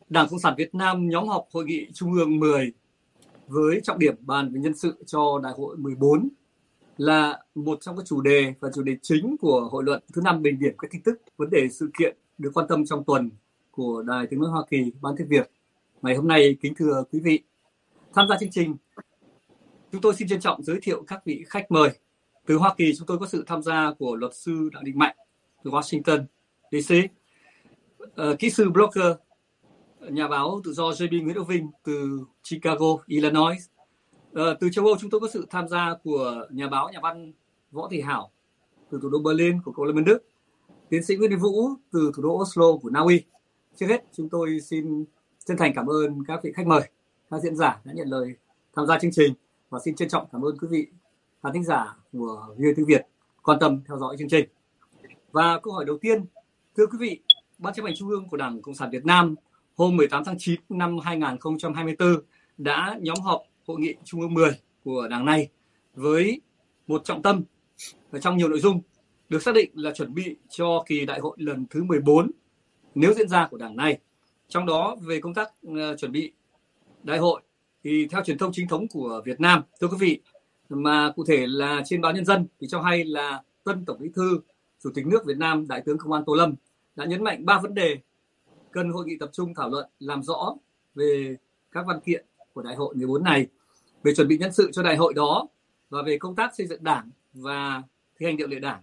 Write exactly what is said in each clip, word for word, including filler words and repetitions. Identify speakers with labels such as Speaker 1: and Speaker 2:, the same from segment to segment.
Speaker 1: Đảng Cộng sản Việt Nam nhóm họp Hội nghị Trung ương mười với trọng điểm bàn về nhân sự cho Đại hội mười bốn là một trong các chủ đề và chủ đề chính của hội luận thứ năm bình điểm các tin tức, vấn đề, sự kiện được quan tâm trong tuần của Đài Tiếng nói Hoa Kỳ, Ban Tiếng Việt. Ngày hôm nay, kính thưa quý vị, tham gia chương trình, chúng tôi xin trân trọng giới thiệu các vị khách mời. Từ Hoa Kỳ, chúng tôi có sự tham gia của luật sư Đặng Đình Mạnh từ Washington, đê xê, uh, kỹ sư blogger, nhà báo tự do gi bê Nguyễn Đức Vinh từ Chicago, Illinois. Uh, từ châu Âu, chúng tôi có sự tham gia của nhà báo, nhà văn Võ Thị Hảo từ thủ đô Berlin của Cộng hòa Liên bang Đức, tiến sĩ Nguyễn Đình Vũ từ thủ đô Oslo của Na Uy. Trước hết, chúng tôi xin chân thành cảm ơn các vị khách mời, các diễn giả đã nhận lời tham gia chương trình, và xin trân trọng cảm ơn quý vị khán thính giả của vê o a tiếng Việt quan tâm theo dõi chương trình. Và câu hỏi đầu tiên, thưa quý vị, Ban chấp hành Trung ương của Đảng Cộng sản Việt Nam hôm mười tám tháng chín năm hai nghìn không trăm hai mươi tư đã nhóm họp Hội nghị Trung ương mười của Đảng này với một trọng tâm và trong nhiều nội dung được xác định là chuẩn bị cho kỳ đại hội lần thứ mười bốn nếu diễn ra của Đảng này. Trong đó về công tác uh, chuẩn bị đại hội thì theo truyền thông chính thống của Việt Nam, thưa quý vị, mà cụ thể là trên báo Nhân dân thì cho hay là tân Tổng Bí thư, Chủ tịch nước Việt Nam Đại tướng Công an Tô Lâm đã nhấn mạnh ba vấn đề cần hội nghị tập trung thảo luận làm rõ về các văn kiện của đại hội mười bốn này, về chuẩn bị nhân sự cho đại hội đó và về công tác xây dựng Đảng và thi hành điều lệ Đảng.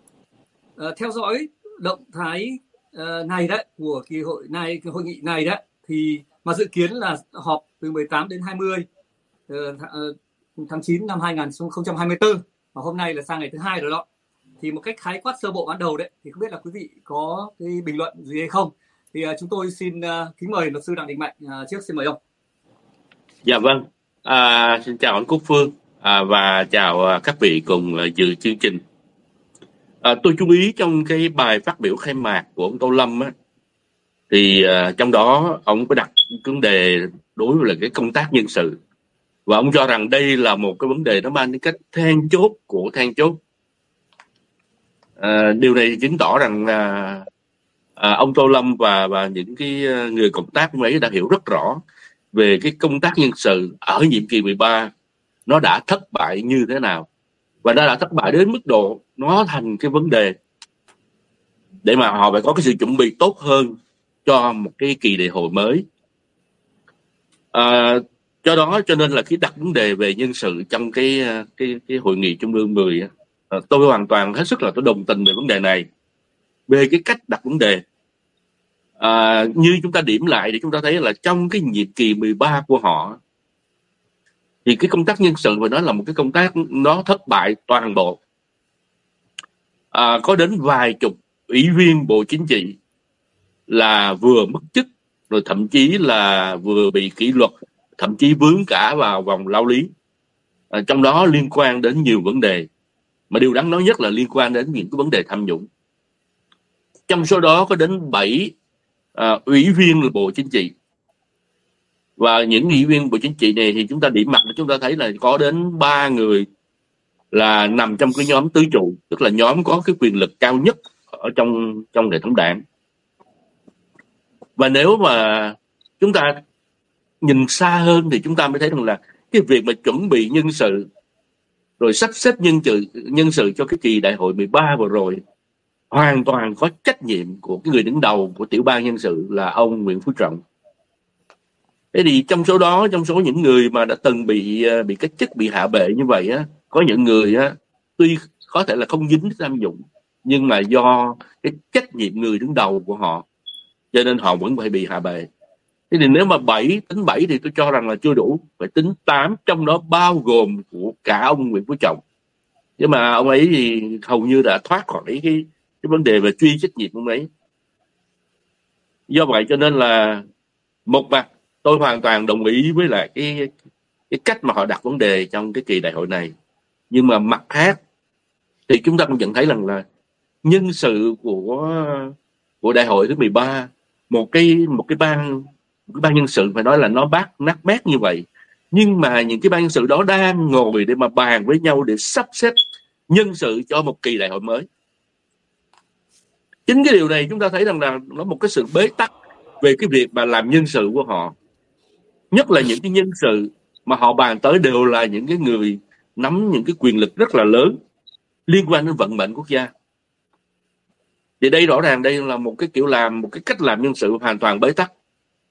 Speaker 1: À, theo dõi động thái uh, này đấy của kỳ hội này, cái hội nghị này đấy thì mà dự kiến là họp từ mười tám đến hai mươi uh, tháng chín năm hai nghìn không trăm hai mươi tư, và hôm nay là sang ngày thứ hai rồi đó. Thì một cách khái quát sơ bộ ban đầu đấy thì không biết là quý vị có cái bình luận gì hay không. Thì uh, chúng tôi xin uh, kính mời luật sư Đặng Đình Mạnh uh, trước, xin mời ông.
Speaker 2: Dạ vâng, à, xin chào anh Quốc Phương à, và chào uh, các vị cùng uh, dự chương trình. À, tôi chú ý trong cái bài phát biểu khai mạc của ông Tô Lâm á, thì uh, trong đó ông có đặt vấn đề đối với là cái công tác nhân sự, và ông cho rằng đây là một cái vấn đề nó mang tính cách then chốt của then chốt. À, điều này chứng tỏ rằng là à, ông Tô Lâm và và những cái người cộng tác của ấy đã hiểu rất rõ về cái công tác nhân sự ở nhiệm kỳ mười ba nó đã thất bại như thế nào, và nó đã thất bại đến mức độ nó thành cái vấn đề để mà họ phải có cái sự chuẩn bị tốt hơn cho một cái kỳ đại hội mới. À, cho đó cho nên là khi đặt vấn đề về nhân sự trong cái cái cái hội nghị Trung ương mười, à, tôi hoàn toàn hết sức là tôi đồng tình về vấn đề này, về cái cách đặt vấn đề. À, như chúng ta điểm lại để chúng ta thấy là trong cái nhiệm kỳ mười ba của họ thì cái công tác nhân sự phải nói là một cái công tác nó thất bại toàn bộ. À, có đến vài chục ủy viên Bộ Chính trị là vừa mất chức, rồi thậm chí là vừa bị kỷ luật, thậm chí vướng cả vào vòng lao lý. À, trong đó liên quan đến nhiều vấn đề, mà điều đáng nói nhất là liên quan đến những cái vấn đề tham nhũng. Trong số đó có đến bảy à, ủy viên Bộ Chính trị, và những ủy viên Bộ Chính trị này thì chúng ta điểm mặt, chúng ta thấy là có đến ba người là nằm trong cái nhóm tứ trụ, tức là nhóm có cái quyền lực cao nhất ở trong trong hệ thống đảng. Và nếu mà chúng ta nhìn xa hơn thì chúng ta mới thấy rằng là cái việc mà chuẩn bị nhân sự rồi sắp xếp nhân sự nhân sự cho cái kỳ đại hội mười ba vừa rồi hoàn toàn có trách nhiệm của cái người đứng đầu của tiểu ban nhân sự là ông Nguyễn Phú Trọng. Thế thì trong số đó, trong số những người mà đã từng bị bị cách chức, bị hạ bệ như vậy á, có những người á tuy có thể là không dính tham nhũng, nhưng mà do cái trách nhiệm người đứng đầu của họ cho nên họ vẫn phải bị hạ bệ. Thế thì nếu mà bảy tính bảy thì tôi cho rằng là chưa đủ, phải tính tám, trong đó bao gồm của cả ông Nguyễn Phú Trọng. Nhưng mà ông ấy thì hầu như đã thoát khỏi cái cái vấn đề về truy trách nhiệm ông ấy. Do vậy cho nên là một mặt tôi hoàn toàn đồng ý với lại cái cái cách mà họ đặt vấn đề trong cái kỳ đại hội này, nhưng mà mặt khác thì chúng ta cũng nhận thấy rằng là nhân sự của của đại hội thứ mười ba, một cái một cái ban một cái ban nhân sự phải nói là nó bát nát bét như vậy, nhưng mà những cái ban nhân sự đó đang ngồi để mà bàn với nhau để sắp xếp nhân sự cho một kỳ đại hội mới. Chính cái điều này chúng ta thấy rằng là nó một cái sự bế tắc về cái việc mà làm nhân sự của họ, nhất là những cái nhân sự mà họ bàn tới đều là những cái người nắm những cái quyền lực rất là lớn liên quan đến vận mệnh quốc gia. Thì đây rõ ràng đây là một cái kiểu làm, một cái cách làm nhân sự hoàn toàn bế tắc.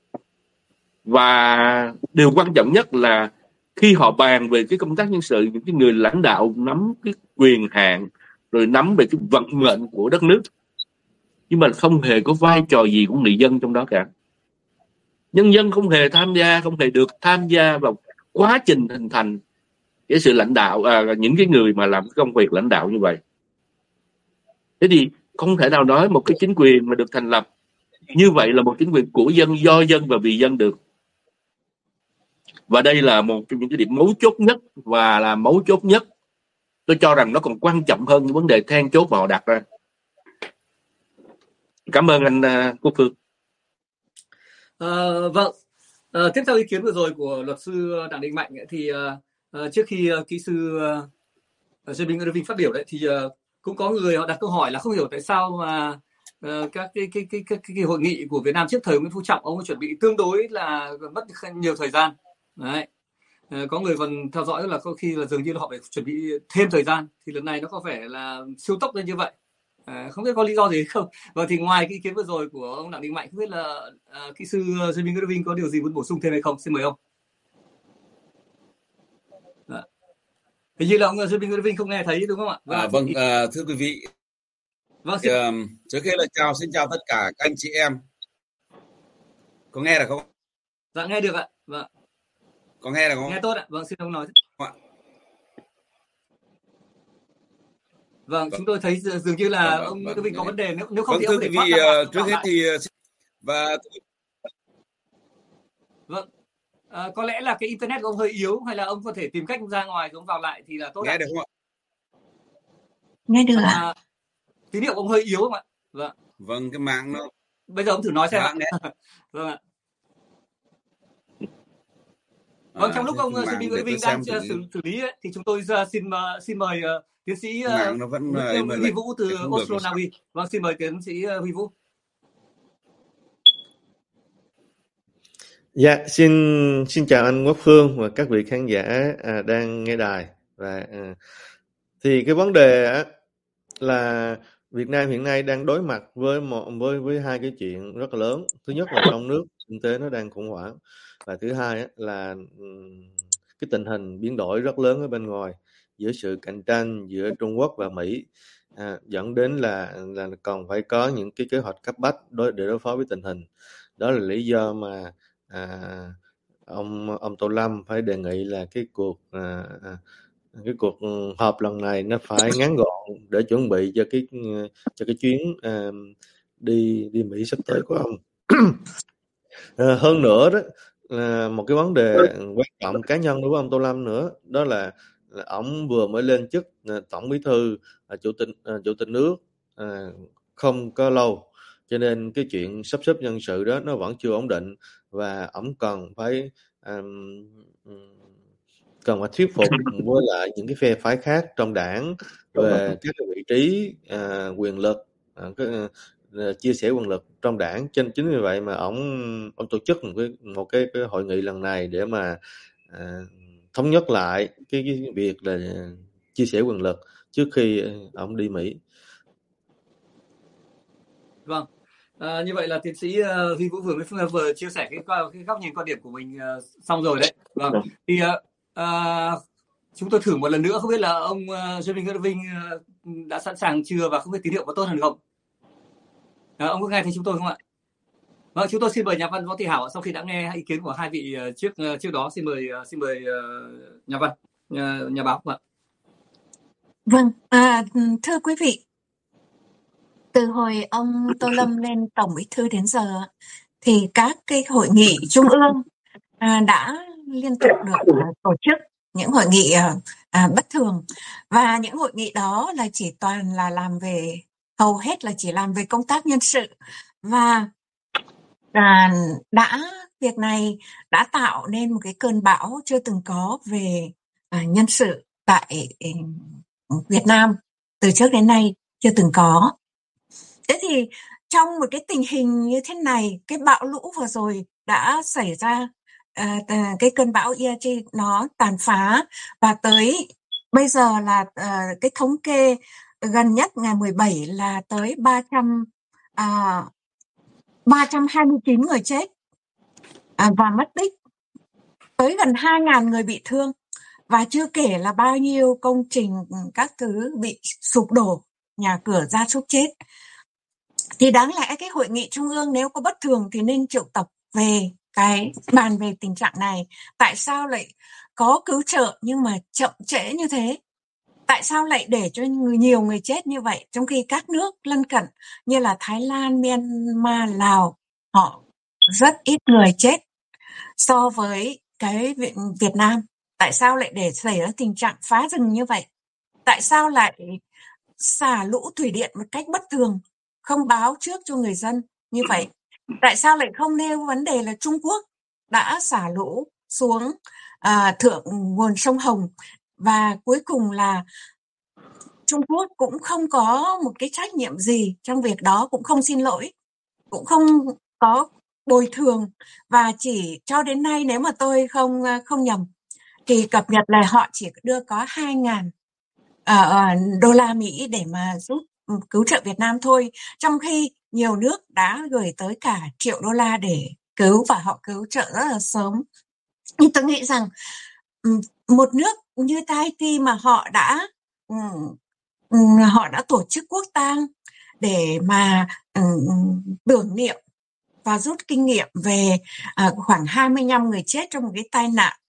Speaker 2: Và điều quan trọng nhất là khi họ bàn về cái công tác nhân sự, những cái người lãnh đạo nắm cái quyền hạn rồi nắm về cái vận mệnh của đất nước, nhưng mà không hề có vai trò gì của người dân trong đó cả. Nhân dân không hề tham gia, không hề được tham gia vào quá trình hình thành cái sự lãnh đạo, à, những cái người mà làm công việc lãnh đạo như vậy. Thế thì không thể nào nói một cái chính quyền mà được thành lập như vậy là một chính quyền của dân, do dân và vì dân được. Và đây là một trong những cái điểm mấu chốt nhất, và là mấu chốt nhất. Tôi cho rằng nó còn quan trọng hơn những vấn đề then chốt mà họ đặt ra. Cảm ơn anh uh, Quốc Phương.
Speaker 1: À, vâng, à, tiếp theo ý kiến vừa rồi của luật sư Đặng Đình Mạnh ấy, thì uh, trước khi uh, kỹ sư uh, Duy Bình Vinh phát biểu đấy, thì uh, cũng có người họ đặt câu hỏi là không hiểu tại sao mà uh, các cái cái, cái cái cái hội nghị của Việt Nam trước thời Nguyễn Phú Trọng ông chuẩn bị tương đối là mất nhiều thời gian. Đấy. Uh, có người còn theo dõi là có khi là dường như là họ phải chuẩn bị thêm thời gian, thì lần này nó có vẻ là siêu tốc lên như vậy. À, không biết có lý do gì không. Vâng, thì ngoài cái ý kiến vừa rồi của ông Đặng Đình Mạnh, không biết là uh, kỹ sư Duy Minh Vinh có điều gì muốn bổ sung thêm hay không? Xin mời ông. À. Hình như là ông Duy Minh Vinh không nghe thấy đúng không ạ?
Speaker 3: Vâng, à, vâng à, thưa quý vị,
Speaker 1: vâng, xin...
Speaker 3: uh, trước khi là chào xin chào tất cả các anh chị em. Có nghe được không?
Speaker 1: Dạ nghe được ạ. Vâng.
Speaker 3: Có nghe được không?
Speaker 1: Nghe tốt ạ. Vâng, xin ông nói. Vâng, vâng, chúng tôi thấy dường như là vâng, ông Nguyễn Vinh có vấn đề, nếu nếu không
Speaker 3: vâng,
Speaker 1: thì
Speaker 3: thưa
Speaker 1: ông có
Speaker 3: quý
Speaker 1: thể
Speaker 3: vị,
Speaker 1: thoát
Speaker 3: uh, trước hết thì và
Speaker 1: vâng, à, có lẽ là cái internet của ông hơi yếu, hay là ông có thể tìm cách ra ngoài rồi ông vào lại thì là tốt.
Speaker 3: Nghe
Speaker 1: ạ.
Speaker 3: được không ạ?
Speaker 4: Nghe được ạ.
Speaker 1: À, tín hiệu ông hơi yếu không ạ? Vâng.
Speaker 3: Vâng, cái mạng nó.
Speaker 1: Bây giờ ông thử nói xem ạ. Vâng ạ. Vâng, trong à, lúc ông Duy Minh Vinh đang xử, xử lý ấy, thì chúng tôi uh, xin uh, xin mời uh, tiến sĩ uh,
Speaker 3: vẫn,
Speaker 1: Nguyễn, Nguyễn Huy Vũ từ Oslo, Na Uy. Vâng, xin mời tiến sĩ uh, Huy Vũ.
Speaker 5: Dạ, xin xin chào anh Quốc Phương và các vị khán giả à, đang nghe đài. Và à, thì cái vấn đề á, là Việt Nam hiện nay đang đối mặt với một với với hai cái chuyện rất là lớn. Thứ nhất là trong nước kinh tế nó đang khủng hoảng, và thứ hai á, là cái tình hình biến đổi rất lớn ở bên ngoài giữa sự cạnh tranh giữa Trung Quốc và Mỹ, à, dẫn đến là là còn phải có những cái kế hoạch cấp bách đối để đối phó với tình hình. Đó là lý do mà à, ông ông Tô Lâm phải đề nghị là cái cuộc à, cái cuộc họp lần này nó phải ngắn gọn để chuẩn bị cho cái cho cái chuyến à, đi đi Mỹ sắp tới của ông. à, hơn nữa đó là một cái vấn đề quan trọng cá nhân đối với ông Tô Lâm nữa, đó là, là ông vừa mới lên chức tổng bí thư, chủ tịch chủ tịch nước à, không có lâu, cho nên cái chuyện sắp xếp nhân sự đó nó vẫn chưa ổn định, và ông cần phải um, cần phải thuyết phục với lại những cái phe phái khác trong đảng về các cái vị trí uh, quyền lực, uh, cái, uh, chia sẻ quyền lực trong đảng. Chính chính vì vậy mà ông ông tổ chức một cái một cái, cái hội nghị lần này để mà uh, thống nhất lại cái, cái việc là chia sẻ quyền lực trước khi ông đi Mỹ.
Speaker 1: Vâng. À, như vậy là tiến sĩ uh, Huy Vũ vừa vừa chia sẻ cái, cái góc nhìn quan điểm của mình uh, xong rồi đấy. Vâng. Thì uh, uh, chúng tôi thử một lần nữa, không biết là ông uh, Duy Minh Vinh uh, đã sẵn sàng chưa, và không biết tín hiệu có tốt hơn không? À, ông có nghe thấy chúng tôi không ạ? Vâng, chúng tôi xin mời nhà văn Võ Thị Hảo, sau khi đã nghe ý kiến của hai vị uh, trước uh, trước đó, xin mời uh, xin mời uh, nhà văn uh, nhà báo ạ.
Speaker 4: Vâng, à, thưa quý vị, từ hồi ông Tô Lâm lên tổng bí thư đến giờ thì các cái hội nghị trung ương à, đã liên tục được à, tổ chức những hội nghị à, à, bất thường, và những hội nghị đó là chỉ toàn là làm về, hầu hết là chỉ làm về công tác nhân sự, và à, đã việc này đã tạo nên một cái cơn bão chưa từng có về à, nhân sự tại Việt Nam từ trước đến nay chưa từng có. Thế thì trong một cái tình hình như thế này, cái bão lũ vừa rồi đã xảy ra, à, cái cơn bão Yagi nó tàn phá, và tới bây giờ là à, cái thống kê gần nhất ngày mười bảy là tới ba trăm, à, ba trăm hai mươi chín người chết à, và mất tích, tới gần hai nghìn người bị thương, và chưa kể là bao nhiêu công trình các thứ bị sụp đổ, nhà cửa gia súc chết. Thì đáng lẽ cái hội nghị trung ương nếu có bất thường thì nên triệu tập về cái bàn về tình trạng này. Tại sao lại có cứu trợ nhưng mà chậm trễ như thế? Tại sao lại để cho người, nhiều người chết như vậy, trong khi các nước lân cận như là Thái Lan, Myanmar, Lào, họ rất ít người chết so với cái Việt Nam? Tại sao lại để xảy ra tình trạng phá rừng như vậy? Tại sao lại xả lũ thủy điện một cách bất thường, không báo trước cho người dân như vậy? Tại sao lại không nêu vấn đề là Trung Quốc đã xả lũ xuống à, thượng nguồn sông Hồng, và cuối cùng là Trung Quốc cũng không có một cái trách nhiệm gì trong việc đó, cũng không xin lỗi, cũng không có bồi thường, và chỉ cho đến nay nếu mà tôi không không nhầm thì cập nhật là họ chỉ đưa có hai nghìn uh, đô la Mỹ để mà giúp cứu trợ Việt Nam thôi, trong khi nhiều nước đã gửi tới cả triệu đô la để cứu, và họ cứu trợ rất là sớm. Nhưng tôi nghĩ rằng một nước như Tahiti mà họ đã họ đã tổ chức quốc tang để mà tưởng niệm và rút kinh nghiệm về khoảng hai mươi lăm người chết trong một cái tai nạn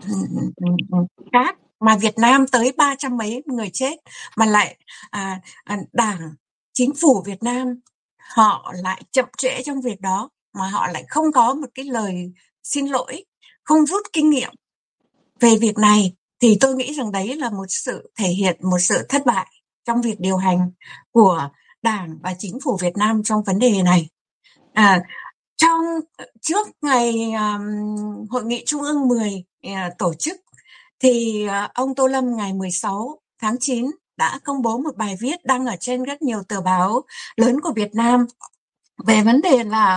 Speaker 4: khác, mà Việt Nam tới ba trăm mấy người chết, mà lại à, à, đảng, chính phủ Việt Nam họ lại chậm trễ trong việc đó, mà họ lại không có một cái lời xin lỗi, không rút kinh nghiệm về việc này, thì tôi nghĩ rằng đấy là một sự thể hiện một sự thất bại trong việc điều hành của Đảng và chính phủ Việt Nam trong vấn đề này. À, trong trước ngày um, hội nghị Trung ương mười uh, tổ chức thì uh, ông Tô Lâm ngày mười sáu tháng chín đã công bố một bài viết đăng ở trên rất nhiều tờ báo lớn của Việt Nam về vấn đề là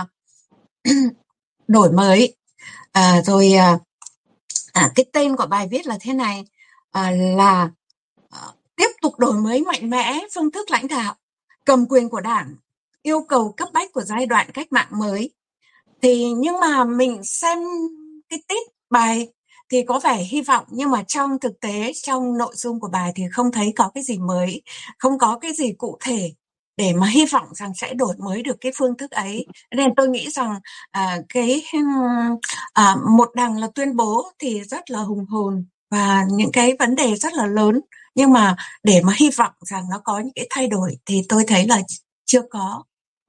Speaker 4: đổi mới. À, rồi à, à, cái tên của bài viết là thế này, à, là à, tiếp tục đổi mới mạnh mẽ phương thức lãnh đạo, cầm quyền của Đảng, yêu cầu cấp bách của giai đoạn cách mạng mới. Thì nhưng mà mình xem cái tít bài thì có vẻ hy vọng, nhưng mà trong thực tế, trong nội dung của bài thì không thấy có cái gì mới, không có cái gì cụ thể để mà hy vọng rằng sẽ đổi mới được cái phương thức ấy. Nên tôi nghĩ rằng à, cái à, một đằng là tuyên bố thì rất là hùng hồn và những cái vấn đề rất là lớn, nhưng mà để mà hy vọng rằng nó có những cái thay đổi thì tôi thấy là chưa có.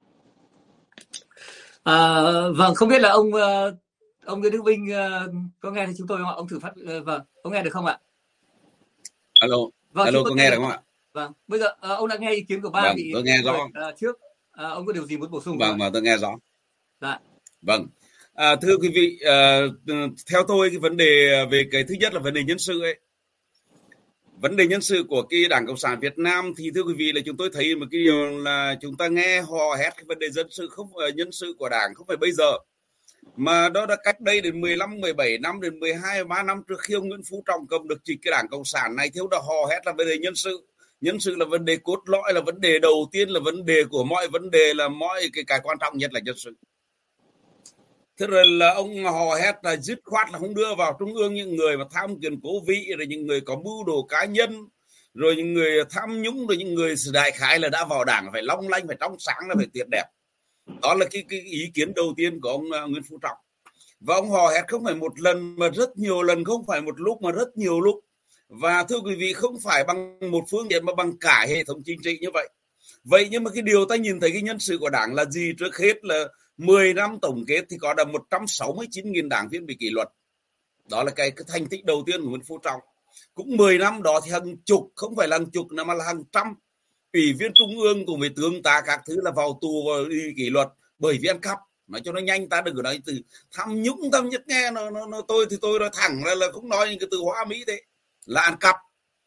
Speaker 1: À, vâng, không biết là ông ông Nguyễn Đức Vinh có nghe thấy chúng tôi không ạ? Ông thử phát, vâng, ông nghe được không ạ?
Speaker 3: Alo,
Speaker 1: vâng,
Speaker 3: alo, có nghe được không ạ?
Speaker 1: Vâng, bây giờ ông đã nghe ý kiến của ba
Speaker 3: vâng,
Speaker 1: vị
Speaker 3: tôi nghe rõ.
Speaker 1: À, trước, à, ông có điều gì muốn bổ sung?
Speaker 3: Vâng, mà tôi nghe rõ.
Speaker 1: Dạ.
Speaker 3: Vâng, à, thưa quý vị, à, theo tôi cái vấn đề về cái thứ nhất là vấn đề nhân sự ấy. Vấn đề nhân sự của cái Đảng Cộng sản Việt Nam thì thưa quý vị là chúng tôi thấy một cái điều là chúng ta nghe hò hét cái vấn đề dân sự không uh, nhân sự của Đảng không phải bây giờ, mà đó đã cách đây đến mười lăm, mười bảy năm, đến mười hai, ba năm trước khi ông Nguyễn Phú Trọng cầm được chỉ cái Đảng Cộng sản này, thiếu đã hò hét là vấn đề nhân sự. Nhân sự là vấn đề cốt lõi, là vấn đề đầu tiên, là vấn đề của mọi vấn đề, là mọi cái cái quan trọng nhất là nhân sự. Thế rồi là ông hò hét là dứt khoát là không đưa vào Trung ương những người mà tham quyền cố vị, rồi những người có mưu đồ cá nhân, rồi những người tham nhũng, rồi những người đại khái là đã vào Đảng phải long lanh, phải trong sáng, là phải tuyệt đẹp. Đó là cái, cái ý kiến đầu tiên của ông uh, Nguyễn Phú Trọng. Và ông hò hét không phải một lần mà rất nhiều lần, không phải một lúc mà rất nhiều lúc. Và thưa quý vị, không phải bằng một phương diện mà bằng cả hệ thống chính trị như vậy. Vậy nhưng mà cái điều ta nhìn thấy cái nhân sự của Đảng là gì? Trước hết là mười năm tổng kết thì có được một trăm sáu mươi chín nghìn đảng viên bị kỷ luật. Đó là cái, cái thành tích đầu tiên của Nguyễn Phú Trọng. Cũng mười năm đó thì hàng chục, không phải là hàng chục mà là hàng trăm ủy viên trung ương cùng với tướng tá các thứ là vào tù và đi kỷ luật bởi vì ăn cắp. Nói cho nó nhanh, ta đừng có nói từ tham nhũng tham nhất nghe nó, nó, nó tôi thì tôi nói thẳng là, là không nói những cái từ hóa mỹ thế, là ăn cắp.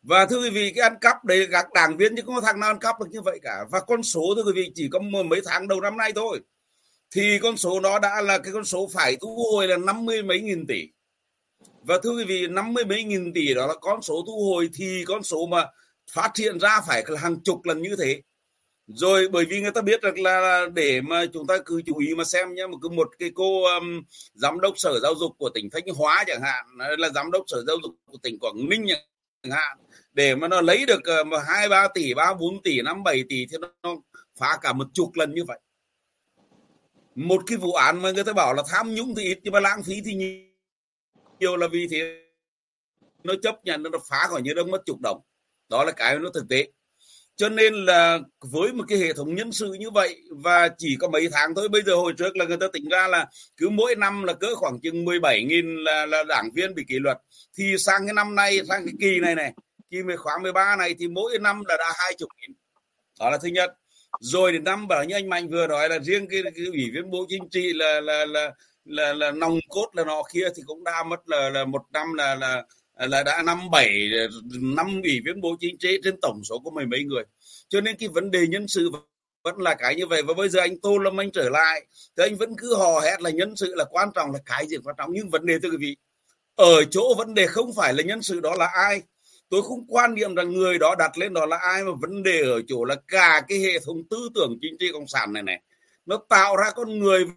Speaker 3: Và thưa quý vị, cái ăn cắp đấy các đảng viên chứ không có thằng nào ăn cắp được như vậy cả. Và con số thưa quý vị chỉ có mấy tháng đầu năm nay thôi thì con số đó đã là cái con số phải thu hồi là năm mươi mấy nghìn tỷ. Và thưa quý vị, năm mươi mấy nghìn tỷ đó là con số thu hồi thì con số mà phát hiện ra phải là hàng chục lần như thế. Rồi bởi vì người ta biết được là để mà chúng ta cứ chú ý mà xem nhé, một, một cái cô um, giám đốc sở giáo dục của tỉnh Thanh Hóa chẳng hạn, là giám đốc sở giáo dục của tỉnh Quảng Ninh chẳng hạn, để mà nó lấy được hai ba tỷ, ba bốn tỷ, năm bảy tỷ thì nó phá cả một chục lần như vậy. Một cái vụ án mà người ta bảo là tham nhũng thì ít nhưng mà lãng phí thì nhiều, là vì thế nó chấp nhận nó phá khỏi như đông mất chục đồng. Đó là cái nó thực tế. Cho nên là với một cái hệ thống nhân sự như vậy và chỉ có mấy tháng thôi, bây giờ hồi trước là người ta tính ra là cứ mỗi năm là cỡ khoảng chừng mười bảy nghìn là, là đảng viên bị kỷ luật, thì sang cái năm nay, sang cái kỳ này này, kỳ khóa mười ba này thì mỗi năm là đã hai chục nghìn. Đó là thứ nhất. Rồi đến năm bảo như anh Mạnh vừa nói là riêng cái, cái ủy viên Bộ Chính trị là là là là, là nòng cốt là nọ kia thì cũng đã mất là là một năm là là là đã năm bảy năm ủy viên Bộ Chính trị trên tổng số có mười mấy người. Cho nên cái vấn đề nhân sự vẫn là cái như vậy. Và bây giờ anh Tô Lâm anh trở lại thì anh vẫn cứ hò hét là nhân sự là quan trọng, là cái gì quan trọng. Nhưng vấn đề thưa quý vị, ở chỗ vấn đề không phải là nhân sự đó là ai, tôi không quan niệm rằng người đó đặt lên đó là ai, mà vấn đề ở chỗ là cả cái hệ thống tư tưởng chính trị cộng sản này này nó tạo ra con người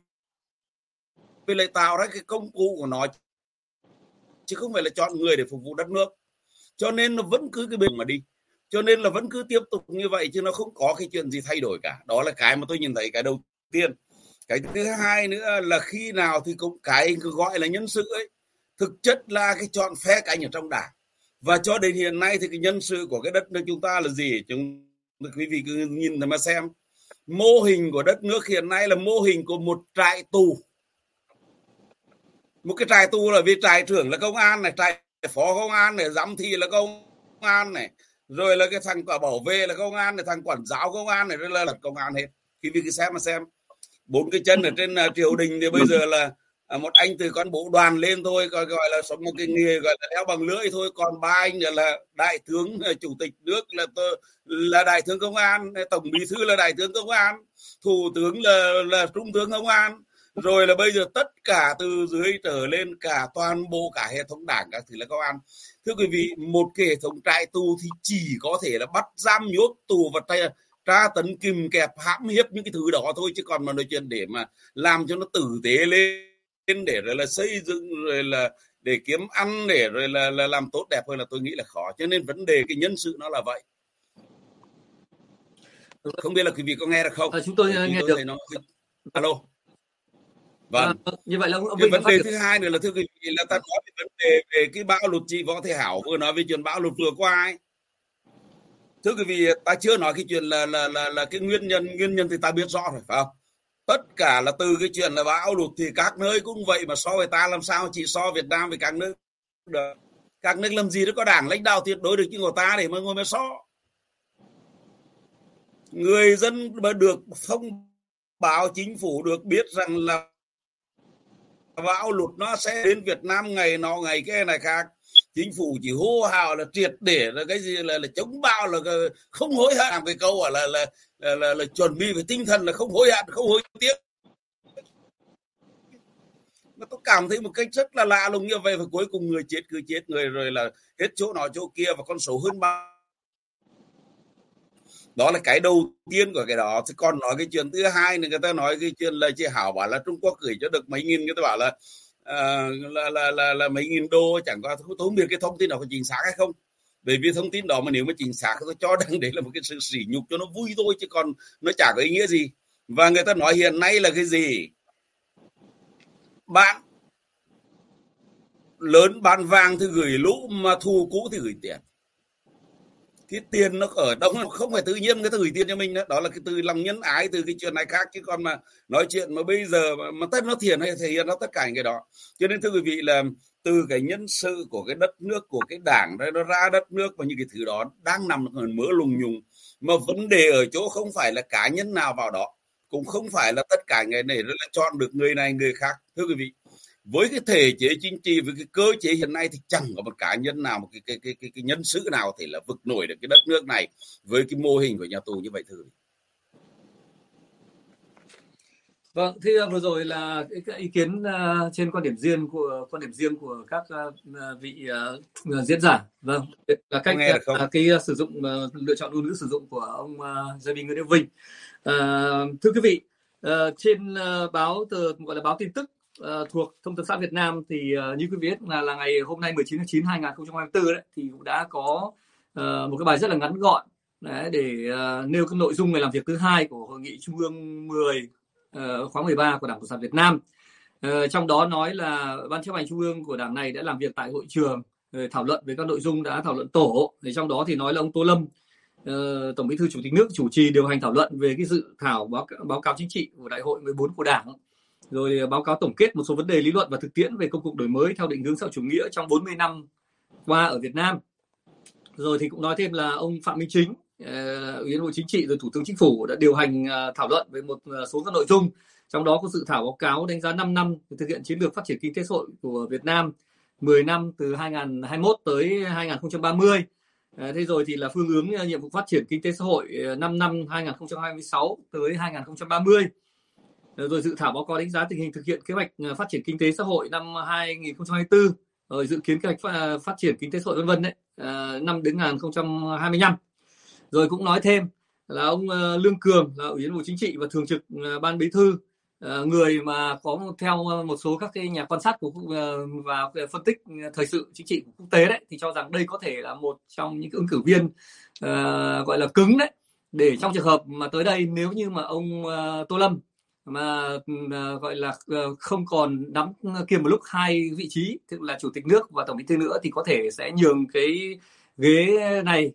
Speaker 3: với lại tạo ra cái công cụ của nó, chứ không phải là chọn người để phục vụ đất nước. Cho nên nó vẫn cứ cái đường mà đi, cho nên là vẫn cứ tiếp tục như vậy chứ nó không có cái chuyện gì thay đổi cả. Đó là cái mà tôi nhìn thấy cái đầu tiên. Cái thứ hai nữa là khi nào thì cũng cái gọi là nhân sự ấy thực chất là cái chọn phe cánh ở trong đảng. Và cho đến hiện nay thì cái nhân sự của cái đất nước chúng ta là gì? Chúng quý vị cứ nhìn mà xem. Mô hình của đất nước hiện nay là mô hình của một trại tù. Một cái trại tù là vì trại trưởng là công an này, trại phó công an này, giám thị là công an này, rồi là cái thằng bảo vệ là công an này, thằng quản giáo công an này, rồi là, là công an hết. Quý vị cứ xem mà xem. Bốn cái chân ở trên uh, triều đình thì bây giờ là uh, một anh từ con bộ đoàn lên thôi, gọi, gọi là sống một cái nghề gọi là đeo bằng lưỡi thôi. Còn ba anh là đại tướng, uh, chủ tịch nước là là đại tướng công an, tổng bí thư là đại tướng công an, thủ tướng là là trung tướng công an. Rồi là bây giờ tất cả từ dưới trở lên cả toàn bộ cả hệ thống đảng các thứ là công an. Thưa quý vị, một cái hệ thống trại tù thì chỉ có thể là bắt giam nhốt tù và tra, tra tấn kìm kẹp hãm hiếp những cái thứ đó thôi, chứ còn mà nói chuyện để mà làm cho nó tử tế lên để rồi là xây dựng rồi là để kiếm ăn để rồi là, là làm tốt đẹp hơn là tôi nghĩ là khó. Cho nên vấn đề cái nhân sự nó là vậy. Không biết là quý vị có nghe được không?
Speaker 1: À, chúng tôi
Speaker 3: chúng
Speaker 1: nghe
Speaker 3: tôi
Speaker 1: được.
Speaker 3: thấy nó... Alo. Vâng.
Speaker 1: À, như vậy là ông
Speaker 3: cái vấn đề thứ hai nữa là thưa quý vị là ta nói về vấn đề về cái bão lụt, chị Võ Thị Hảo vừa nói về chuyện bão lụt vừa qua ấy. Thưa quý vị, ta chưa nói cái chuyện là là là là cái nguyên nhân nguyên nhân thì ta biết rõ rồi phải không? Tất cả là từ cái chuyện là bão lụt thì các nơi cũng vậy, mà so với ta làm sao chỉ so Việt Nam với các nước được. Các nước làm gì nó có đảng lãnh đạo tuyệt đối được như của ta để mà ngồi mà so. Người dân mà được thông báo, chính phủ được biết rằng là bão lụt nó sẽ đến Việt Nam ngày nọ ngày kia này khác, chính phủ chỉ hô hào là triệt để là cái gì là, là chống bão, là không hối hận, cái câu là là, là là là là chuẩn bị về tinh thần là không hối hận, không hối tiếc. Mà tôi cảm thấy một cách rất là lạ lùng như vậy, và cuối cùng người chết cứ chết, người rồi là hết chỗ nọ chỗ kia, và con số hơn bao. Đó là cái đầu tiên của cái đó. Thì còn nói cái chuyện thứ hai này, người ta nói cái chuyện là chị Hảo bảo là Trung Quốc gửi cho được mấy nghìn, người ta bảo là uh, là, là, là, là mấy nghìn đô, chẳng có, tôi không biết cái thông tin đó có chính xác hay không. Bởi vì thông tin đó mà nếu mà chính xác tôi cho rằng đấy là một cái sự sỉ nhục cho nó vui thôi, chứ còn nó chả có ý nghĩa gì. Và người ta nói hiện nay là cái gì? Bạn lớn bán vàng thì gửi lũ, mà thù cũ thì gửi tiền. Cái tiền nó ở đâu, không phải tự nhiên người ta gửi tiền cho mình đó. Đó là cái từ lòng nhân ái, từ cái chuyện này khác. Chứ còn mà nói chuyện mà bây giờ mà, mà tất nó thiền hay thể hiện nó tất cả những cái đó. Cho nên thưa quý vị là từ cái nhân sự của cái đất nước, của cái đảng đó, nó ra đất nước, và những cái thứ đó đang nằm ở mớ lùng nhùng. Mà vấn đề ở chỗ không phải là cá nhân nào vào đó, cũng không phải là tất cả người này là chọn được người này người khác. Thưa quý vị, với cái thể chế chính trị, với cái cơ chế hiện nay thì chẳng có một cá nhân nào, một cái cái cái cái, cái nhân sự nào thể là vực nổi được cái đất nước này với cái mô hình của nhà tù như vậy thưa.
Speaker 1: Vâng, thì vừa rồi là cái ý kiến uh, trên quan điểm riêng của quan điểm riêng của các uh, vị uh, diễn giả. Vâng, là cách uh, cái uh, sử dụng uh, lựa chọn ngôn ngữ sử dụng của ông uh, Gia Bình Nguyễn Đức Vinh. Uh, thưa quý vị, uh, trên uh, báo tờ gọi là báo tin tức uh, thuộc Thông tấn xã Việt Nam thì uh, như quý vị biết là là ngày hôm nay mười chín tháng chín năm hai nghìn không trăm hai mươi tư đấy thì cũng đã có uh, một cái bài rất là ngắn gọn đấy, để uh, nêu cái nội dung ngày làm việc thứ hai của hội nghị Trung ương mười Uh, khóa mười ba của Đảng Cộng sản Việt Nam. Uh, trong đó nói là Ban chấp hành Trung ương của Đảng này đã làm việc tại hội trường, uh, thảo luận về các nội dung đã thảo luận tổ. Thì trong đó thì nói là ông Tô Lâm, uh, Tổng Bí thư Chủ tịch nước chủ trì điều hành thảo luận về cái dự thảo báo, báo cáo chính trị của Đại hội mười bốn của Đảng, rồi báo cáo tổng kết một số vấn đề lý luận và thực tiễn về công cuộc đổi mới theo định hướng xã hội chủ nghĩa trong bốn mươi năm qua ở Việt Nam. Rồi thì cũng nói thêm là ông Phạm Minh Chính, Ủy viên Bộ Chính trị rồi Thủ tướng Chính phủ đã điều hành uh, thảo luận về một uh, số các nội dung, trong đó có dự thảo báo cáo đánh giá năm năm thực hiện chiến lược phát triển kinh tế xã hội của Việt Nam mười năm từ hai nghìn không trăm hai mươi mốt tới hai nghìn không trăm ba mươi. Uh, thế rồi thì là phương hướng uh, nhiệm vụ phát triển kinh tế xã hội uh, năm năm hai nghìn không trăm hai mươi sáu tới hai nghìn không trăm ba mươi. Uh, rồi dự thảo báo cáo đánh giá tình hình thực hiện kế hoạch uh, phát triển kinh tế xã hội năm hai nghìn không trăm hai mươi tư, rồi dự kiến kế hoạch phát, uh, phát triển kinh tế xã hội vân vân đấy, uh, năm đến hai nghìn không trăm hai mươi lăm. Rồi cũng nói thêm là ông uh, Lương Cường là Ủy viên Bộ Chính trị và Thường trực uh, Ban Bí thư, uh, người mà có theo một số các cái nhà quan sát của uh, và phân tích thời sự chính trị của quốc tế đấy, thì cho rằng đây có thể là một trong những ứng cử viên uh, gọi là cứng đấy, để trong trường hợp mà tới đây nếu như mà ông uh, Tô Lâm mà uh, gọi là uh, không còn nắm kiềm một lúc hai vị trí, tức là Chủ tịch nước và Tổng Bí thư nữa, thì có thể sẽ nhường cái ghế này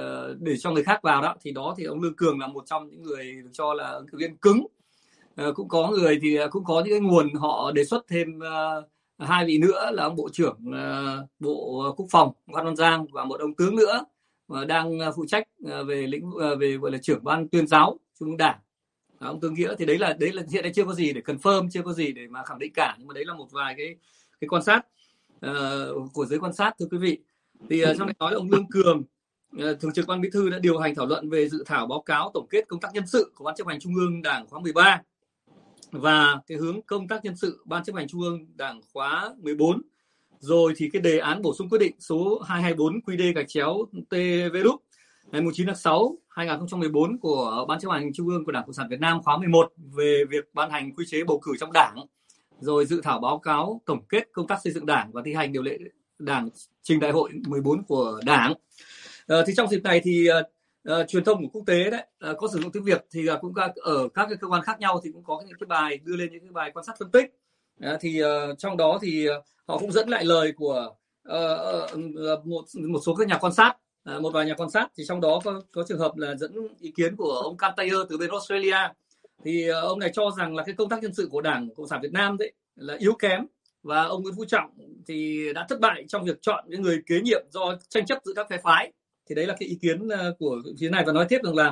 Speaker 1: để cho người khác vào đó, thì đó thì ông Lương Cường là một trong những người được cho là ứng cử viên cứng. À, cũng có người thì cũng có những cái nguồn họ đề xuất thêm uh, hai vị nữa là ông Bộ trưởng uh, Bộ Quốc phòng Phan Văn Giang và một ông tướng nữa mà đang phụ trách uh, về lĩnh uh, về gọi là trưởng ban tuyên giáo Trung ương Đảng, à, ông Tương Nghĩa. Thì đấy là đấy là hiện nay chưa có gì để confirm, chưa có gì để mà khẳng định cả, nhưng mà đấy là một vài cái cái quan sát uh, của giới quan sát thưa quý vị. Thì uh, trong này nói là ông Lương Cường, uh, Thường trực Ban Bí thư đã điều hành thảo luận về dự thảo báo cáo tổng kết công tác nhân sự của Ban chấp hành Trung ương Đảng khóa mười ba và cái hướng công tác nhân sự Ban chấp hành Trung ương Đảng khóa mười bốn. Rồi thì cái đề án bổ sung quyết định số hai trăm hai mươi bốn quy đê gạch chéo tê vê đúp ngày chín tháng sáu năm hai nghìn không trăm mười bốn của Ban chấp hành Trung ương của Đảng Cộng sản Việt Nam khóa mười một về việc ban hành quy chế bầu cử trong Đảng, rồi dự thảo báo cáo tổng kết công tác xây dựng Đảng và thi hành điều lệ Đảng trình Đại hội mười bốn của Đảng. À, thì trong dịp này thì uh, uh, truyền thông của quốc tế đấy uh, có sử dụng tiếng Việt thì uh, cũng các, ở các cái cơ quan khác nhau thì cũng có những cái bài đưa lên những cái bài quan sát phân tích. Uh, thì uh, trong đó thì uh, họ cũng dẫn lại lời của uh, uh, một một số các nhà quan sát, uh, một vài nhà quan sát, thì trong đó có, có trường hợp là dẫn ý kiến của ông Cam Taylor từ bên Australia. Thì uh, ông này cho rằng là cái công tác nhân sự của Đảng Cộng sản Việt Nam đấy là yếu kém, và ông Nguyễn Phú Trọng thì đã thất bại trong việc chọn những người kế nhiệm do tranh chấp giữa các phe phái. Thì đấy là cái ý kiến của phía này, và nói tiếp rằng là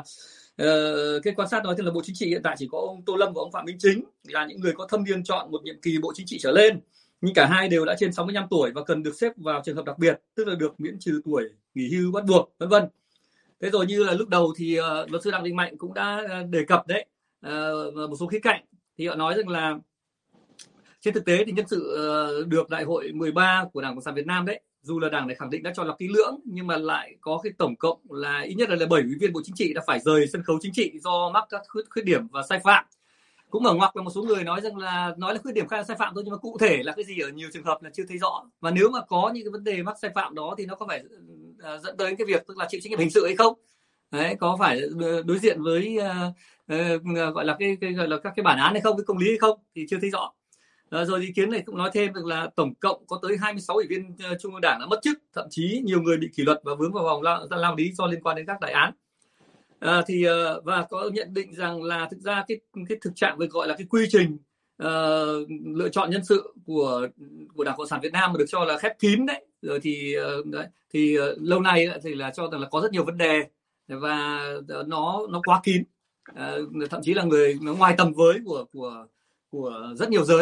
Speaker 1: uh, cái quan sát nói thêm là Bộ Chính trị hiện tại chỉ có ông Tô Lâm và ông Phạm Minh Chính là những người có thâm niên chọn một nhiệm kỳ Bộ Chính trị trở lên, nhưng cả hai đều đã trên sáu mươi lăm tuổi và cần được xếp vào trường hợp đặc biệt, tức là được miễn trừ tuổi nghỉ hưu bắt buộc, vân vân. Thế rồi như là lúc đầu thì uh, luật sư Đặng Đình Mạnh cũng đã đề cập đấy, uh, một số khía cạnh, thì họ nói rằng là trên thực tế thì nhân sự uh, được Đại hội mười ba của Đảng Cộng sản Việt Nam đấy, dù là Đảng này khẳng định đã chọn lọc kỹ lưỡng, nhưng mà lại có cái tổng cộng là ít nhất là bảy ủy viên Bộ Chính trị đã phải rời sân khấu chính trị do mắc các khuyết, khuyết điểm và sai phạm. Cũng ở ngoặc là một số người nói rằng là nói là khuyết điểm khai là sai phạm thôi, nhưng mà cụ thể là cái gì ở nhiều trường hợp là chưa thấy rõ. Và nếu mà có những cái vấn đề mắc sai phạm đó thì nó có phải uh, dẫn tới cái việc tức là chịu trách nhiệm hình sự hay không? Đấy, có phải đối diện với uh, uh, gọi là cái, cái gọi là các cái bản án hay không, cái công lý hay không thì chưa thấy rõ. À, rồi ý kiến này cũng nói thêm được là tổng cộng có tới hai mươi sáu ủy viên Trung ương Đảng đã mất chức, thậm chí nhiều người bị kỷ luật và vướng vào vòng lao, lao lý do liên quan đến các đại án. À, thì và có nhận định rằng là thực ra cái cái thực trạng về gọi là cái quy trình uh, lựa chọn nhân sự của của Đảng Cộng sản Việt Nam mà được cho là khép kín đấy, rồi thì uh, đấy, thì uh, lâu nay thì là cho rằng là có rất nhiều vấn đề và nó nó quá kín, uh, thậm chí là người nó ngoài tầm với của của của rất nhiều giới.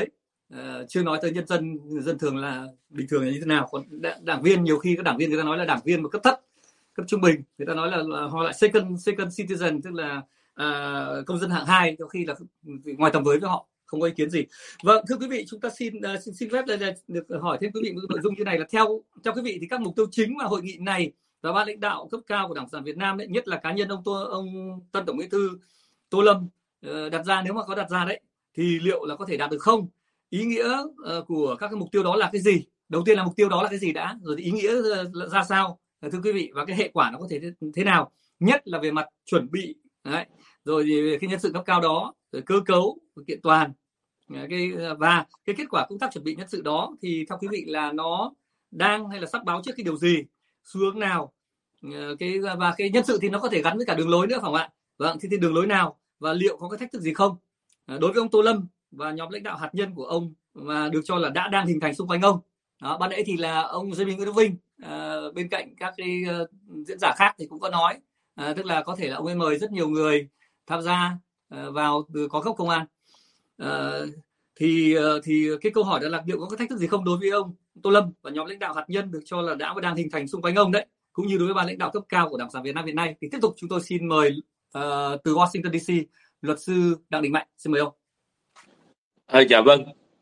Speaker 1: uh, chưa nói tới nhân dân dân thường là bình thường là như thế nào. Còn đảng viên, nhiều khi các đảng viên người ta nói là đảng viên một cấp thấp, cấp trung bình, người ta nói là, là họ lại second second citizen, tức là uh, công dân hạng hai, đôi khi là ngoài tầm với với họ, không có ý kiến gì. Vâng, thưa quý vị, chúng ta xin uh, xin, xin phép được hỏi thêm quý vị một nội dung như này là theo theo quý vị thì các mục tiêu chính mà hội nghị này và ban lãnh đạo cấp cao của Đảng Cộng sản Việt Nam ấy, nhất là cá nhân ông Tô, ông Tân Tổng Bí thư Tô Lâm uh, đặt ra, nếu mà có đặt ra đấy, thì liệu là có thể đạt được không? Ý nghĩa uh, của các cái mục tiêu đó là cái gì? Đầu tiên là mục tiêu đó là cái gì đã, rồi thì ý nghĩa uh, ra sao, uh, thưa quý vị, và cái hệ quả nó có thể thế nào? Nhất là về mặt chuẩn bị, đấy, rồi thì cái nhân sự cấp cao đó, rồi cơ cấu, kiện toàn, cái và cái kết quả công tác chuẩn bị nhân sự đó thì theo quý vị là nó đang hay là sắp báo trước cái điều gì, xu hướng nào, cái và cái nhân sự thì nó có thể gắn với cả đường lối nữa phải không ạ? Vâng, thì, thì đường lối nào và liệu có cái thách thức gì không đối với ông Tô Lâm và nhóm lãnh đạo hạt nhân của ông mà được cho là đã đang hình thành xung quanh ông? Đó, ban nãy thì là ông Jamie Nguyễn Đức Vinh à, bên cạnh các cái uh, diễn giả khác thì cũng có nói, à, tức là có thể là ông ấy mời rất nhiều người tham gia uh, vào từ có cấp công an. Uh, thì uh, thì cái câu hỏi đó là liệu có cái thách thức gì không đối với ông Tô Lâm và nhóm lãnh đạo hạt nhân được cho là đã và đang hình thành xung quanh ông đấy, cũng như đối với ban lãnh đạo cấp cao của Đảng Cộng sản Việt Nam hiện nay. Thì tiếp tục chúng tôi xin mời uh, từ Washington đê xê luật sư Đặng Đình Mạnh, xin mời ông.
Speaker 2: À, dạ vâng.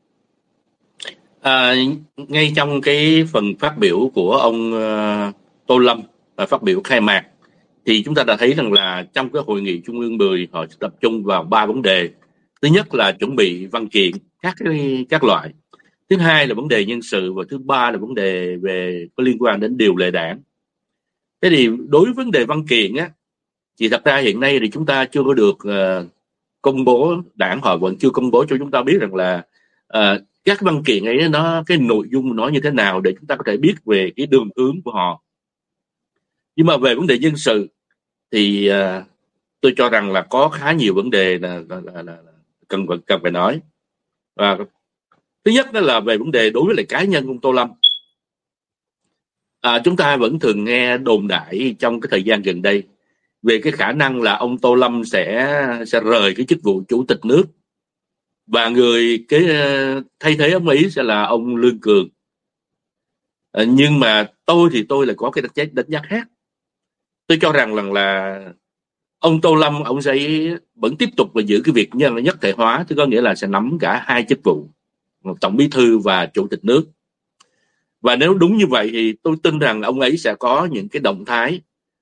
Speaker 2: À, ngay trong cái phần phát biểu của ông uh, Tô Lâm và phát biểu khai mạc thì chúng ta đã thấy rằng là trong cái hội nghị Trung ương mười họ tập trung vào ba vấn đề. Thứ nhất là chuẩn bị văn kiện các cái, các loại. Thứ hai là vấn đề nhân sự, và thứ ba là vấn đề về có liên quan đến điều lệ đảng. Thế thì đối với vấn đề văn kiện á, thì thật ra hiện nay thì chúng ta chưa có được uh, công bố, đảng họ vẫn chưa công bố cho chúng ta biết rằng là uh, các văn kiện ấy nó cái nội dung nó như thế nào để chúng ta có thể biết về cái đường hướng của họ. Nhưng mà về vấn đề nhân sự thì uh, tôi cho rằng là có khá nhiều vấn đề là, là, là, là cần cần phải nói. Và thứ nhất đó là về vấn đề đối với lại cá nhân ông Tô Lâm. À, chúng ta vẫn thường nghe đồn đại trong cái thời gian gần đây về cái khả năng là ông Tô Lâm sẽ sẽ rời cái chức vụ chủ tịch nước và người cái thay thế ông ấy sẽ là ông Lương Cường. À, nhưng mà tôi thì tôi là có cái đánh giá, đánh giá khác. Tôi cho rằng là, là ông Tô Lâm ông sẽ vẫn tiếp tục và giữ cái việc nhân nhất thể hóa, tức có nghĩa là sẽ nắm cả hai chức vụ, tổng bí thư và chủ tịch nước. Và nếu đúng như vậy thì tôi tin rằng ông ấy sẽ có những cái động thái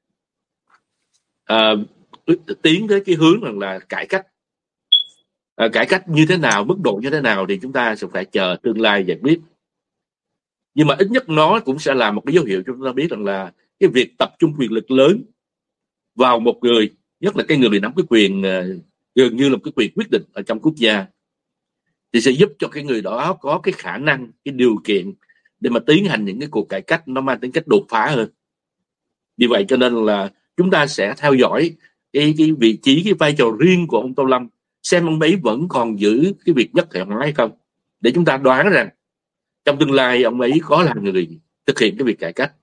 Speaker 2: à, tiến tới cái hướng rằng là cải cách. À, cải cách như thế nào, mức độ như thế nào thì chúng ta sẽ phải chờ tương lai giải quyết. Nhưng mà ít nhất nó cũng sẽ là một cái dấu hiệu cho chúng ta biết rằng là cái việc tập trung quyền lực lớn vào một người, nhất là cái người nắm cái quyền uh, gần như là cái quyền quyết định ở trong quốc gia, thì sẽ giúp cho cái người đó có cái khả năng, cái điều kiện để mà tiến hành những cái cuộc cải cách nó mang tính cách đột phá hơn. Vì vậy cho nên là chúng ta sẽ theo dõi cái, cái vị trí, cái vai trò riêng của ông Tô Lâm, xem ông ấy vẫn còn giữ cái việc nhất thể hóa hay không, để chúng ta đoán rằng trong tương lai ông ấy có là người thực hiện cái việc cải cách.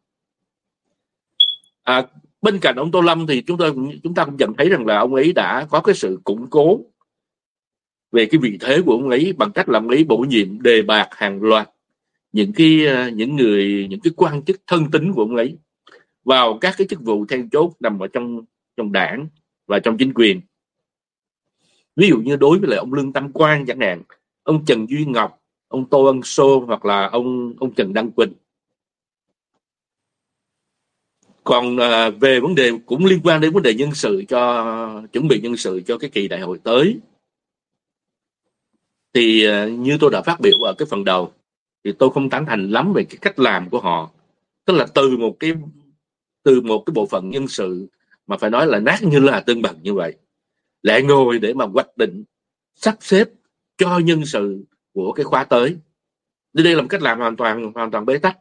Speaker 2: À, bên cạnh ông Tô Lâm thì chúng tôi chúng ta cũng nhận thấy rằng là ông ấy đã có cái sự củng cố về cái vị thế của ông ấy bằng cách là ông ấy bổ nhiệm đề bạt hàng loạt những cái những người những cái quan chức thân tín của ông ấy vào các cái chức vụ then chốt nằm ở trong trong đảng và trong chính quyền. Ví dụ như đối với lại ông Lương Tam Quang chẳng hạn, ông Trần Duy Ngọc, ông Tô Ân Sô hoặc là ông ông Trần Đăng Quỳnh. Còn à, về vấn đề cũng liên quan đến vấn đề nhân sự, cho chuẩn bị nhân sự cho cái kỳ đại hội tới, thì à, như tôi đã phát biểu ở cái phần đầu, thì tôi không tán thành lắm về cái cách làm của họ. Tức là từ một cái từ một cái bộ phận nhân sự mà phải nói là nát như là tương bằng như vậy, lại ngồi để mà hoạch định sắp xếp cho nhân sự của cái khóa tới. Đây là một cách làm hoàn toàn hoàn toàn bế tắc.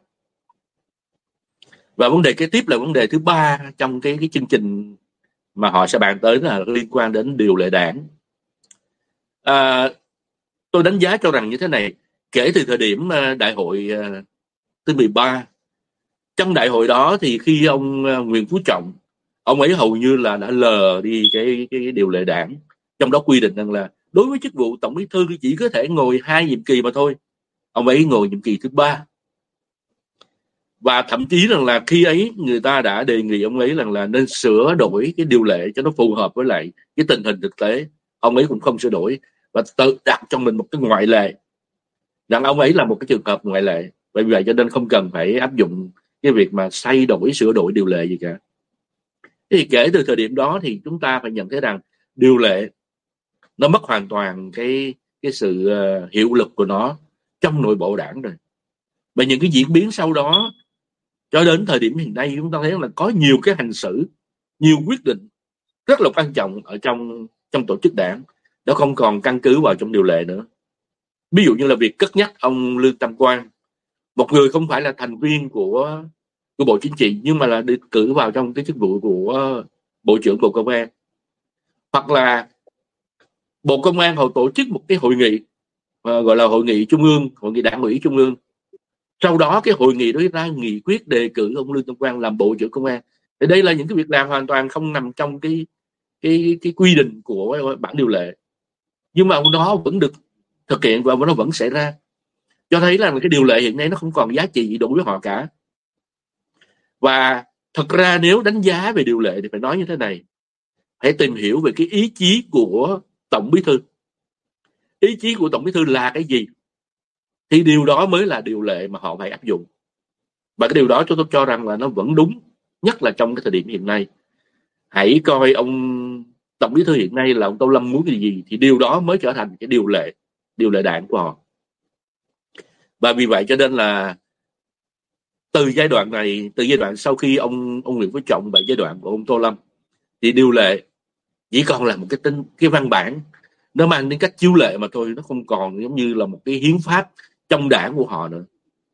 Speaker 2: Và vấn đề kế tiếp là vấn đề thứ ba trong cái cái chương trình mà họ sẽ bàn tới là liên quan đến điều lệ đảng. À, tôi đánh giá cho rằng như thế này, kể từ thời điểm đại hội thứ mười ba, trong đại hội đó thì khi ông Nguyễn Phú Trọng, ông ấy hầu như là đã lờ đi cái, cái điều lệ đảng, trong đó quy định rằng là đối với chức vụ tổng bí thư chỉ có thể ngồi hai nhiệm kỳ mà thôi. Ông ấy ngồi nhiệm kỳ thứ ba, và thậm chí rằng là khi ấy người ta đã đề nghị ông ấy rằng là nên sửa đổi cái điều lệ cho nó phù hợp với lại cái tình hình thực tế. Ông ấy cũng không sửa đổi và tự đặt cho mình một cái ngoại lệ, rằng ông ấy là một cái trường hợp ngoại lệ, bởi vì vậy cho nên không cần phải áp dụng cái việc mà thay đổi sửa đổi điều lệ gì cả. Thì kể từ thời điểm đó thì chúng ta phải nhận thấy rằng điều lệ nó mất hoàn toàn cái cái sự uh, hiệu lực của nó trong nội bộ đảng rồi. Và những cái diễn biến sau đó cho đến thời điểm hiện nay, chúng ta thấy là có nhiều cái hành xử, nhiều quyết định rất là quan trọng ở trong trong tổ chức đảng nó không còn căn cứ vào trong điều lệ nữa. Ví dụ như là việc cất nhắc ông Lương Tam Quang, một người không phải là thành viên của của Bộ Chính trị nhưng mà là được cử vào trong cái chức vụ của Bộ trưởng Bộ Công an. Hoặc là Bộ Công an họ tổ chức một cái hội nghị uh, gọi là hội nghị trung ương, hội nghị đảng ủy trung ương. Sau đó cái hội nghị đó ra nghị quyết đề cử ông Lương Tam Quang làm Bộ trưởng Công an. Thì đây là những cái việc làm hoàn toàn không nằm trong cái cái cái quy định của bản điều lệ, nhưng mà nó vẫn được thực hiện và nó vẫn xảy ra, cho thấy là cái điều lệ hiện nay nó không còn giá trị đối với họ cả. Và thật ra nếu đánh giá về điều lệ thì phải nói như thế này, hãy tìm hiểu về cái ý chí của Tổng Bí thư. Ý chí của Tổng Bí thư là cái gì thì điều đó mới là điều lệ mà họ phải áp dụng. Và cái điều đó chúng tôi cho rằng là nó vẫn đúng, nhất là trong cái thời điểm hiện nay. Hãy coi ông Tổng Bí thư hiện nay là ông Tô Lâm muốn cái gì thì điều đó mới trở thành cái điều lệ, điều lệ đảng của họ. Và vì vậy cho nên là từ giai đoạn này, từ giai đoạn sau khi ông ông Nguyễn Phú Trọng và giai đoạn của ông Tô Lâm thì điều lệ chỉ còn là một cái tin, cái văn bản nó mang đến cách chiếu lệ mà thôi, nó không còn giống như là một cái hiến pháp trong đảng của họ nữa.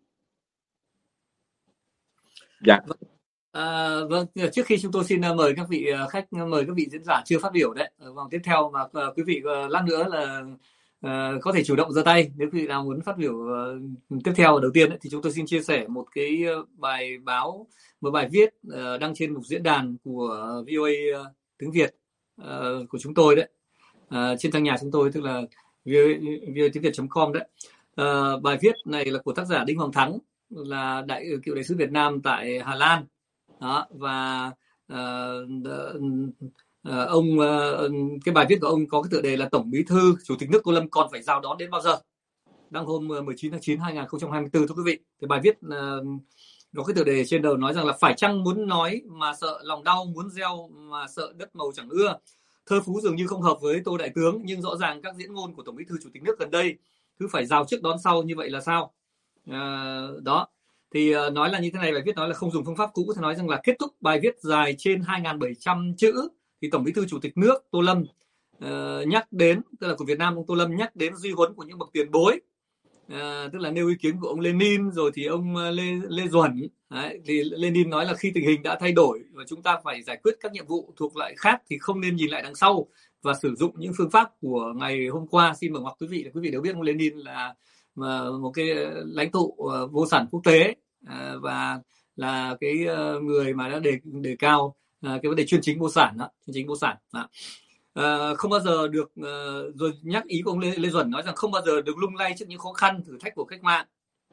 Speaker 2: Dạ.
Speaker 1: À, vâng, trước khi chúng tôi xin mời các vị khách, mời các vị diễn giả chưa phát biểu đấy ở vòng tiếp theo, và uh, quý vị uh, lát nữa là uh, có thể chủ động giơ tay nếu quý vị nào muốn phát biểu uh, tiếp theo. Đầu tiên ấy, thì chúng tôi xin chia sẻ một cái bài báo, một bài viết uh, đăng trên một diễn đàn của vê o a uh, tiếng Việt uh, của chúng tôi đấy, uh, trên trang nhà chúng tôi, tức là vê o a tiếng việt chấm com đấy. Uh, bài viết này là của tác giả Đinh Hoàng Thắng, là đại cựu đại sứ Việt Nam tại Hà Lan. Đó, và uh, uh, ông uh, cái bài viết của ông có cái tựa đề là Tổng Bí thư Chủ tịch nước Tô Lâm còn phải rào đón đến bao giờ, đăng hôm mười chín tháng chín năm hai nghìn không trăm hai mươi tư. Thưa quý vị, thì bài viết uh, có cái tựa đề trên đầu nói rằng là phải chăng muốn nói mà sợ lòng đau, muốn gieo mà sợ đất màu chẳng ưa. Thơ phú dường như không hợp với Tô Đại tướng, nhưng rõ ràng các diễn ngôn của Tổng Bí thư Chủ tịch nước gần đây cứ phải rào trước đón sau như vậy là sao? Uh, đó thì uh, nói là như thế này, bài viết nói là không dùng phương pháp cũ, thì nói rằng là kết thúc bài viết dài trên hai nghìn bảy trăm chữ thì Tổng Bí thư Chủ tịch nước Tô Lâm uh, nhắc đến, tức là của Việt Nam, ông Tô Lâm nhắc đến duy huấn của những bậc tiền bối, uh, tức là nêu ý kiến của ông Lenin, rồi thì ông uh, Lê Lê Duẩn. Đấy, thì Lenin nói là khi tình hình đã thay đổi và chúng ta phải giải quyết các nhiệm vụ thuộc loại khác thì không nên nhìn lại đằng sau và sử dụng những phương pháp của ngày hôm qua. Xin mời quý vị, quý vị đều biết ông Lenin là mà một cái lãnh tụ uh, vô sản quốc tế, uh, và là cái uh, người mà đã đề đề cao uh, cái vấn đề chuyên chính vô sản đó, chuyên chính vô sản đó. Uh, không bao giờ được uh, rồi nhắc ý của ông Lê, Lê Duẩn nói rằng không bao giờ được lung lay trước những khó khăn thử thách của cách mạng.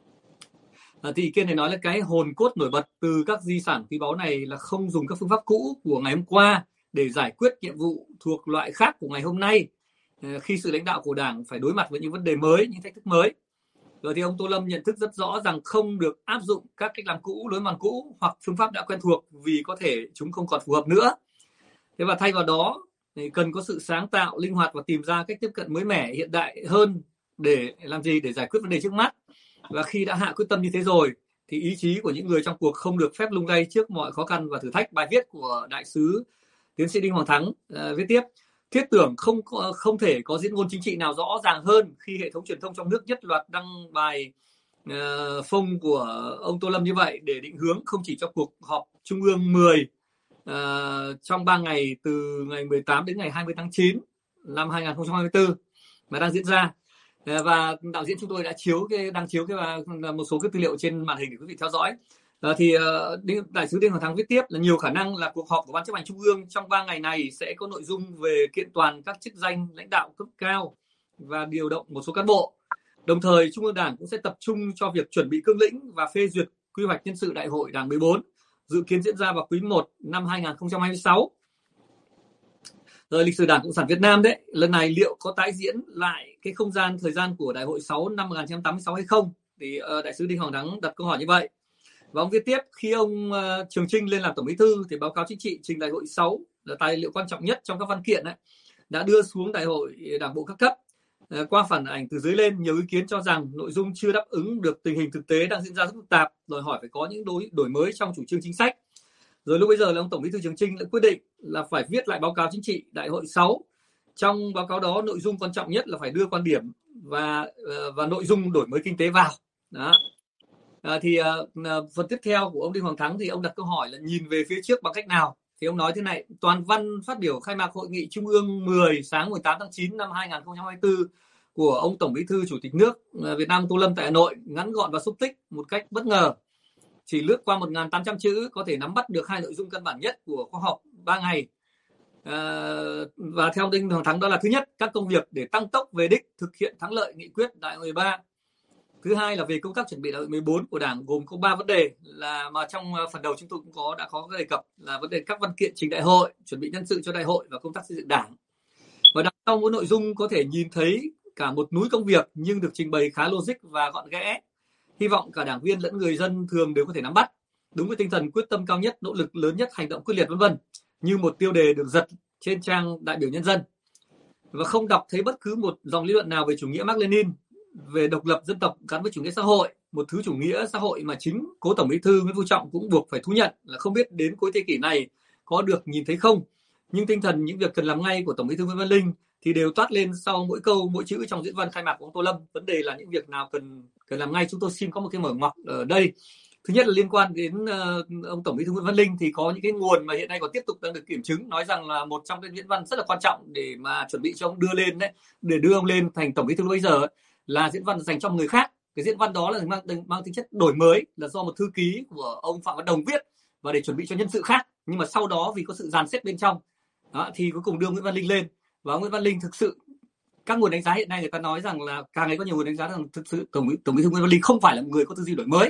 Speaker 1: Uh, thì ý kiến này nói là cái hồn cốt nổi bật từ các di sản quý báu này là không dùng các phương pháp cũ của ngày hôm qua để giải quyết nhiệm vụ thuộc loại khác của ngày hôm nay, uh, khi sự lãnh đạo của Đảng phải đối mặt với những vấn đề mới, những thách thức mới. Rồi thì ông Tô Lâm nhận thức rất rõ rằng không được áp dụng các cách làm cũ, lối mòn cũ hoặc phương pháp đã quen thuộc, vì có thể chúng không còn phù hợp nữa. Thế và thay vào đó thì cần có sự sáng tạo, linh hoạt và tìm ra cách tiếp cận mới mẻ, hiện đại hơn để làm gì? Để giải quyết vấn đề trước mắt. Và khi đã hạ quyết tâm như thế rồi thì ý chí của những người trong cuộc không được phép lung lay trước mọi khó khăn và thử thách. Bài viết của đại sứ tiến sĩ Đinh Hoàng Thắng uh, viết tiếp: thiết tưởng không không thể có diễn ngôn chính trị nào rõ ràng hơn khi hệ thống truyền thông trong nước nhất loạt đăng bài uh, phông của ông Tô Lâm như vậy, để định hướng không chỉ cho cuộc họp Trung ương mười uh, trong ba ngày từ ngày mười tám đến ngày hai mươi tháng chín năm hai nghìn không trăm hai mươi tư mà đang diễn ra. Uh, và đạo diễn chúng tôi đã chiếu cái đang chiếu cái một số cái tư liệu trên màn hình để quý vị theo dõi. À, thì uh, đại sứ Đinh Hoàng Thắng viết tiếp là nhiều khả năng là cuộc họp của Ban chấp hành Trung ương trong ba ngày này sẽ có nội dung về kiện toàn các chức danh lãnh đạo cấp cao và điều động một số cán bộ. Đồng thời, Trung ương Đảng cũng sẽ tập trung cho việc chuẩn bị cương lĩnh và phê duyệt quy hoạch nhân sự Đại hội Đảng mười bốn, dự kiến diễn ra vào quý một năm hai nghìn không trăm hai mươi sáu. Rồi lịch sử Đảng Cộng sản Việt Nam đấy, lần này liệu có tái diễn lại cái không gian thời gian của Đại hội sáu năm một nghìn chín trăm tám mươi sáu hay không? Thì uh, đại sứ Đinh Hoàng Thắng đặt câu hỏi như vậy. Và ông viết tiếp, khi ông uh, Trường Chinh lên làm Tổng Bí thư thì báo cáo chính trị trình Đại hội sáu là tài liệu quan trọng nhất trong các văn kiện ấy, đã đưa xuống Đại hội Đảng bộ các cấp. Uh, qua phản ảnh từ dưới lên, nhiều ý kiến cho rằng nội dung chưa đáp ứng được tình hình thực tế đang diễn ra rất phức tạp, đòi hỏi phải có những đối, đổi mới trong chủ trương chính sách. Rồi lúc bây giờ là ông Tổng Bí thư Trường Chinh đã quyết định là phải viết lại báo cáo chính trị Đại hội sáu. Trong báo cáo đó, nội dung quan trọng nhất là phải đưa quan điểm và và nội dung đổi mới kinh tế vào. Đó. À, thì uh, phần tiếp theo của ông Đinh Hoàng Thắng thì ông đặt câu hỏi là nhìn về phía trước bằng cách nào? Thì ông nói thế này: toàn văn phát biểu khai mạc Hội nghị Trung ương mười sáng mười tám tháng chín năm hai nghìn không trăm hai mươi tư của ông Tổng Bí thư Chủ tịch nước Việt Nam Tô Lâm tại Hà Nội ngắn gọn và xúc tích một cách bất ngờ. Chỉ lướt qua một nghìn tám trăm chữ có thể nắm bắt được hai nội dung căn bản nhất của khóa họp ba ngày. À, và theo ông Đinh Hoàng Thắng đó là: thứ nhất, các công việc để tăng tốc về đích thực hiện thắng lợi nghị quyết Đại hội mười ba. Thứ hai là về công tác chuẩn bị Đại hội mười bốn của Đảng, gồm có ba vấn đề là mà trong phần đầu chúng tôi cũng có đã có đề cập là vấn đề các văn kiện trình đại hội, chuẩn bị nhân sự cho đại hội và công tác xây dựng Đảng. Và đằng sau mỗi nội dung có thể nhìn thấy cả một núi công việc nhưng được trình bày khá logic và gọn ghẽ. Hy vọng cả đảng viên lẫn người dân thường đều có thể nắm bắt đúng với tinh thần quyết tâm cao nhất, nỗ lực lớn nhất, hành động quyết liệt vân vân, như một tiêu đề được giật trên trang Đại biểu Nhân dân. Và không đọc thấy bất cứ một dòng lý luận nào về chủ nghĩa Mác Lênin, về độc lập dân tộc gắn với chủ nghĩa xã hội, một thứ chủ nghĩa xã hội mà chính cố Tổng Bí thư Nguyễn Phú Trọng cũng buộc phải thú nhận là không biết đến cuối thế kỷ này có được nhìn thấy không. Nhưng tinh thần những việc cần làm ngay của Tổng Bí thư Nguyễn Văn Linh thì đều toát lên sau mỗi câu, mỗi chữ trong diễn văn khai mạc của ông Tô Lâm. Vấn đề là những việc nào cần cần làm ngay. Chúng tôi xin có một cái mở ngoặc ở đây. Thứ nhất là liên quan đến uh, ông Tổng Bí thư Nguyễn Văn Linh thì có những cái nguồn mà hiện nay còn tiếp tục đang được kiểm chứng nói rằng là một trong cái diễn văn rất là quan trọng để mà chuẩn bị cho ông đưa lên đấy, để đưa ông lên thành Tổng Bí thư bây giờ ấy, là diễn văn dành cho người khác. Cái diễn văn đó là mang, mang tính chất đổi mới, là do một thư ký của ông Phạm Văn Đồng viết và để chuẩn bị cho nhân sự khác. Nhưng mà sau đó vì có sự dàn xếp bên trong đó, thì cuối cùng đưa Nguyễn Văn Linh lên. Và Nguyễn Văn Linh thực sự, các nguồn đánh giá hiện nay người ta nói rằng là càng ngày có nhiều nguồn đánh giá rằng thực sự Tổng Bí, Tổng Bí thư Nguyễn Văn Linh không phải là người có tư duy đổi mới.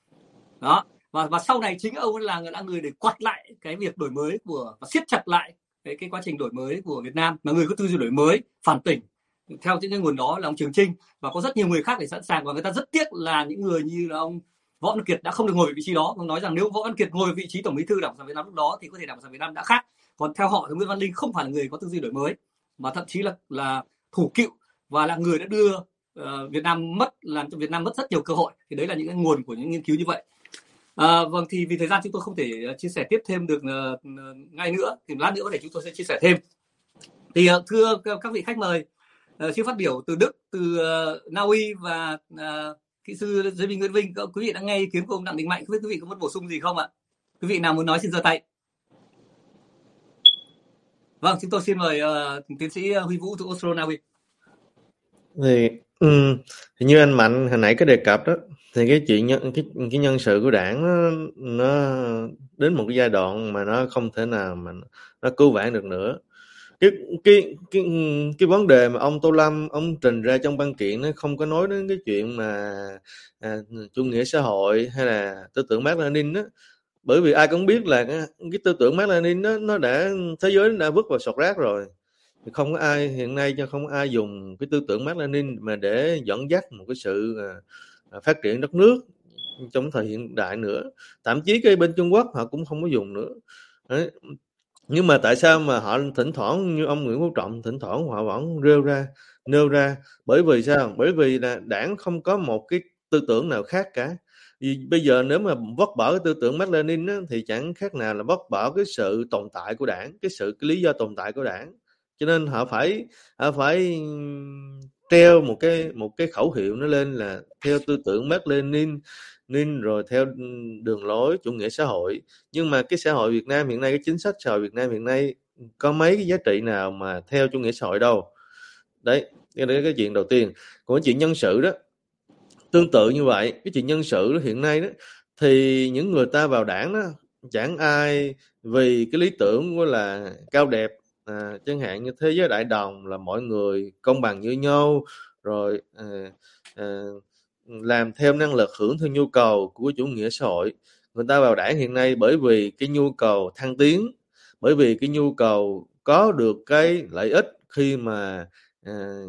Speaker 1: Đó. Và, và sau này chính ông là người là người để quạt lại cái việc đổi mới của và siết chặt lại cái, cái quá trình đổi mới của Việt Nam, mà người có tư duy đổi mới phản tỉnh theo những cái nguồn đó là ông Trường Chinh, và có rất nhiều người khác để sẵn sàng. Và người ta rất tiếc là những người như là ông Võ Văn Kiệt đã không được ngồi vị trí đó. Ông nói rằng nếu Võ Văn Kiệt ngồi vị trí Tổng Bí thư Đảng Cộng sản Việt Nam lúc đó thì có thể Đảng Cộng sản Việt Nam đã khác. Còn theo họ thì Nguyễn Văn Linh không phải là người có tư duy đổi mới, mà thậm chí là là thủ cựu và là người đã đưa uh, Việt Nam mất làm cho Việt Nam mất rất nhiều cơ hội. Thì đấy là những cái nguồn của những nghiên cứu như vậy. À, vâng, thì vì thời gian chúng tôi không thể chia sẻ tiếp thêm được uh, ngay nữa, thì lát nữa có thể chúng tôi sẽ chia sẻ thêm. Thì uh, thưa các vị khách mời, uh, xin phát biểu từ Đức, từ uh, Na Uy và uh, kỹ sư Giới Bình Nguyễn Vinh, quý vị đã nghe ý kiến của ông Đặng Đình Mạnh, không biết quý vị có muốn bổ sung gì không ạ? Quý vị nào muốn nói xin giơ tay. Vâng, chúng tôi xin mời uh, tiến sĩ Huy Vũ từ Oslo, Na Uy.
Speaker 5: Thì, um, thì như anh Mạnh hồi nãy có đề cập đó, thì cái chuyện nhân cái cái nhân sự của đảng nó, nó đến một cái giai đoạn mà nó không thể nào mà nó cứu vãn được nữa. Cái cái cái cái vấn đề mà ông Tô Lâm ông trình ra trong văn kiện nó không có nói đến cái chuyện mà à, chủ nghĩa xã hội hay là tư tưởng Mác Lênin đó, bởi vì ai cũng biết là cái, cái tư tưởng Mác Lênin nó nó đã thế giới đã vứt vào sọt rác rồi. Không có ai hiện nay cho không có ai dùng cái tư tưởng Mác Lênin mà để dẫn dắt một cái sự à, phát triển đất nước trong thời hiện đại nữa. Thậm chí cái bên Trung Quốc họ cũng không có dùng nữa. Đấy. Nhưng mà tại sao mà họ thỉnh thoảng như ông Nguyễn Phú Trọng thỉnh thoảng họ vẫn rêu ra nêu ra? Bởi vì sao? Bởi vì là đảng không có một cái tư tưởng nào khác cả. Vì bây giờ nếu mà vứt bỏ cái tư tưởng Mác Lênin á, thì chẳng khác nào là vứt bỏ cái sự tồn tại của đảng, cái sự cái lý do tồn tại của đảng. Cho nên họ phải họ phải treo một cái một cái khẩu hiệu nó lên là theo tư tưởng Mác Lênin, nên rồi theo đường lối chủ nghĩa xã hội. Nhưng mà cái xã hội Việt Nam hiện nay, cái chính sách xã hội Việt Nam hiện nay có mấy cái giá trị nào mà theo chủ nghĩa xã hội đâu. Đấy, cái đấy cái chuyện đầu tiên. Còn cái chuyện nhân sự đó tương tự như vậy. Cái chuyện nhân sự đó hiện nay đó thì những người ta vào đảng đó chẳng ai vì cái lý tưởng của là cao đẹp, à, chẳng hạn như thế giới đại đồng là mọi người công bằng như nhau, rồi à, à, làm theo năng lực, hưởng theo nhu cầu của chủ nghĩa xã hội. Người ta vào đảng hiện nay bởi vì cái nhu cầu thăng tiến, bởi vì cái nhu cầu có được cái lợi ích khi mà à,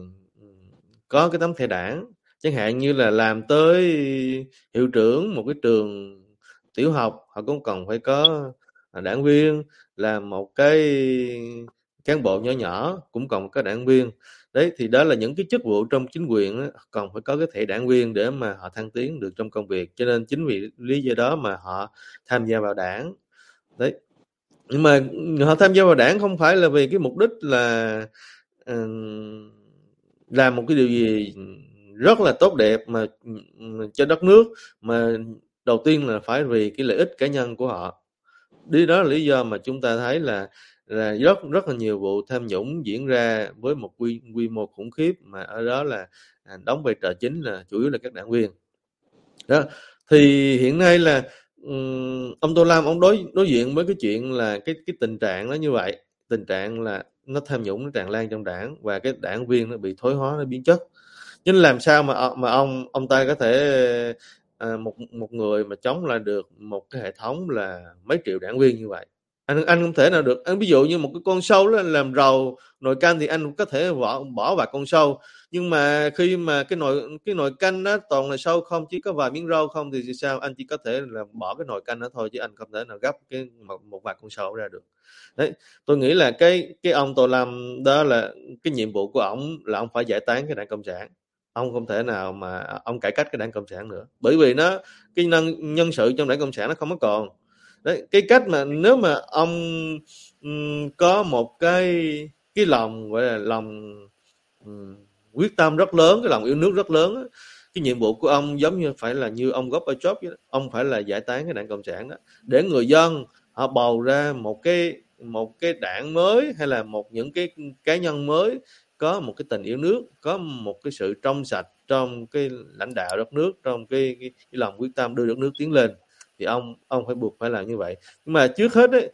Speaker 5: có cái tấm thẻ đảng, chẳng hạn như là làm tới hiệu trưởng một cái trường tiểu học họ cũng cần phải có đảng viên, làm một cái cán bộ nhỏ nhỏ cũng cần có đảng viên. Đấy, thì đó là những cái chức vụ trong chính quyền á, cần phải có cái thẻ đảng viên để mà họ thăng tiến được trong công việc, cho nên chính vì lý do đó mà họ tham gia vào đảng. Đấy, nhưng mà họ tham gia vào đảng không phải là vì cái mục đích là uh, làm một cái điều gì rất là tốt đẹp mà cho đất nước, mà đầu tiên là phải vì cái lợi ích cá nhân của họ. Đi đó là lý do mà chúng ta thấy là là rất rất là nhiều vụ tham nhũng diễn ra với một quy quy mô khủng khiếp, mà ở đó là à, đóng vai trò chính là chủ yếu là các đảng viên. Đó, thì hiện nay là um, ông Tô Lâm ông đối đối diện với cái chuyện là cái cái tình trạng nó như vậy, tình trạng là nó tham nhũng nó tràn lan trong đảng và cái đảng viên nó bị thối hóa, nó biến chất. Nhưng làm sao mà mà ông ông ta có thể à, một một người mà chống lại được một cái hệ thống là mấy triệu đảng viên như vậy? Anh anh không thể nào được. Anh ví dụ như một cái con sâu nó làm rầu nồi canh thì anh có thể bỏ bỏ vào con sâu, nhưng mà khi mà cái nồi cái nồi canh đó toàn là sâu không, chỉ có vài miếng rau không thì sao? Anh chỉ có thể là bỏ cái nồi canh đó thôi, chứ anh không thể nào gấp cái một, một vài con sâu ra được. Đấy, tôi nghĩ là cái cái ông Tô Lâm đó là cái nhiệm vụ của ông là ông phải giải tán cái đảng Cộng sản. Ông không thể nào mà ông cải cách cái đảng Cộng sản nữa, bởi vì nó cái nhân, nhân sự trong đảng Cộng sản nó không có còn. Đấy, cái cách mà nếu mà ông um, có một cái cái lòng gọi là lòng um, quyết tâm rất lớn, cái lòng yêu nước rất lớn đó. Cái nhiệm vụ của ông giống như phải là như ông Gorbachev vậy đó. Ông phải là giải tán cái đảng Cộng sản đó để người dân họ bầu ra một cái một cái đảng mới, hay là một những cái cá nhân mới có một cái tình yêu nước, có một cái sự trong sạch trong cái lãnh đạo đất nước, trong cái, cái, cái lòng quyết tâm đưa đất nước tiến lên, thì ông ông phải buộc phải làm như vậy. Nhưng mà trước hết ấy,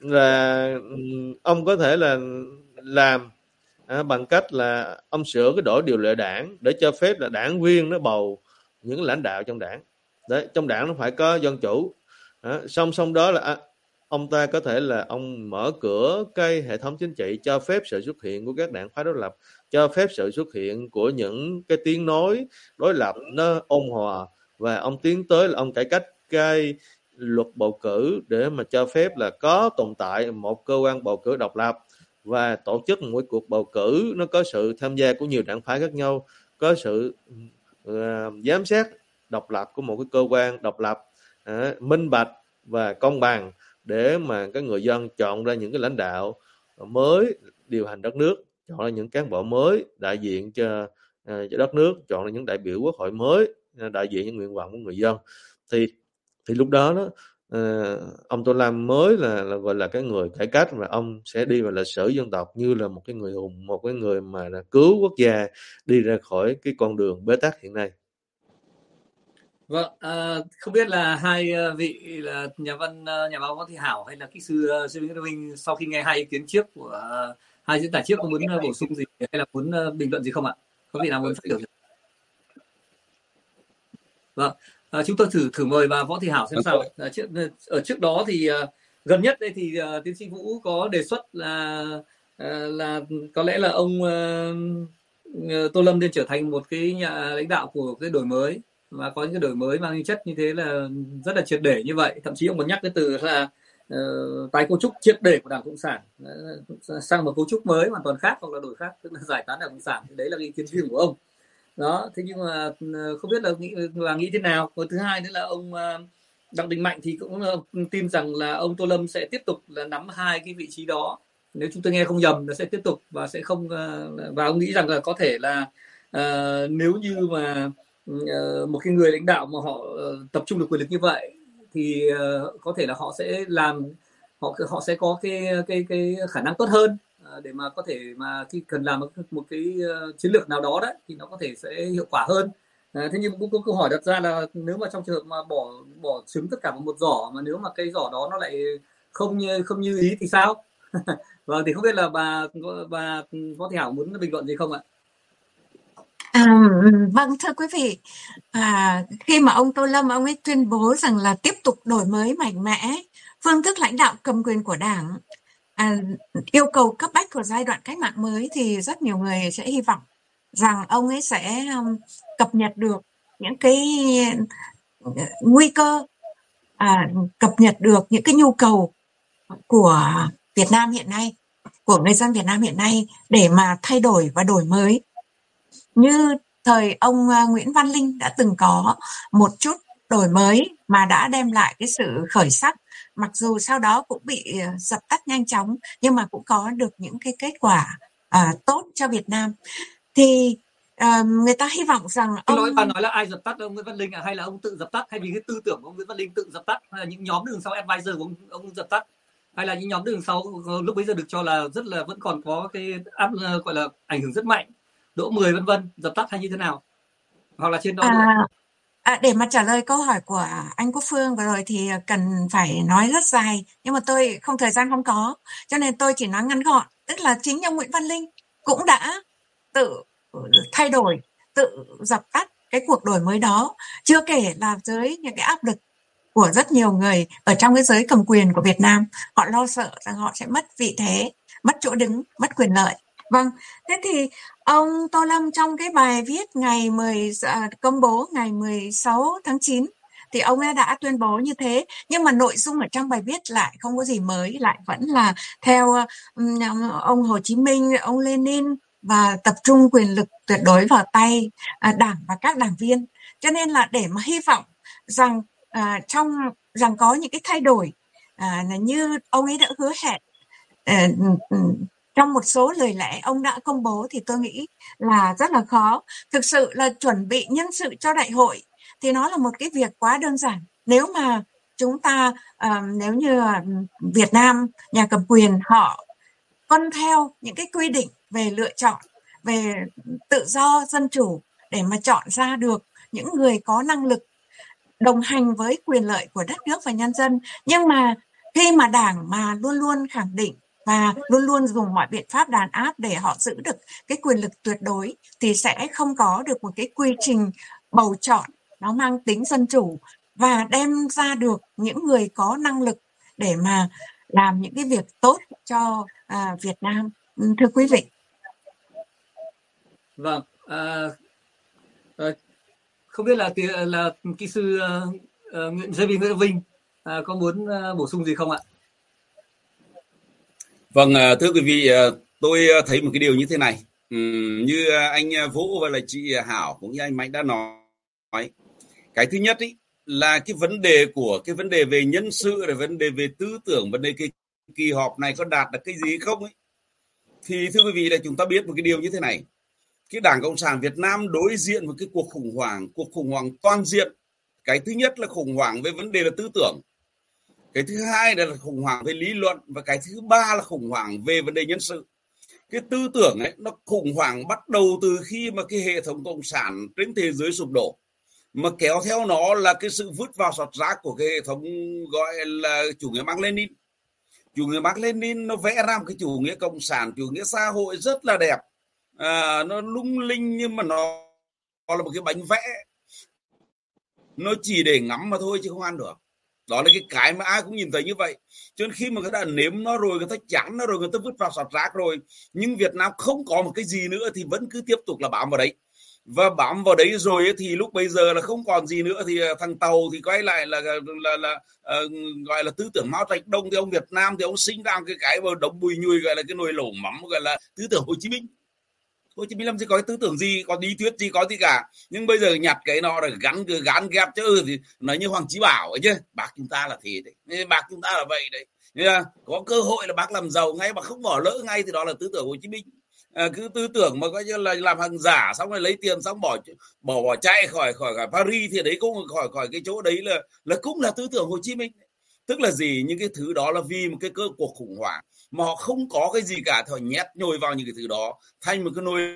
Speaker 5: là ông có thể là làm à, bằng cách là ông sửa cái đổi điều lệ đảng để cho phép là đảng viên nó bầu những lãnh đạo trong đảng. Đấy, trong đảng nó phải có dân chủ. À, song song đó là à, ông ta có thể là ông mở cửa cái hệ thống chính trị, cho phép sự xuất hiện của các đảng phái đối lập, cho phép sự xuất hiện của những cái tiếng nói đối lập nó ôn hòa, và ông tiến tới là ông cải cách cái luật bầu cử để mà cho phép là có tồn tại một cơ quan bầu cử độc lập, và tổ chức mỗi cuộc bầu cử nó có sự tham gia của nhiều đảng phái khác nhau, có sự uh, giám sát độc lập của một cái cơ quan độc lập, uh, minh bạch và công bằng, để mà các người dân chọn ra những cái lãnh đạo mới điều hành đất nước, chọn ra những cán bộ mới đại diện cho, uh, cho đất nước, chọn ra những đại biểu quốc hội mới đại diện những nguyện vọng của người dân. Thì thì lúc đó đó uh, ông Tô Lâm mới là, là gọi là cái người cải cách, và ông sẽ đi vào lịch sử dân tộc như là một cái người hùng, một cái người mà là cứu quốc gia đi ra khỏi cái con đường bế tắc hiện nay.
Speaker 1: Vâng, à, không biết là hai vị là nhà văn, nhà báo Võ Thị Hảo hay là kỹ sư Sư Nguyễn Minh, sau khi nghe hai ý kiến trước của uh, hai diễn giả trước, có muốn bổ sung gì hay là muốn uh, bình luận gì không ạ? Có vị nào muốn phát biểu? Vâng, à, chúng tôi thử thử mời bà Võ Thị Hảo xem sao. À, trước, ở trước đó thì uh, gần nhất đây thì uh, tiến sĩ Vũ có đề xuất là uh, là có lẽ là ông uh, Tô Lâm nên trở thành một cái nhà lãnh đạo của cái đổi mới, và có những cái đổi mới mang tính chất như thế là rất là triệt để như vậy. Thậm chí ông còn nhắc cái từ là uh, tái cấu trúc triệt để của Đảng Cộng sản uh, sang một cấu trúc mới hoàn toàn khác, hoặc là đổi khác, tức là giải tán Đảng Cộng sản. Thì đấy là cái ý kiến riêng của ông. Đó, thế nhưng mà không biết là nghĩ là nghĩ thế nào. Và thứ hai nữa là ông Đặng Đình Mạnh thì cũng tin rằng là ông Tô Lâm sẽ tiếp tục là nắm hai cái vị trí đó, nếu chúng tôi nghe không nhầm nó sẽ tiếp tục, và sẽ không, và ông nghĩ rằng là có thể là uh, nếu như mà uh, một cái người lãnh đạo mà họ uh, tập trung được quyền lực như vậy thì uh, có thể là họ sẽ làm họ họ sẽ có cái cái cái khả năng tốt hơn để mà có thể mà khi cần làm một, một cái chiến lược nào đó đấy thì nó có thể sẽ hiệu quả hơn. À, thế nhưng cũng có câu hỏi đặt ra là nếu mà trong trường hợp mà bỏ bỏ trứng tất cả vào một giỏ, mà nếu mà cây giỏ đó nó lại không như không như ý thì sao? Vâng, thì không biết là bà bà Võ Thị Hảo muốn bình luận gì không ạ?
Speaker 4: À, vâng, thưa quý vị, à, khi mà ông Tô Lâm ông ấy tuyên bố rằng là tiếp tục đổi mới mạnh mẽ phương thức lãnh đạo cầm quyền của Đảng, à, yêu cầu cấp bách của giai đoạn cách mạng mới, thì rất nhiều người sẽ hy vọng rằng ông ấy sẽ um, cập nhật được những cái uh, nguy cơ, à, cập nhật được những cái nhu cầu của Việt Nam hiện nay, của người dân Việt Nam hiện nay, để mà thay đổi và đổi mới. Như thời ông uh, Nguyễn Văn Linh đã từng có một chút đổi mới mà đã đem lại cái sự khởi sắc, mặc dù sau đó cũng bị uh, dập tắt nhanh chóng, nhưng mà cũng có được những cái kết quả uh, tốt cho Việt Nam. Thì uh, người ta hy vọng rằng
Speaker 1: Xin
Speaker 4: ông...
Speaker 1: lỗi, bà nói là ai dập tắt, ông Nguyễn Văn Linh à, hay là ông tự dập tắt, hay vì cái tư tưởng của ông Nguyễn Văn Linh tự dập tắt, hay là những nhóm đường sau advisor của ông, ông dập tắt, hay là những nhóm đường sau lúc bấy giờ được cho là rất là vẫn còn có cái áp gọi là ảnh hưởng rất mạnh, Đỗ Mười vân vân, dập tắt hay như thế nào, hoặc là trên đó nữa?
Speaker 4: À, à, để mà trả lời câu hỏi của anh Quốc Phương vừa rồi thì cần phải nói rất dài, nhưng mà tôi không, thời gian không có, cho nên tôi chỉ nói ngắn gọn. Tức là chính ông Nguyễn Văn Linh cũng đã tự thay đổi, tự dập tắt cái cuộc đổi mới đó, chưa kể là dưới những cái áp lực của rất nhiều người ở trong cái giới cầm quyền của Việt Nam. Họ lo sợ rằng họ sẽ mất vị thế, mất chỗ đứng, mất quyền lợi. Vâng, thế thì ông Tô Lâm trong cái bài viết ngày mười à, công bố ngày mười sáu tháng chín thì ông ấy đã tuyên bố như thế, nhưng mà nội dung ở trong bài viết lại không có gì mới, lại vẫn là theo um, ông Hồ Chí Minh, ông Lenin, và tập trung quyền lực tuyệt đối vào tay à, Đảng và các đảng viên. Cho nên là để mà hy vọng rằng à, trong rằng có những cái thay đổi à, như ông ấy đã hứa hẹn à, trong một số lời lẽ ông đã công bố, thì tôi nghĩ là rất là khó. Thực sự là chuẩn bị nhân sự cho đại hội thì nó là một cái việc quá đơn giản. Nếu mà chúng ta uh, nếu như Việt Nam nhà cầm quyền họ tuân theo những cái quy định về lựa chọn, về tự do dân chủ, để mà chọn ra được những người có năng lực đồng hành với quyền lợi của đất nước và nhân dân, nhưng mà khi mà Đảng mà luôn luôn khẳng định và luôn luôn dùng mọi biện pháp đàn áp để họ giữ được cái quyền lực tuyệt đối, thì sẽ không có được một cái quy trình bầu chọn nó mang tính dân chủ và đem ra được những người có năng lực để mà làm những cái việc tốt cho à, Việt Nam. Thưa quý vị.
Speaker 1: Vâng, à, à, không biết là là kỹ sư uh, Nguyễn Duy Nguyễn Vinh à, có muốn uh, bổ sung gì không ạ?
Speaker 3: Vâng, thưa quý vị, tôi thấy một cái điều như thế này. Uhm, như anh Vũ và là chị Hảo cũng như anh Mạnh đã nói, cái thứ nhất ý, là cái vấn đề của cái vấn đề về nhân sự, rồi vấn đề về tư tưởng, vấn đề cái kỳ họp này có đạt được cái gì không ấy, thì thưa quý vị là chúng ta biết một cái điều như thế này. Cái Đảng Cộng sản Việt Nam đối diện với cái cuộc khủng hoảng, cuộc khủng hoảng toàn diện. Cái thứ nhất là khủng hoảng về vấn đề là tư tưởng. Cái thứ hai là khủng hoảng về lý luận, và cái thứ ba là khủng hoảng về vấn đề nhân sự. Cái tư tưởng ấy nó khủng hoảng bắt đầu từ khi mà cái hệ thống cộng sản trên thế giới sụp đổ, mà kéo theo nó là cái sự vứt vào sọt rác của cái hệ thống gọi là chủ nghĩa Mác Lênin. Chủ nghĩa Mác Lênin nó vẽ ra một cái chủ nghĩa cộng sản, chủ nghĩa xã hội rất là đẹp, à, nó lung linh, nhưng mà nó, nó là một cái bánh vẽ, nó chỉ để ngắm mà thôi chứ không ăn được. Đó là cái cái mà ai cũng nhìn thấy như vậy. Cho nên khi mà người ta nếm nó rồi, người ta chán nó rồi, người ta vứt vào sọt rác rồi, nhưng Việt Nam không có một cái gì nữa thì vẫn cứ tiếp tục là bám vào đấy. Và bám vào đấy rồi thì lúc bây giờ là không còn gì nữa, thì thằng Tàu thì quay lại là là, là, là uh, gọi là tư tưởng Mao Trạch Đông. Thì ông Việt Nam thì ông sinh ra cái cái vào đống bùi nhùi, gọi là cái nồi lẩu mắm, gọi là tư tưởng Hồ Chí Minh. Hồ Chí Minh làm gì có cái tư tưởng gì, có lý thuyết gì, có gì cả. Nhưng bây giờ nhặt cái nó rồi gắn cứ gắn ghép chứ, thì nói như Hoàng Chí Bảo ấy chứ, bác chúng ta là thế đấy, bác chúng ta là vậy đấy. Nên có cơ hội là bác làm giàu ngay mà không bỏ lỡ ngay, thì đó là tư tưởng Hồ Chí Minh. À, cứ tư tưởng mà coi như là làm hàng giả xong rồi lấy tiền xong bỏ bỏ bỏ chạy khỏi khỏi khỏi Paris, thì đấy cũng khỏi khỏi cái chỗ đấy là là cũng là tư tưởng Hồ Chí Minh. Tức là gì? Những cái thứ đó là vì một cái cơ cuộc khủng hoảng mà họ không có cái gì cả, thì họ nhét nhồi vào những cái thứ đó thành một cái nồi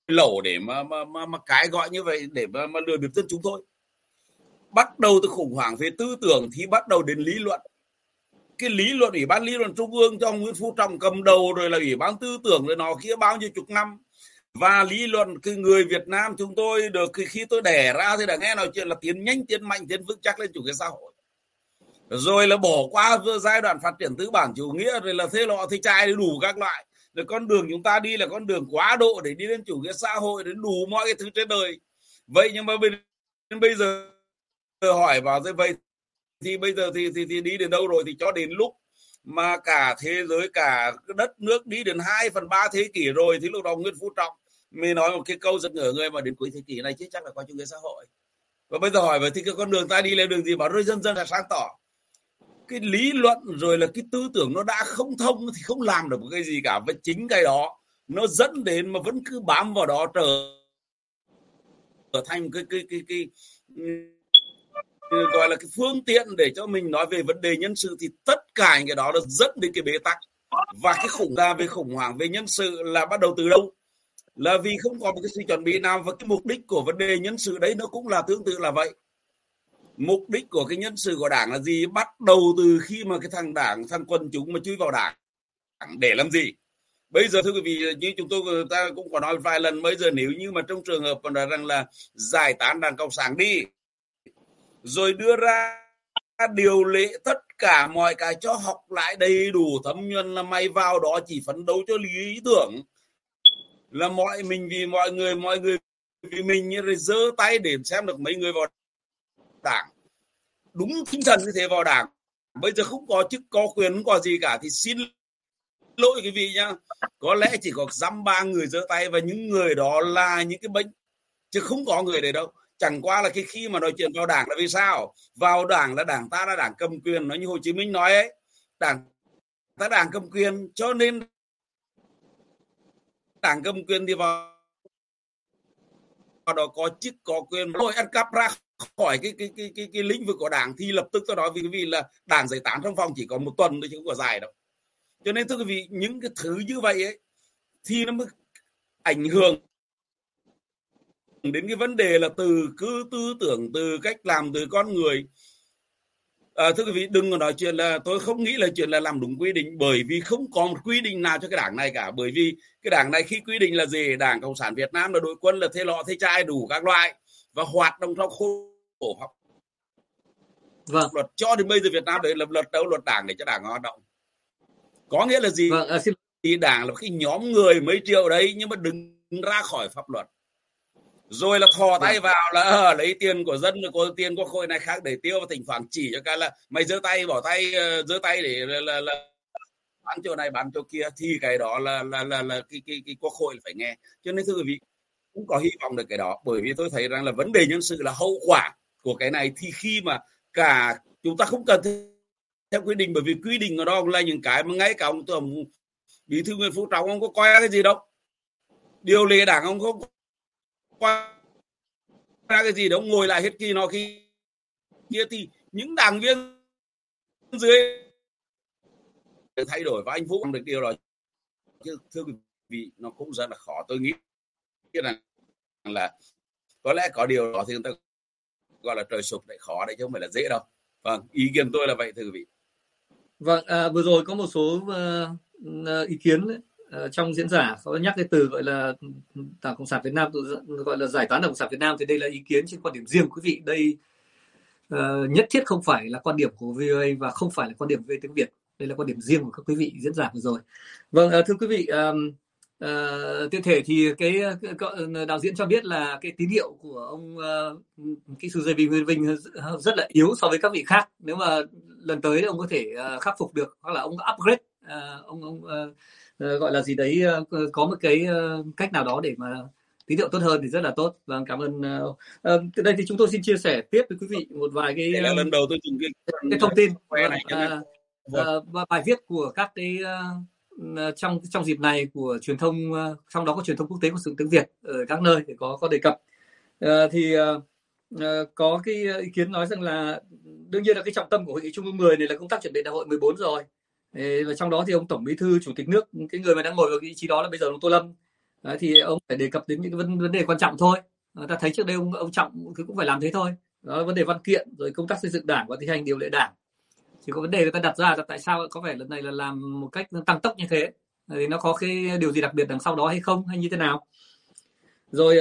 Speaker 3: lẩu để mà mà mà, mà cái gọi như vậy để mà, mà lừa bịp dân chúng thôi. Bắt đầu từ khủng hoảng về tư tưởng thì bắt đầu đến lý luận. Cái lý luận Ủy ban Lý luận Trung ương cho Nguyễn Phú Trọng cầm đầu, rồi là Ủy ban tư tưởng rồi nó kia bao nhiêu chục năm. Và lý luận cái người Việt Nam chúng tôi được khi tôi đẻ ra thì đã nghe nói chuyện là tiến nhanh, tiến mạnh, tiến vững chắc lên chủ nghĩa xã hội. Rồi là bỏ qua giai đoạn phát triển tư bản chủ nghĩa, rồi là thế lọ thế chai đủ các loại. Rồi con đường chúng ta đi là con đường quá độ để đi đến chủ nghĩa xã hội, đến đủ mọi cái thứ trên đời. Vậy nhưng mà bây giờ hỏi vào vậy thì bây giờ thì, thì, thì đi đến đâu rồi? Thì cho đến lúc mà cả thế giới, cả đất nước đi đến hai phần ba thế kỷ rồi thì lúc đó Nguyễn Phú Trọng mới nói một cái câu rất ngỡ người mà đến cuối thế kỷ này chứ chắc là qua chủ nghĩa xã hội. Và bây giờ hỏi vậy thì cái con đường ta đi là đường gì? Bảo rồi dần dần là sáng tỏ. Cái lý luận rồi là cái tư tưởng nó đã không thông thì không làm được một cái gì cả. Và chính cái đó nó dẫn đến mà vẫn cứ bám vào đó trở trở thành cái cái cái cái, cái gọi là cái phương tiện để cho mình nói về vấn đề nhân sự. Thì tất cả những cái đó nó dẫn đến cái bế tắc. Và cái khủng ra về khủng hoảng về nhân sự là bắt đầu từ đâu? Là vì không có một cái sự chuẩn bị nào. Và cái mục đích của vấn đề nhân sự đấy nó cũng là tương tự là vậy. Mục đích của cái nhân sự của đảng là gì? Bắt đầu từ khi mà cái thằng đảng, thằng quần chúng mà chui vào đảng để làm gì? Bây giờ thưa quý vị, như chúng tôi ta cũng có nói vài lần, bây giờ nếu như mà trong trường hợp nói rằng là giải tán Đảng Cộng sản đi, rồi đưa ra điều lệ tất cả mọi cái cho học lại đầy đủ thấm nhuần, là mày vào đó chỉ phấn đấu cho lý tưởng, là mọi mình vì mọi người, mọi người vì mình, như rồi giơ tay để xem được mấy người vào đảng. Đúng tinh thần như thế vào đảng. Bây giờ không có chức, có quyền, không có gì cả thì xin lỗi quý vị nhá, có lẽ chỉ có dăm ba người giơ tay, và những người đó là những cái bệnh, chứ không có người đấy đâu. Chẳng qua là cái khi mà nói chuyện vào đảng là vì sao? Vào đảng là đảng ta là đảng cầm quyền, nói như Hồ Chí Minh nói ấy, đảng ta đảng cầm quyền, cho nên đảng cầm quyền thì vào đó có chức, có quyền, rồi ăn cắp ra khỏi cái cái cái cái cái lĩnh vực của đảng thì lập tức tôi nói với quý vị là đảng giải tán trong vòng chỉ còn một tuần thôi chứ không có dài đâu. Cho nên thưa quý vị, những cái thứ như vậy ấy thì nó mới ảnh hưởng đến cái vấn đề là từ cứ tư tưởng, từ cách làm, từ con người. À, thưa quý vị, đừng có nói chuyện là tôi không nghĩ là chuyện là làm đúng quy định, bởi vì không có một quy định nào cho cái đảng này cả. Bởi vì cái đảng này khi quy định là gì? Đảng Cộng sản Việt Nam là đội quân, là thế lọ thế chai đủ các loại và hoạt động trong khuôn khổ pháp
Speaker 1: Vâng.
Speaker 3: luật. Cho đến bây giờ Việt Nam đấy lập luật đâu, luật đảng để cho đảng hoạt động. Có nghĩa là gì?
Speaker 1: Vâng, à, xin...
Speaker 3: Thì đảng là cái nhóm người mấy triệu đấy nhưng mà đừng ra khỏi pháp luật. Rồi là thò tay vào là à, lấy tiền của dân, có tiền của khối này khác để tiêu, và thỉnh thoảng chỉ cho cái là mày giơ tay, bỏ tay, giơ tay để là, là, là bán chỗ này bán chỗ kia, thì cái đó là là là, là cái cái cái quốc hội phải nghe. Cho nên thưa quý vị, cũng có hy vọng được cái đó, bởi vì tôi thấy rằng là vấn đề nhân sự là hậu quả của cái này. Thì khi mà cả chúng ta không cần theo quy định, bởi vì quy định của đó là những cái mà ngay cả ông tổng bí thư Nguyễn Phú Trọng ông có coi ra cái gì đâu, điều lệ đảng ông không qua ra cái gì đó, ngồi lại hết kỳ nọ khi kia, thì những đảng viên dưới thay đổi và anh Phú được điều đó. Chứ thưa quý vị, nó cũng rất là khó. Tôi nghĩ rằng là có lẽ có điều đó thì người ta gọi là trời sụp lại khó đấy, chứ không phải là dễ đâu. Vâng, ý kiến tôi là vậy thưa quý vị.
Speaker 1: Vâng, à, vừa rồi có một số uh, ý kiến đấy. Uh, trong diễn giả có nhắc cái từ gọi là Đảng Cộng sản Việt Nam, gọi là giải tán Đảng Cộng sản Việt Nam, thì đây là ý kiến trên quan điểm riêng quý vị. Đây uh, nhất thiết không phải là quan điểm của vê o a và không phải là quan điểm vê tiếng Việt. Đây là quan điểm riêng của các quý vị diễn giả vừa rồi. Vâng, uh, thưa quý vị, uh, uh, tiện thể thì cái uh, đạo diễn cho biết là cái tín hiệu của ông uh, kỹ sư Lê Vinh Vinh rất là yếu so với các vị khác. Nếu mà lần tới ông có thể uh, khắc phục được, hoặc là ông upgrade, uh, ông ông uh, Uh, gọi là gì đấy, uh, có một cái uh, cách nào đó để mà tín hiệu tốt hơn thì rất là tốt. Và vâng, cảm ơn. Uh, uh, từ đây thì chúng tôi xin chia sẻ tiếp với quý vị một vài cái,
Speaker 3: uh, lần đầu tôi dùng cái,
Speaker 1: cái thông tin
Speaker 3: này,
Speaker 1: uh, uh, uh, bài viết của các cái uh, trong trong dịp này của truyền thông, uh, trong đó có truyền thông quốc tế của sự tiếng Việt ở các nơi thì có có đề cập. Uh, thì uh, uh, có cái ý kiến nói rằng là đương nhiên là cái trọng tâm của hội nghị Trung ương mười này là công tác chuẩn bị đại hội mười bốn rồi. Và trong đó thì ông Tổng Bí thư Chủ tịch nước, cái người mà đang ngồi ở vị trí đó là bây giờ ông Tô Lâm, Đấy, thì ông phải đề cập đến những cái vấn, vấn đề quan trọng thôi. À, ta thấy trước đây ông ông Trọng thì cũng phải làm thế thôi. Đó là vấn đề văn kiện, rồi công tác xây dựng đảng và thi hành điều lệ đảng. Chỉ có vấn đề người ta đặt ra là tại sao có vẻ lần này là làm một cách tăng tốc như thế, thì nó có cái điều gì đặc biệt đằng sau đó hay không, hay như thế nào. Rồi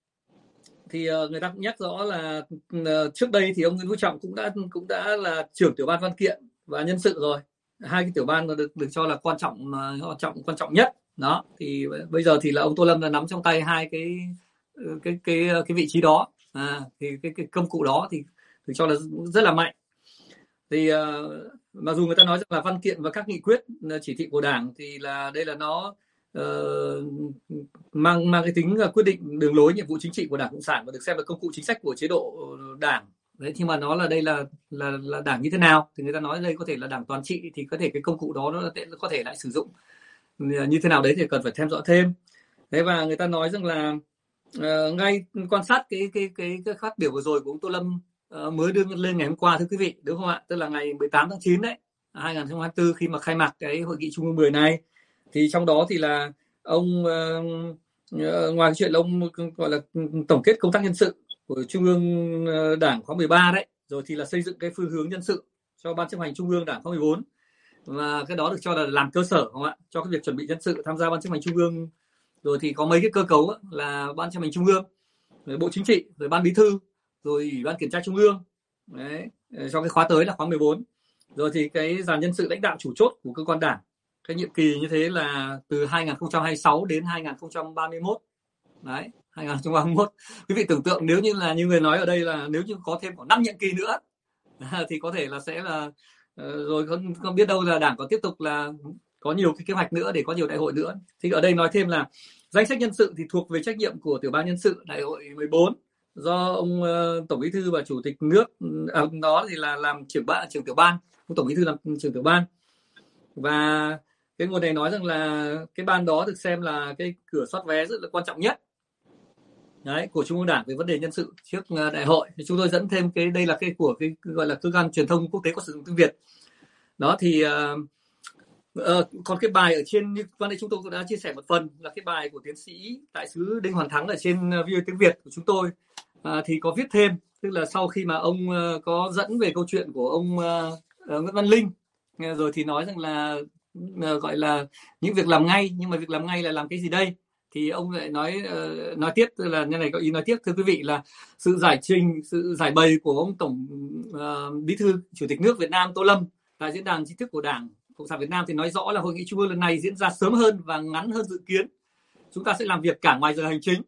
Speaker 1: thì người ta cũng nhắc rõ là trước đây thì ông Nguyễn Phú Trọng cũng đã cũng đã là trưởng tiểu ban văn kiện và nhân sự rồi, hai cái tiểu ban được được cho là quan trọng quan trọng quan trọng nhất đó. Thì bây giờ thì là ông Tô Lâm là nắm trong tay hai cái cái cái cái vị trí đó, à, thì cái, cái công cụ đó thì được cho là rất là mạnh. Thì uh, mặc dù người ta nói rằng là văn kiện và các nghị quyết chỉ thị của Đảng thì là đây là nó uh, mang mang cái tính quyết định đường lối nhiệm vụ chính trị của Đảng Cộng sản và được xem là công cụ chính sách của chế độ Đảng. Đấy, nhưng mà nó là đây là là là Đảng như thế nào thì người ta nói đây có thể là Đảng toàn trị, thì có thể cái công cụ đó nó có thể lại sử dụng như thế nào đấy thì cần phải theo dõi thêm. Thế và người ta nói rằng là uh, ngay quan sát cái cái cái cái phát biểu vừa rồi của ông Tô Lâm uh, mới đưa lên ngày hôm qua, thưa quý vị, đúng không ạ? Tức là ngày mười tám tháng chín đấy, hai nghìn không trăm hai mươi tư, khi mà khai mạc cái hội nghị Trung ương mười này, thì trong đó thì là ông uh, uh, ngoài chuyện là ông gọi là tổng kết công tác nhân sự của Trung ương Đảng khóa mười ba đấy, rồi thì là xây dựng cái phương hướng nhân sự cho Ban chấp hành Trung ương Đảng khóa mười bốn, và cái đó được cho là làm cơ sở, không ạ, cho cái việc chuẩn bị nhân sự tham gia Ban chấp hành Trung ương. Rồi thì có mấy cái cơ cấu ấy, là Ban chấp hành Trung ương, rồi Bộ Chính trị, rồi Ban Bí thư, rồi Ủy ban Kiểm tra Trung ương đấy, cho cái khóa tới là khóa mười bốn. Rồi thì cái dàn nhân sự lãnh đạo chủ chốt của cơ quan Đảng, cái nhiệm kỳ như thế là từ hai nghìn không trăm hai mươi sáu đến hai nghìn không trăm ba mươi mốt. Đấy, hai nghìn không trăm ba mươi mốt. Quý vị tưởng tượng nếu như là như người nói ở đây là nếu như có thêm khoảng năm nhiệm kỳ nữa thì có thể là sẽ là rồi không, không biết đâu là Đảng có tiếp tục là có nhiều cái kế hoạch nữa để có nhiều đại hội nữa. Thì ở đây nói thêm là danh sách nhân sự thì thuộc về trách nhiệm của tiểu ban nhân sự đại hội mười bốn, do ông uh, Tổng Bí thư và Chủ tịch nước à, đó thì là làm trưởng ban trưởng tiểu ban, ông Tổng Bí thư làm trưởng tiểu ban. Và cái nguồn này nói rằng là cái ban đó được xem là cái cửa soát vé rất là quan trọng nhất đấy của Trung ương Đảng về vấn đề nhân sự trước đại hội. Thì chúng tôi dẫn thêm cái đây là cái của cái gọi là cơ quan truyền thông quốc tế có sử dụng tiếng Việt đó. Thì uh, uh, còn cái bài ở trên nhưวันnày chúng tôi cũng đã chia sẻ một phần là cái bài của tiến sĩ đại sứ Đinh Hoàng Thắng ở trên vê o a tiếng Việt của chúng tôi, uh, thì có viết thêm, tức là sau khi mà ông uh, có dẫn về câu chuyện của ông uh, uh, Nguyễn Văn Linh, uh, rồi thì nói rằng là uh, gọi là những việc làm ngay, nhưng mà việc làm ngay là làm cái gì đây? Thì ông lại nói uh, nói tiếp, tức là như này có ý nói tiếp, thưa quý vị, là sự giải trình, sự giải bày của ông Tổng uh, Bí thư Chủ tịch nước Việt Nam Tô Lâm tại diễn đàn chính thức của Đảng Cộng sản Việt Nam thì nói rõ là hội nghị Trung ương lần này diễn ra sớm hơn và ngắn hơn dự kiến. Chúng ta sẽ làm việc cả ngoài giờ hành chính.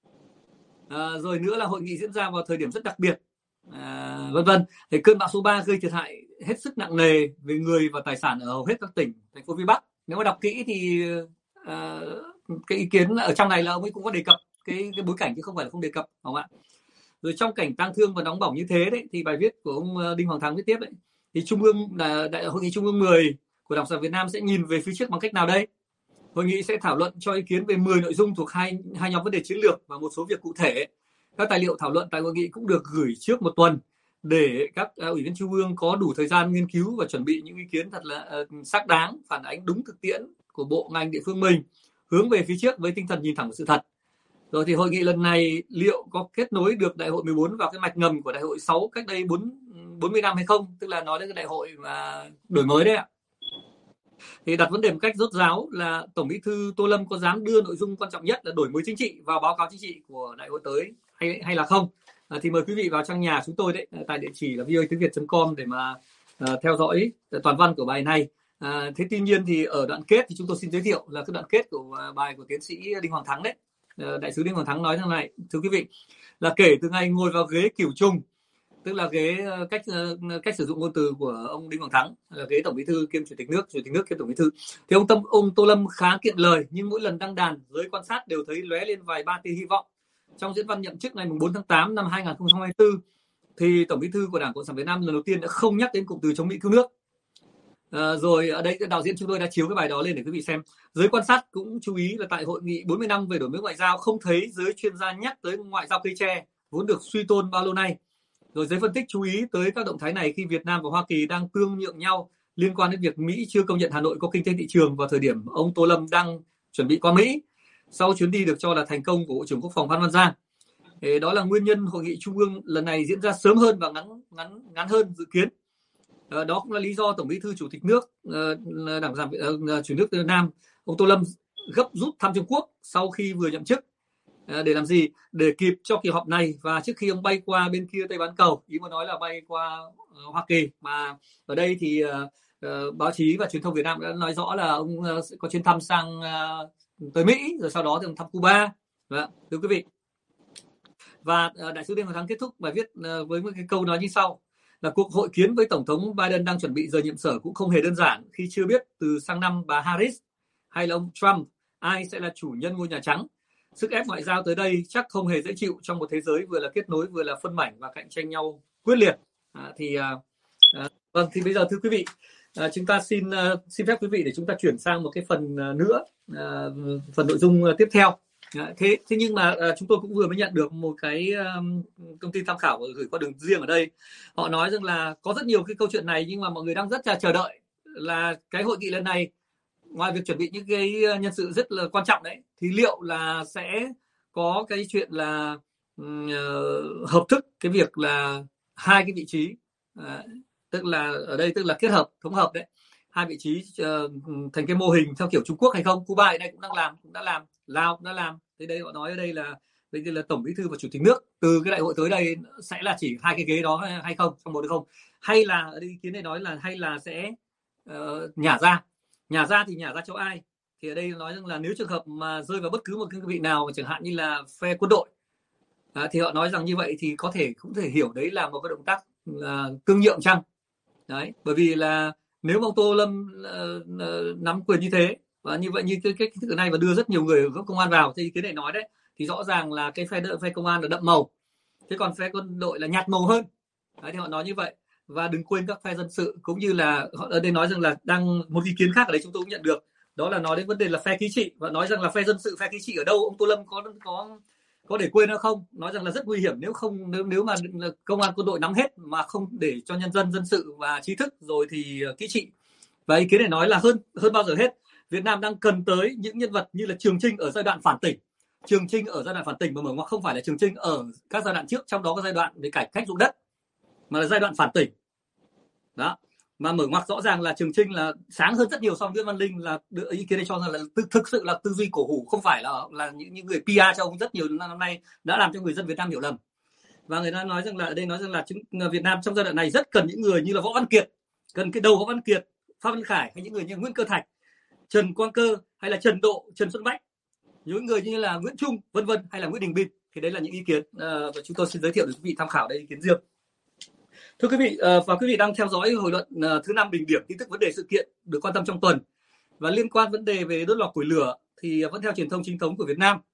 Speaker 1: À, rồi nữa là hội nghị diễn ra vào thời điểm rất đặc biệt, à, vân vân. Thì cơn bão số ba gây thiệt hại hết sức nặng nề về người và tài sản ở hầu hết các tỉnh, thành phố phía Bắc. Nếu mà đọc kỹ thì à, cái ý kiến ở trong này là ông ấy cũng có đề cập cái cái bối cảnh chứ không phải là không đề cập, không ạ? Rồi trong cảnh tang thương và nóng bỏng như thế đấy, thì bài viết của ông Đinh Hoàng Thắng viết tiếp đấy, thì Trung ương là đại hội nghị Trung ương mười của Đảng Cộng sản Việt Nam sẽ nhìn về phía trước bằng cách nào đây? Hội nghị sẽ thảo luận cho ý kiến về mười nội dung thuộc hai hai nhóm vấn đề chiến lược và một số việc cụ thể. Các tài liệu thảo luận tại hội nghị cũng được gửi trước một tuần để các uh, ủy viên Trung ương có đủ thời gian nghiên cứu và chuẩn bị những ý kiến thật là uh, xác đáng, phản ánh đúng thực tiễn của bộ ngành địa phương mình, hướng về phía trước với tinh thần nhìn thẳng vào sự thật. Rồi thì hội nghị lần này liệu có kết nối được đại hội mười bốn vào cái mạch ngầm của đại hội sáu cách đây bốn mươi năm hay không? Tức là nói đến cái đại hội mà đổi mới đấy ạ. Thì đặt vấn đề một cách rốt ráo là Tổng Bí thư Tô Lâm có dám đưa nội dung quan trọng nhất là đổi mới chính trị vào báo cáo chính trị của đại hội tới hay hay là không? À, thì mời quý vị vào trang nhà chúng tôi đấy, tại địa chỉ là vê o a tiếng việt chấm com để mà uh, theo dõi toàn văn của bài này. À, thế tuy nhiên thì ở đoạn kết thì chúng tôi xin giới thiệu là cái đoạn kết của uh, bài của tiến sĩ Đinh Hoàng Thắng đấy. Uh, đại sứ Đinh Hoàng Thắng nói rằng này, thưa quý vị, là kể từ ngày ngồi vào ghế cửu trùng, tức là ghế cách cách sử dụng ngôn từ của ông Đinh Hoàng Thắng, là ghế Tổng Bí thư kiêm Chủ tịch nước, Chủ tịch nước kiêm Tổng Bí thư, thì ông Tâm ông Tô Lâm khá kiệm lời, nhưng mỗi lần đăng đàn, giới quan sát đều thấy lóe lên vài ba tia hy vọng. Trong diễn văn nhậm chức ngày bốn tháng tám năm hai nghìn không trăm hai mươi tư, thì Tổng Bí thư của Đảng Cộng sản Việt Nam lần đầu tiên đã không nhắc đến cụm từ chống Mỹ cứu nước. À, rồi ở đây đạo diễn chúng tôi đã chiếu cái bài đó lên để quý vị xem. Giới quan sát cũng chú ý là tại hội nghị bốn mươi năm về đổi mới ngoại giao không thấy giới chuyên gia nhắc tới ngoại giao cây tre vốn được suy tôn bao lâu nay. Rồi giới phân tích chú ý tới các động thái này khi Việt Nam và Hoa Kỳ đang tương nhượng nhau liên quan đến việc Mỹ chưa công nhận Hà Nội có kinh tế thị trường vào thời điểm ông Tô Lâm đang chuẩn bị qua Mỹ. sau chuyến đi được cho là thành công của Bộ trưởng Quốc phòng Phan Văn Giang. Thì đó là nguyên nhân hội nghị trung ương lần này diễn ra sớm hơn và ngắn ngắn ngắn hơn dự kiến. À, đó cũng là lý do Tổng Bí thư Chủ tịch nước uh, Đảng Giảm uh, Chủ nước Việt Nam ông Tô Lâm gấp rút thăm Trung Quốc sau khi vừa nhậm chức. À, để làm gì? Để kịp cho kỳ họp này và trước khi ông bay qua bên kia Tây bán cầu, ý muốn nói là bay qua uh, Hoa Kỳ, mà ở đây thì uh, uh, báo chí và truyền thông Việt Nam đã nói rõ là ông uh, sẽ có chuyến thăm sang uh, tới Mỹ, rồi sau đó thì ông thăm Cuba. Đó, thưa quý vị. Và uh, đại sứ Lê Hoàng Thắng kết thúc bài viết uh, với một cái câu nói như sau: là cuộc hội kiến với Tổng thống Biden đang chuẩn bị rời nhiệm sở cũng không hề đơn giản khi chưa biết từ sang năm bà Harris hay là ông Trump ai sẽ là chủ nhân ngôi Nhà Trắng. Sức ép ngoại giao tới đây chắc không hề dễ chịu trong một thế giới vừa là kết nối vừa là phân mảnh và cạnh tranh nhau quyết liệt. À, thì à, à, vâng thì bây giờ thưa quý vị, à, chúng ta xin uh, xin phép quý vị để chúng ta chuyển sang một cái phần uh, nữa, uh, phần nội dung uh, tiếp theo. À, thế thế nhưng mà uh, chúng tôi cũng vừa mới nhận được một cái um, thông tin tham khảo gửi qua đường riêng ở đây. Họ nói rằng là có rất nhiều cái câu chuyện này nhưng mà mọi người đang rất là chờ đợi là cái hội nghị lần này, ngoài việc chuẩn bị những cái nhân sự rất là quan trọng đấy, thì liệu là sẽ có cái chuyện là uh, hợp thức cái việc là hai cái vị trí, uh, tức là ở đây tức là kết hợp thống hợp đấy, hai vị trí uh, thành cái mô hình theo kiểu Trung Quốc hay không. Cuba ở đây cũng đang làm, cũng đã làm, Lào cũng đã làm. Thế đây họ nói ở đây là đây là Tổng Bí thư và Chủ tịch nước từ cái đại hội tới đây sẽ là chỉ hai cái ghế đó hay không, trong một hay không, hay là ở đây ý kiến này nói là hay là sẽ uh, nhả ra. Nhả ra thì nhả ra cho ai? Thì ở đây nói rằng là nếu trường hợp mà rơi vào bất cứ một cái vị nào, chẳng hạn như là phe quân đội, à, thì họ nói rằng như vậy thì có thể cũng thể hiểu đấy là một cái động tác là tương nhượng chăng? Đấy, bởi vì là nếu mà ông Tô Lâm uh, uh, nắm quyền như thế và như vậy như cái cái thứ này và đưa rất nhiều người ở cấp công an vào, thì cái này nói đấy thì rõ ràng là cái phe đợi phe công an là đậm màu, thế còn phe quân đội là nhạt màu hơn. Đấy, thì họ nói như vậy. Và đừng quên các phe dân sự, cũng như là họ ở đây nói rằng là đang một ý kiến khác ở đây chúng tôi cũng nhận được, đó là nói đến vấn đề là phe ký trị, và nói rằng là phe dân sự, phe ký trị ở đâu, ông Tô Lâm có có có để quên hay không, nói rằng là rất nguy hiểm nếu không nếu nếu mà công an quân đội nắm hết mà không để cho nhân dân, dân sự và trí thức rồi thì ký trị. Và ý kiến này nói là hơn hơn bao giờ hết Việt Nam đang cần tới những nhân vật như là Trường Chinh ở giai đoạn phản tỉnh, Trường Chinh ở giai đoạn phản tỉnh mà mở ngoặc không phải là Trường Chinh ở các giai đoạn trước, trong đó có giai đoạn về cải cách ruộng đất, mà là giai đoạn phản tỉnh. Đó, mà mở ngoặc rõ ràng là Trường Chinh là sáng hơn rất nhiều so với Nguyễn Văn Linh, là ý kiến này cho rằng là thực sự là tư duy cổ hủ, không phải là là những, những người pê e cho ông rất nhiều năm nay đã làm cho người dân Việt Nam hiểu lầm. Và người ta nói rằng là ở đây nói rằng là Việt Nam trong giai đoạn này rất cần những người như là Võ Văn Kiệt, cần cái đầu Võ Văn Kiệt, Phan Văn Khải, hay những người như Nguyễn Cơ Thạch, Trần Quang Cơ, hay là Trần Độ, Trần Xuân Bách, những người như là Nguyễn Trung, vân vân, hay là Nguyễn Đình Bin. Thì đấy là những ý kiến uh, và chúng tôi xin giới thiệu để quý vị tham khảo đây, ý kiến riêng. Thưa quý vị, uh, và quý vị đang theo dõi hội luận uh, thứ năm đỉnh điểm tin tức vấn đề sự kiện được quan tâm trong tuần. Và liên quan vấn đề về đốt lò củi lửa thì uh, vẫn theo truyền thông chính thống của Việt Nam,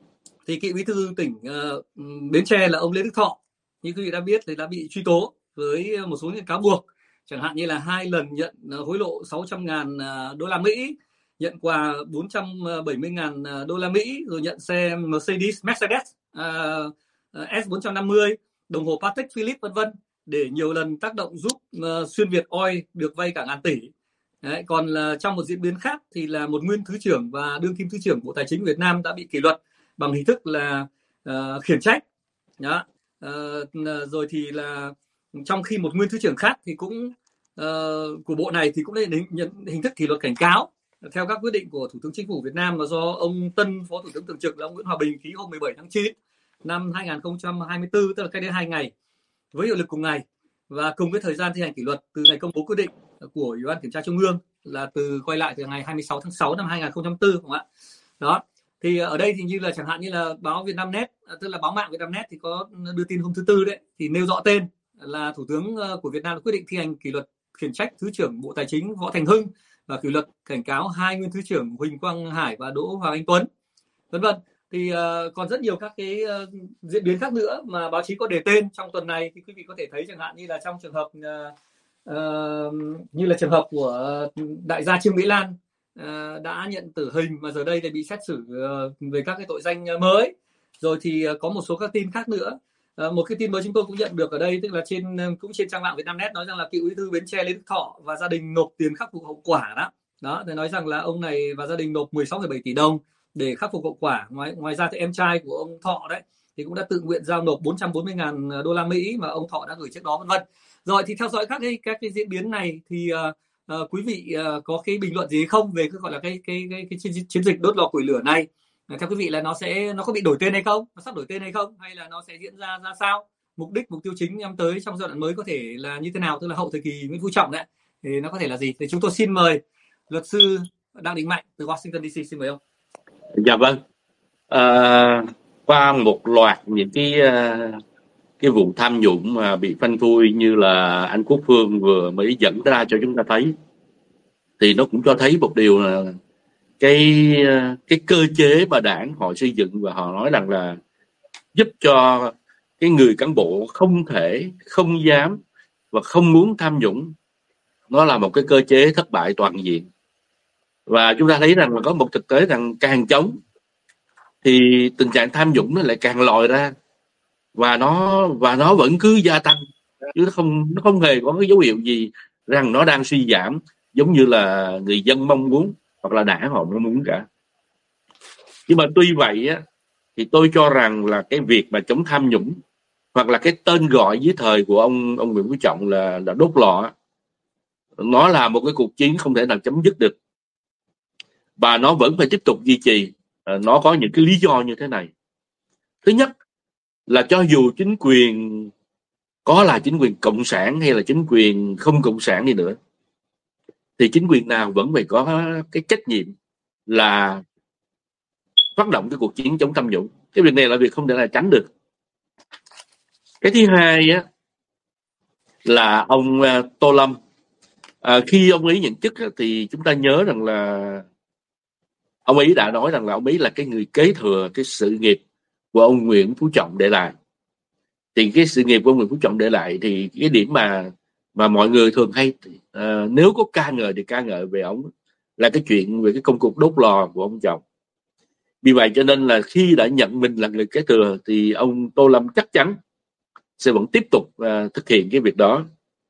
Speaker 1: thì cựu bí thư tỉnh uh, Bến Tre là ông Lê Đức Thọ, như quý vị đã biết thì đã bị truy tố với một số những cáo buộc, chẳng hạn như là hai lần nhận uh, hối lộ sáu trăm ngàn uh, đô la Mỹ, nhận quà bốn trăm bảy mươi ngàn đô la Mỹ, rồi nhận xe Mercedes Mercedes uh, S bốn trăm năm mươi, đồng hồ Patek Philippe, vân vân, để nhiều lần tác động giúp uh, Xuyên Việt Oil được vay cả ngàn tỷ. Đấy, còn uh, trong một diễn biến khác thì là một nguyên thứ trưởng và đương kim thứ trưởng Bộ Tài chính Việt Nam đã bị kỷ luật bằng hình thức là uh, khiển trách. Đó. Uh, rồi thì là trong khi một nguyên thứ trưởng khác thì cũng uh, của bộ này thì cũng nhận hình, hình thức kỷ luật cảnh cáo theo các quyết định của Thủ tướng Chính phủ Việt Nam, mà do ông Tân, Phó Thủ tướng thường trực là ông Nguyễn Hòa Bình ký hôm mười bảy tháng chín năm hai nghìn không trăm hai mươi tư, tức là cách đây hai ngày, với hiệu lực cùng ngày và cùng với thời gian thi hành kỷ luật từ ngày công bố quyết định của Ủy ban Kiểm tra Trung ương là từ quay lại từ ngày hai mươi sáu tháng sáu năm hai nghìn không trăm lẻ bốn, không ạ? Đó. Thì ở đây thì như là chẳng hạn như là báo Vietnamnet, tức là báo mạng Vietnamnet thì có đưa tin hôm thứ Tư đấy, thì nêu rõ tên là Thủ tướng của Việt Nam đã quyết định thi hành kỷ luật khiển trách Thứ trưởng Bộ Tài chính Võ Thành Hưng và kỷ luật cảnh cáo hai nguyên thứ trưởng Huỳnh Quang Hải và Đỗ Hoàng Anh Tuấn, vân vân. Thì uh, còn rất nhiều các cái uh, diễn biến khác nữa mà báo chí có đề tên trong tuần này, thì quý vị có thể thấy chẳng hạn như là trong trường hợp uh, uh, như là trường hợp của đại gia Trương Mỹ Lan uh, đã nhận tử hình mà giờ đây thì bị xét xử uh, về các cái tội danh mới. Rồi thì uh, có một số các tin khác nữa. Uh, một cái tin mới chúng tôi cũng nhận được ở đây, tức là trên cũng trên trang mạng Vietnamnet nói rằng là cựu bí thư Bến Tre Lê Đức Thọ và gia đình nộp tiền khắc phục hậu quả đó. Đó, thì nói rằng là ông này và gia đình nộp mười sáu phẩy bảy tỷ đồng để khắc phục hậu quả. Ngoài ngoài ra thì em trai của ông Thọ đấy thì cũng đã tự nguyện giao nộp bốn trăm bốn mươi nghìn đô la Mỹ mà ông Thọ đã gửi trước đó, vân vân. Rồi thì theo dõi các cái các cái diễn biến này thì uh, uh, quý vị uh, có cái bình luận gì không về cái gọi là cái cái cái, cái chiến, chiến dịch đốt lò củi lửa này? Uh, theo quý vị là nó sẽ nó có bị đổi tên hay không? Nó sắp đổi tên hay không? Hay là nó sẽ diễn ra ra sao? Mục đích mục tiêu chính nhắm tới trong giai đoạn mới có thể là như thế nào, tức là hậu thời kỳ Nguyễn Phú Trọng đấy, thì nó có thể là gì? Thì chúng tôi xin mời luật sư Đặng Đình Mạnh từ Washington đê xê, xin mời ông.
Speaker 2: Dạ vâng. À, qua một loạt những cái cái vụ tham nhũng mà bị phanh phui như là anh Quốc Phương vừa mới dẫn ra cho chúng ta thấy, thì nó cũng cho thấy một điều là cái cái cơ chế mà đảng họ xây dựng và họ nói rằng là giúp cho cái người cán bộ không thể, không dám và không muốn tham nhũng, nó là một cái cơ chế thất bại toàn diện. Và chúng ta thấy rằng là có một thực tế rằng càng chống thì tình trạng tham nhũng nó lại càng lòi ra, và nó và nó vẫn cứ gia tăng, chứ nó không nó không hề có cái dấu hiệu gì rằng nó đang suy giảm giống như là người dân mong muốn hoặc là đảng họ mong muốn cả. Nhưng mà tuy vậy á, thì tôi cho rằng là cái việc mà chống tham nhũng hoặc là cái tên gọi dưới thời của ông ông Nguyễn Phú Trọng là là đốt lò, nó là một cái cuộc chiến không thể nào chấm dứt được, và nó vẫn phải tiếp tục duy trì. Nó có những cái lý do như thế này. Thứ nhất là cho dù chính quyền có là chính quyền cộng sản hay là chính quyền không cộng sản đi nữa, thì chính quyền nào vẫn phải có cái trách nhiệm là phát động cái cuộc chiến chống tham nhũng. Cái việc này là việc không thể là tránh được. Cái thứ hai á, là ông uh, Tô Lâm, à, khi ông ấy nhận chức á, thì chúng ta nhớ rằng là ông ấy đã nói rằng là ông ấy là cái người kế thừa cái sự nghiệp của ông Nguyễn Phú Trọng để lại. Thì cái sự nghiệp của ông Nguyễn Phú Trọng để lại thì cái điểm mà mà mọi người thường hay uh, nếu có ca ngợi thì ca ngợi về ông là cái chuyện về cái công cuộc đốt lò của ông Trọng. Vì vậy cho nên là khi đã nhận mình là người kế thừa thì ông Tô Lâm chắc chắn sẽ vẫn tiếp tục uh, thực hiện cái việc đó.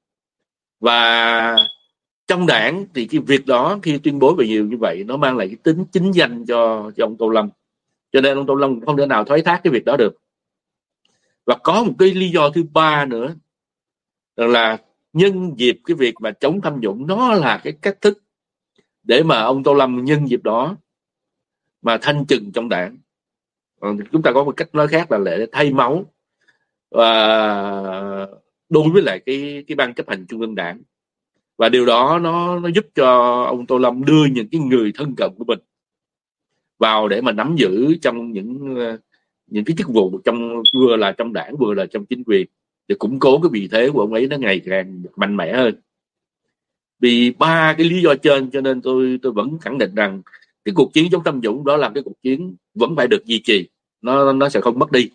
Speaker 2: Và trong đảng thì cái việc đó khi tuyên bố về nhiều như vậy nó mang lại cái tính chính danh cho, cho ông Tô Lâm, cho nên ông Tô Lâm không thể nào thoái thác cái việc đó được. Và có một cái lý do thứ ba nữa là nhân dịp cái việc mà chống tham nhũng, nó là cái cách thức để mà ông Tô Lâm nhân dịp đó mà thanh trừng trong đảng. Chúng ta có một cách nói khác là để thay máu và đối với lại cái cái ban chấp hành trung ương đảng. Và điều đó nó nó giúp cho ông Tô Lâm đưa những cái người thân cận của mình vào để mà nắm giữ trong những những cái chức vụ trong vừa là trong đảng vừa là trong chính quyền, để củng cố cái vị thế của ông ấy nó ngày càng mạnh mẽ hơn. Vì ba cái lý do trên cho nên tôi tôi vẫn khẳng định rằng cái cuộc chiến chống tham nhũng đó là cái cuộc chiến vẫn phải được duy trì, nó nó sẽ không mất đi.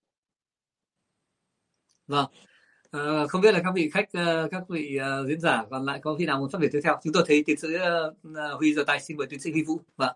Speaker 1: Vâng. À, không biết là các vị khách, các vị uh, diễn giả còn lại có khi nào muốn phát biểu tiếp theo? Chúng tôi thấy tiến sĩ uh, Huy giơ tay, xin mời tiến sĩ Huy Vũ. Vâng.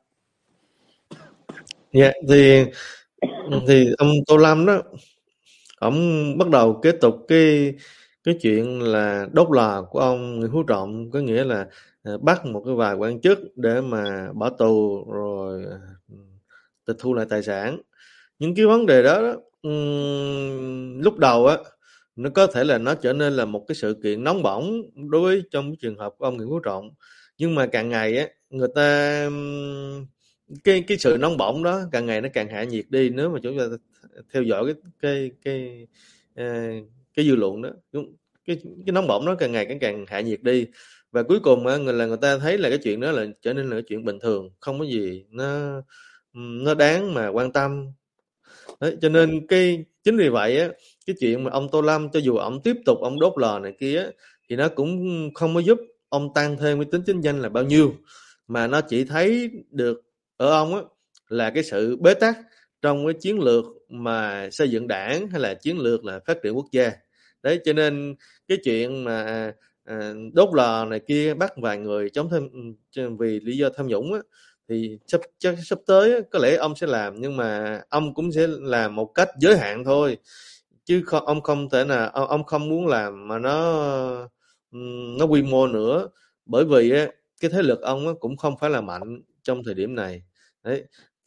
Speaker 5: Dạ, thì thì ông Tô Lâm đó, ông bắt đầu kế tục cái cái chuyện là đốt lò của ông Nguyễn Phú Trọng, có nghĩa là uh, bắt một cái vài quan chức để mà bỏ tù rồi uh, tịch thu lại tài sản. Những cái vấn đề đó, đó um, lúc đầu á nó có thể là nó trở nên là một cái sự kiện nóng bỏng đối với trong cái trường hợp của ông Nguyễn Phú Trọng, nhưng mà càng ngày á người ta cái cái sự nóng bỏng đó càng ngày nó càng hạ nhiệt đi. Nếu mà chúng ta theo dõi cái cái cái cái, cái dư luận đó, cái cái nóng bỏng đó càng ngày càng càng hạ nhiệt đi, và cuối cùng á người là người ta thấy là cái chuyện đó là trở nên là cái chuyện bình thường, không có gì nó nó đáng mà quan tâm. Đấy, cho nên cái chính vì vậy á, cái chuyện mà ông Tô Lâm cho dù ông tiếp tục ông đốt lò này kia thì nó cũng không có giúp ông tăng thêm cái tính chính danh là bao nhiêu, mà nó chỉ thấy được ở ông á là cái sự bế tắc trong cái chiến lược mà xây dựng đảng hay là chiến lược là phát triển quốc gia. Đấy, cho nên cái chuyện mà à, đốt lò này kia bắt vài người chống tham vì lý do tham nhũng á, thì sắp, chắc, sắp tới có lẽ ông sẽ làm, nhưng mà ông cũng sẽ làm một cách giới hạn thôi, chứ không, ông không thể nào ông, ông không muốn làm mà nó nó quy mô nữa, bởi vì á, cái thế lực ông á, cũng không phải là mạnh trong thời điểm này. Đấy,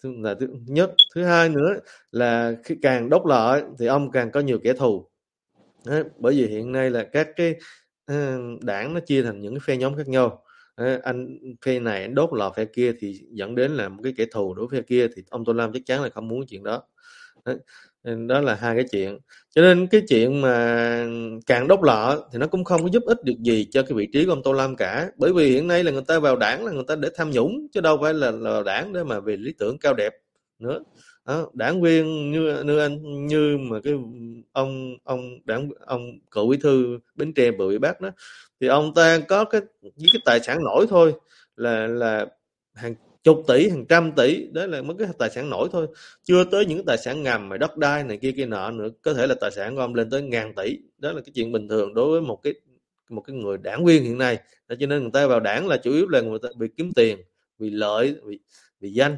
Speaker 5: là thứ nhất. Thứ hai nữa là khi càng đốt lò thì ông càng có nhiều kẻ thù. Đấy, bởi vì hiện nay là các cái uh, đảng nó chia thành những cái phe nhóm khác nhau. Đấy, anh phe này anh đốt lò phe kia thì dẫn đến là một cái kẻ thù đối với phe kia, thì ông Tô Lâm chắc chắn là không muốn chuyện đó. Đấy, đó là hai cái chuyện. Cho nên cái chuyện mà càng đốt lò thì nó cũng không có giúp ích được gì cho cái vị trí của ông Tô Lâm cả. Bởi vì hiện nay là người ta vào đảng là người ta để tham nhũng, chứ đâu phải là, là đảng để mà về lý tưởng cao đẹp nữa. Đó, đảng viên như như anh như mà cái ông ông đảng ông cựu bí thư Bến Tre vừa bị bắt đó, thì ông ta có cái những cái tài sản nổi thôi là là hàng chục tỷ, hàng trăm tỷ, đó là mấy cái tài sản nổi thôi, chưa tới những cái tài sản ngầm mà đất đai này kia kia nọ nữa. Có thể là tài sản của ông lên tới ngàn tỷ, đó là cái chuyện bình thường đối với một cái một cái người đảng viên hiện nay. Đó, cho nên người ta vào đảng là chủ yếu là người ta vì kiếm tiền, vì lợi, vì vì danh,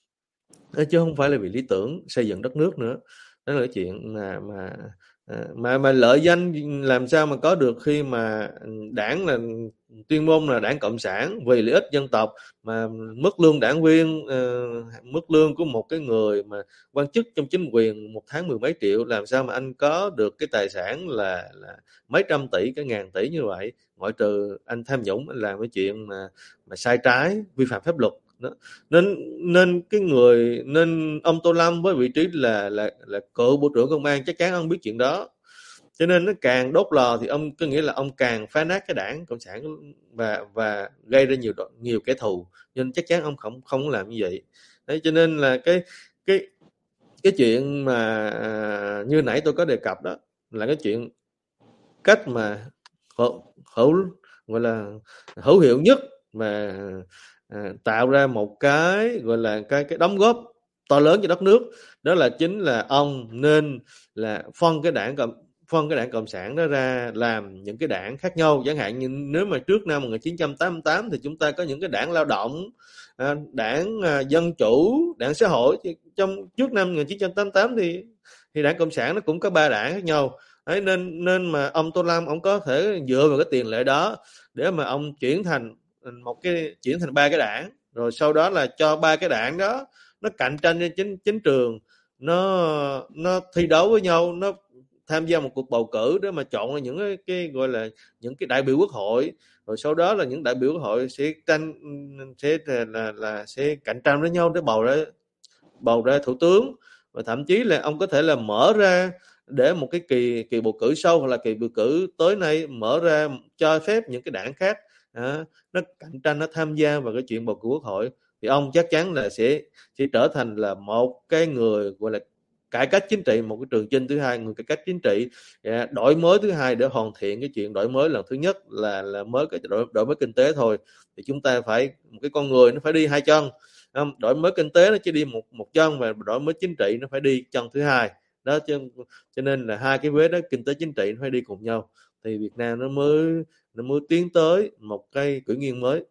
Speaker 5: đó, chứ không phải là vì lý tưởng xây dựng đất nước nữa. Đó là cái chuyện mà mà mà mà lợi danh làm sao mà có được khi mà đảng là tuyên ngôn là đảng cộng sản vì lợi ích dân tộc, mà mức lương đảng viên, uh, mức lương của một cái người mà quan chức trong chính quyền một tháng mười mấy triệu, làm sao mà anh có được cái tài sản là là mấy trăm tỷ, cái ngàn tỷ như vậy, ngoại trừ anh tham nhũng, anh làm cái chuyện mà mà sai trái, vi phạm pháp luật. Đó. nên nên cái người nên ông Tô Lâm với vị trí là là là cựu bộ trưởng công an, chắc chắn ông biết chuyện đó. Cho nên nó càng đốt lò thì ông có nghĩa là ông càng phá nát cái đảng cộng sản và và gây ra nhiều nhiều kẻ thù, nên chắc chắn ông không không làm như vậy. Đấy, cho nên là cái cái cái chuyện mà à, như nãy tôi có đề cập đó là cái chuyện cách mà hữu, hữu gọi là hữu hiệu nhất mà à, tạo ra một cái gọi là cái cái đóng góp to lớn cho đất nước, đó là chính là ông nên là phân cái đảng cộng phân cái đảng cộng sản đó ra làm những cái đảng khác nhau. Chẳng hạn như nếu mà trước năm một nghìn chín trăm tám mươi tám thì chúng ta có những cái đảng lao động, à, đảng à, dân chủ, đảng xã hội. Trong trước năm một nghìn chín trăm tám mươi tám thì thì đảng cộng sản nó cũng có ba đảng khác nhau. Đấy, nên nên mà ông Tô Lâm ông có thể dựa vào cái tiền lệ đó để mà ông chuyển thành một cái chuyển thành ba cái đảng, rồi sau đó là cho ba cái đảng đó nó cạnh tranh trên chính chính trường, nó nó thi đấu với nhau, nó tham gia một cuộc bầu cử để mà chọn ra những cái, cái gọi là những cái đại biểu quốc hội, rồi sau đó là những đại biểu quốc hội sẽ tranh sẽ là, là là sẽ cạnh tranh với nhau để bầu ra bầu ra thủ tướng. Và thậm chí là ông có thể là mở ra để một cái kỳ kỳ bầu cử sau hoặc là kỳ bầu cử tới nay mở ra cho phép những cái đảng khác à, nó cạnh tranh, nó tham gia vào cái chuyện bầu cử quốc hội, thì ông chắc chắn là sẽ sẽ trở thành là một cái người gọi là cải cách chính trị, một cái trường chinh thứ hai, người cải cách chính trị, đổi mới thứ hai để hoàn thiện cái chuyện đổi mới lần thứ nhất là là mới cái đổi, đổi mới kinh tế thôi. Thì chúng ta phải một cái con người nó phải đi hai chân, không? Đổi mới kinh tế nó chỉ đi một một chân, và đổi mới chính trị nó phải đi chân thứ hai đó. Cho, cho nên là hai cái vế đó, kinh tế chính trị nó phải đi cùng nhau thì Việt Nam nó mới nó mới tiến tới một cái kỷ nguyên mới.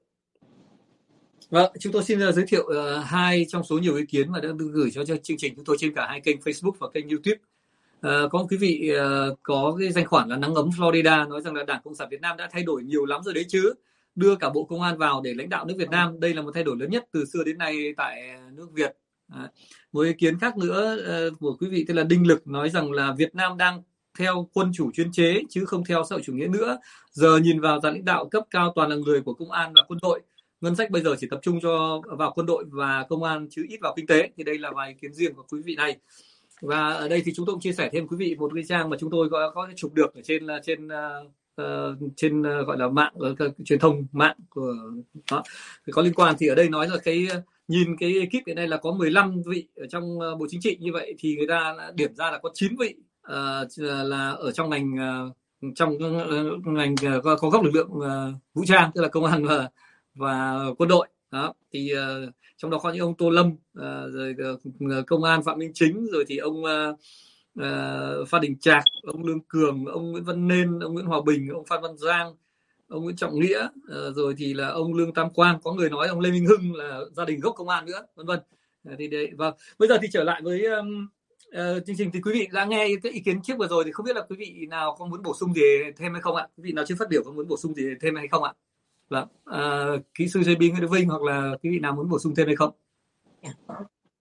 Speaker 1: Vâng, chúng tôi xin giới thiệu uh, hai trong số nhiều ý kiến mà đã được gửi cho, cho chương trình chúng tôi trên cả hai kênh Facebook và kênh YouTube. Uh, có một quý vị uh, có cái danh khoản là Nắng Ấm Florida nói rằng là Đảng Cộng sản Việt Nam đã thay đổi nhiều lắm rồi đấy chứ, đưa cả Bộ Công an vào để lãnh đạo nước Việt Nam. Đây là một thay đổi lớn nhất từ xưa đến nay tại nước Việt. Uh, một ý kiến khác nữa uh, của quý vị tên là Đinh Lực nói rằng là Việt Nam đang theo quân chủ chuyên chế chứ không theo xã hội chủ nghĩa nữa. Giờ nhìn vào dàn lãnh đạo cấp cao toàn là người của công an và quân đội. Ngân sách bây giờ chỉ tập trung cho vào quân đội và công an chứ ít vào kinh tế. Thì đây là vài ý kiến riêng của quý vị này. Và ở đây thì chúng tôi cũng chia sẻ thêm quý vị một cái trang mà chúng tôi có có chụp được ở trên trên uh, trên uh, gọi là mạng uh, truyền thông mạng của đó. Có liên quan thì ở đây nói là cái nhìn cái ekip hiện nay là có mười lăm vị ở trong uh, Bộ Chính trị, như vậy thì người ta điểm ra là có chín vị uh, là ở trong ngành uh, trong uh, ngành uh, có, có góc lực lượng uh, vũ trang, tức là công an và và quân đội đó. Thì uh, trong đó có những ông Tô Lâm, uh, rồi uh, công an Phạm Minh Chính, rồi thì ông uh, uh, Phan Đình Trạc, ông Lương Cường, ông Nguyễn Văn Nên, ông Nguyễn Hòa Bình, ông Phan Văn Giang, ông Nguyễn Trọng Nghĩa, uh, rồi thì là ông Lương Tam Quang, có người nói ông Lê Minh Hưng là gia đình gốc công an nữa, vân vân. Uh, thì đấy, và bây giờ thì trở lại với um, uh, chương trình, thì quý vị đã nghe cái ý kiến trước vừa rồi, thì không biết là quý vị nào có muốn bổ sung gì thêm hay không ạ? Quý vị nào chưa phát biểu có muốn bổ sung gì thêm hay không ạ? Vâng, à, kỹ sư giê bê Nguyễn Đức Vinh hoặc là quý vị nào muốn bổ sung thêm hay không?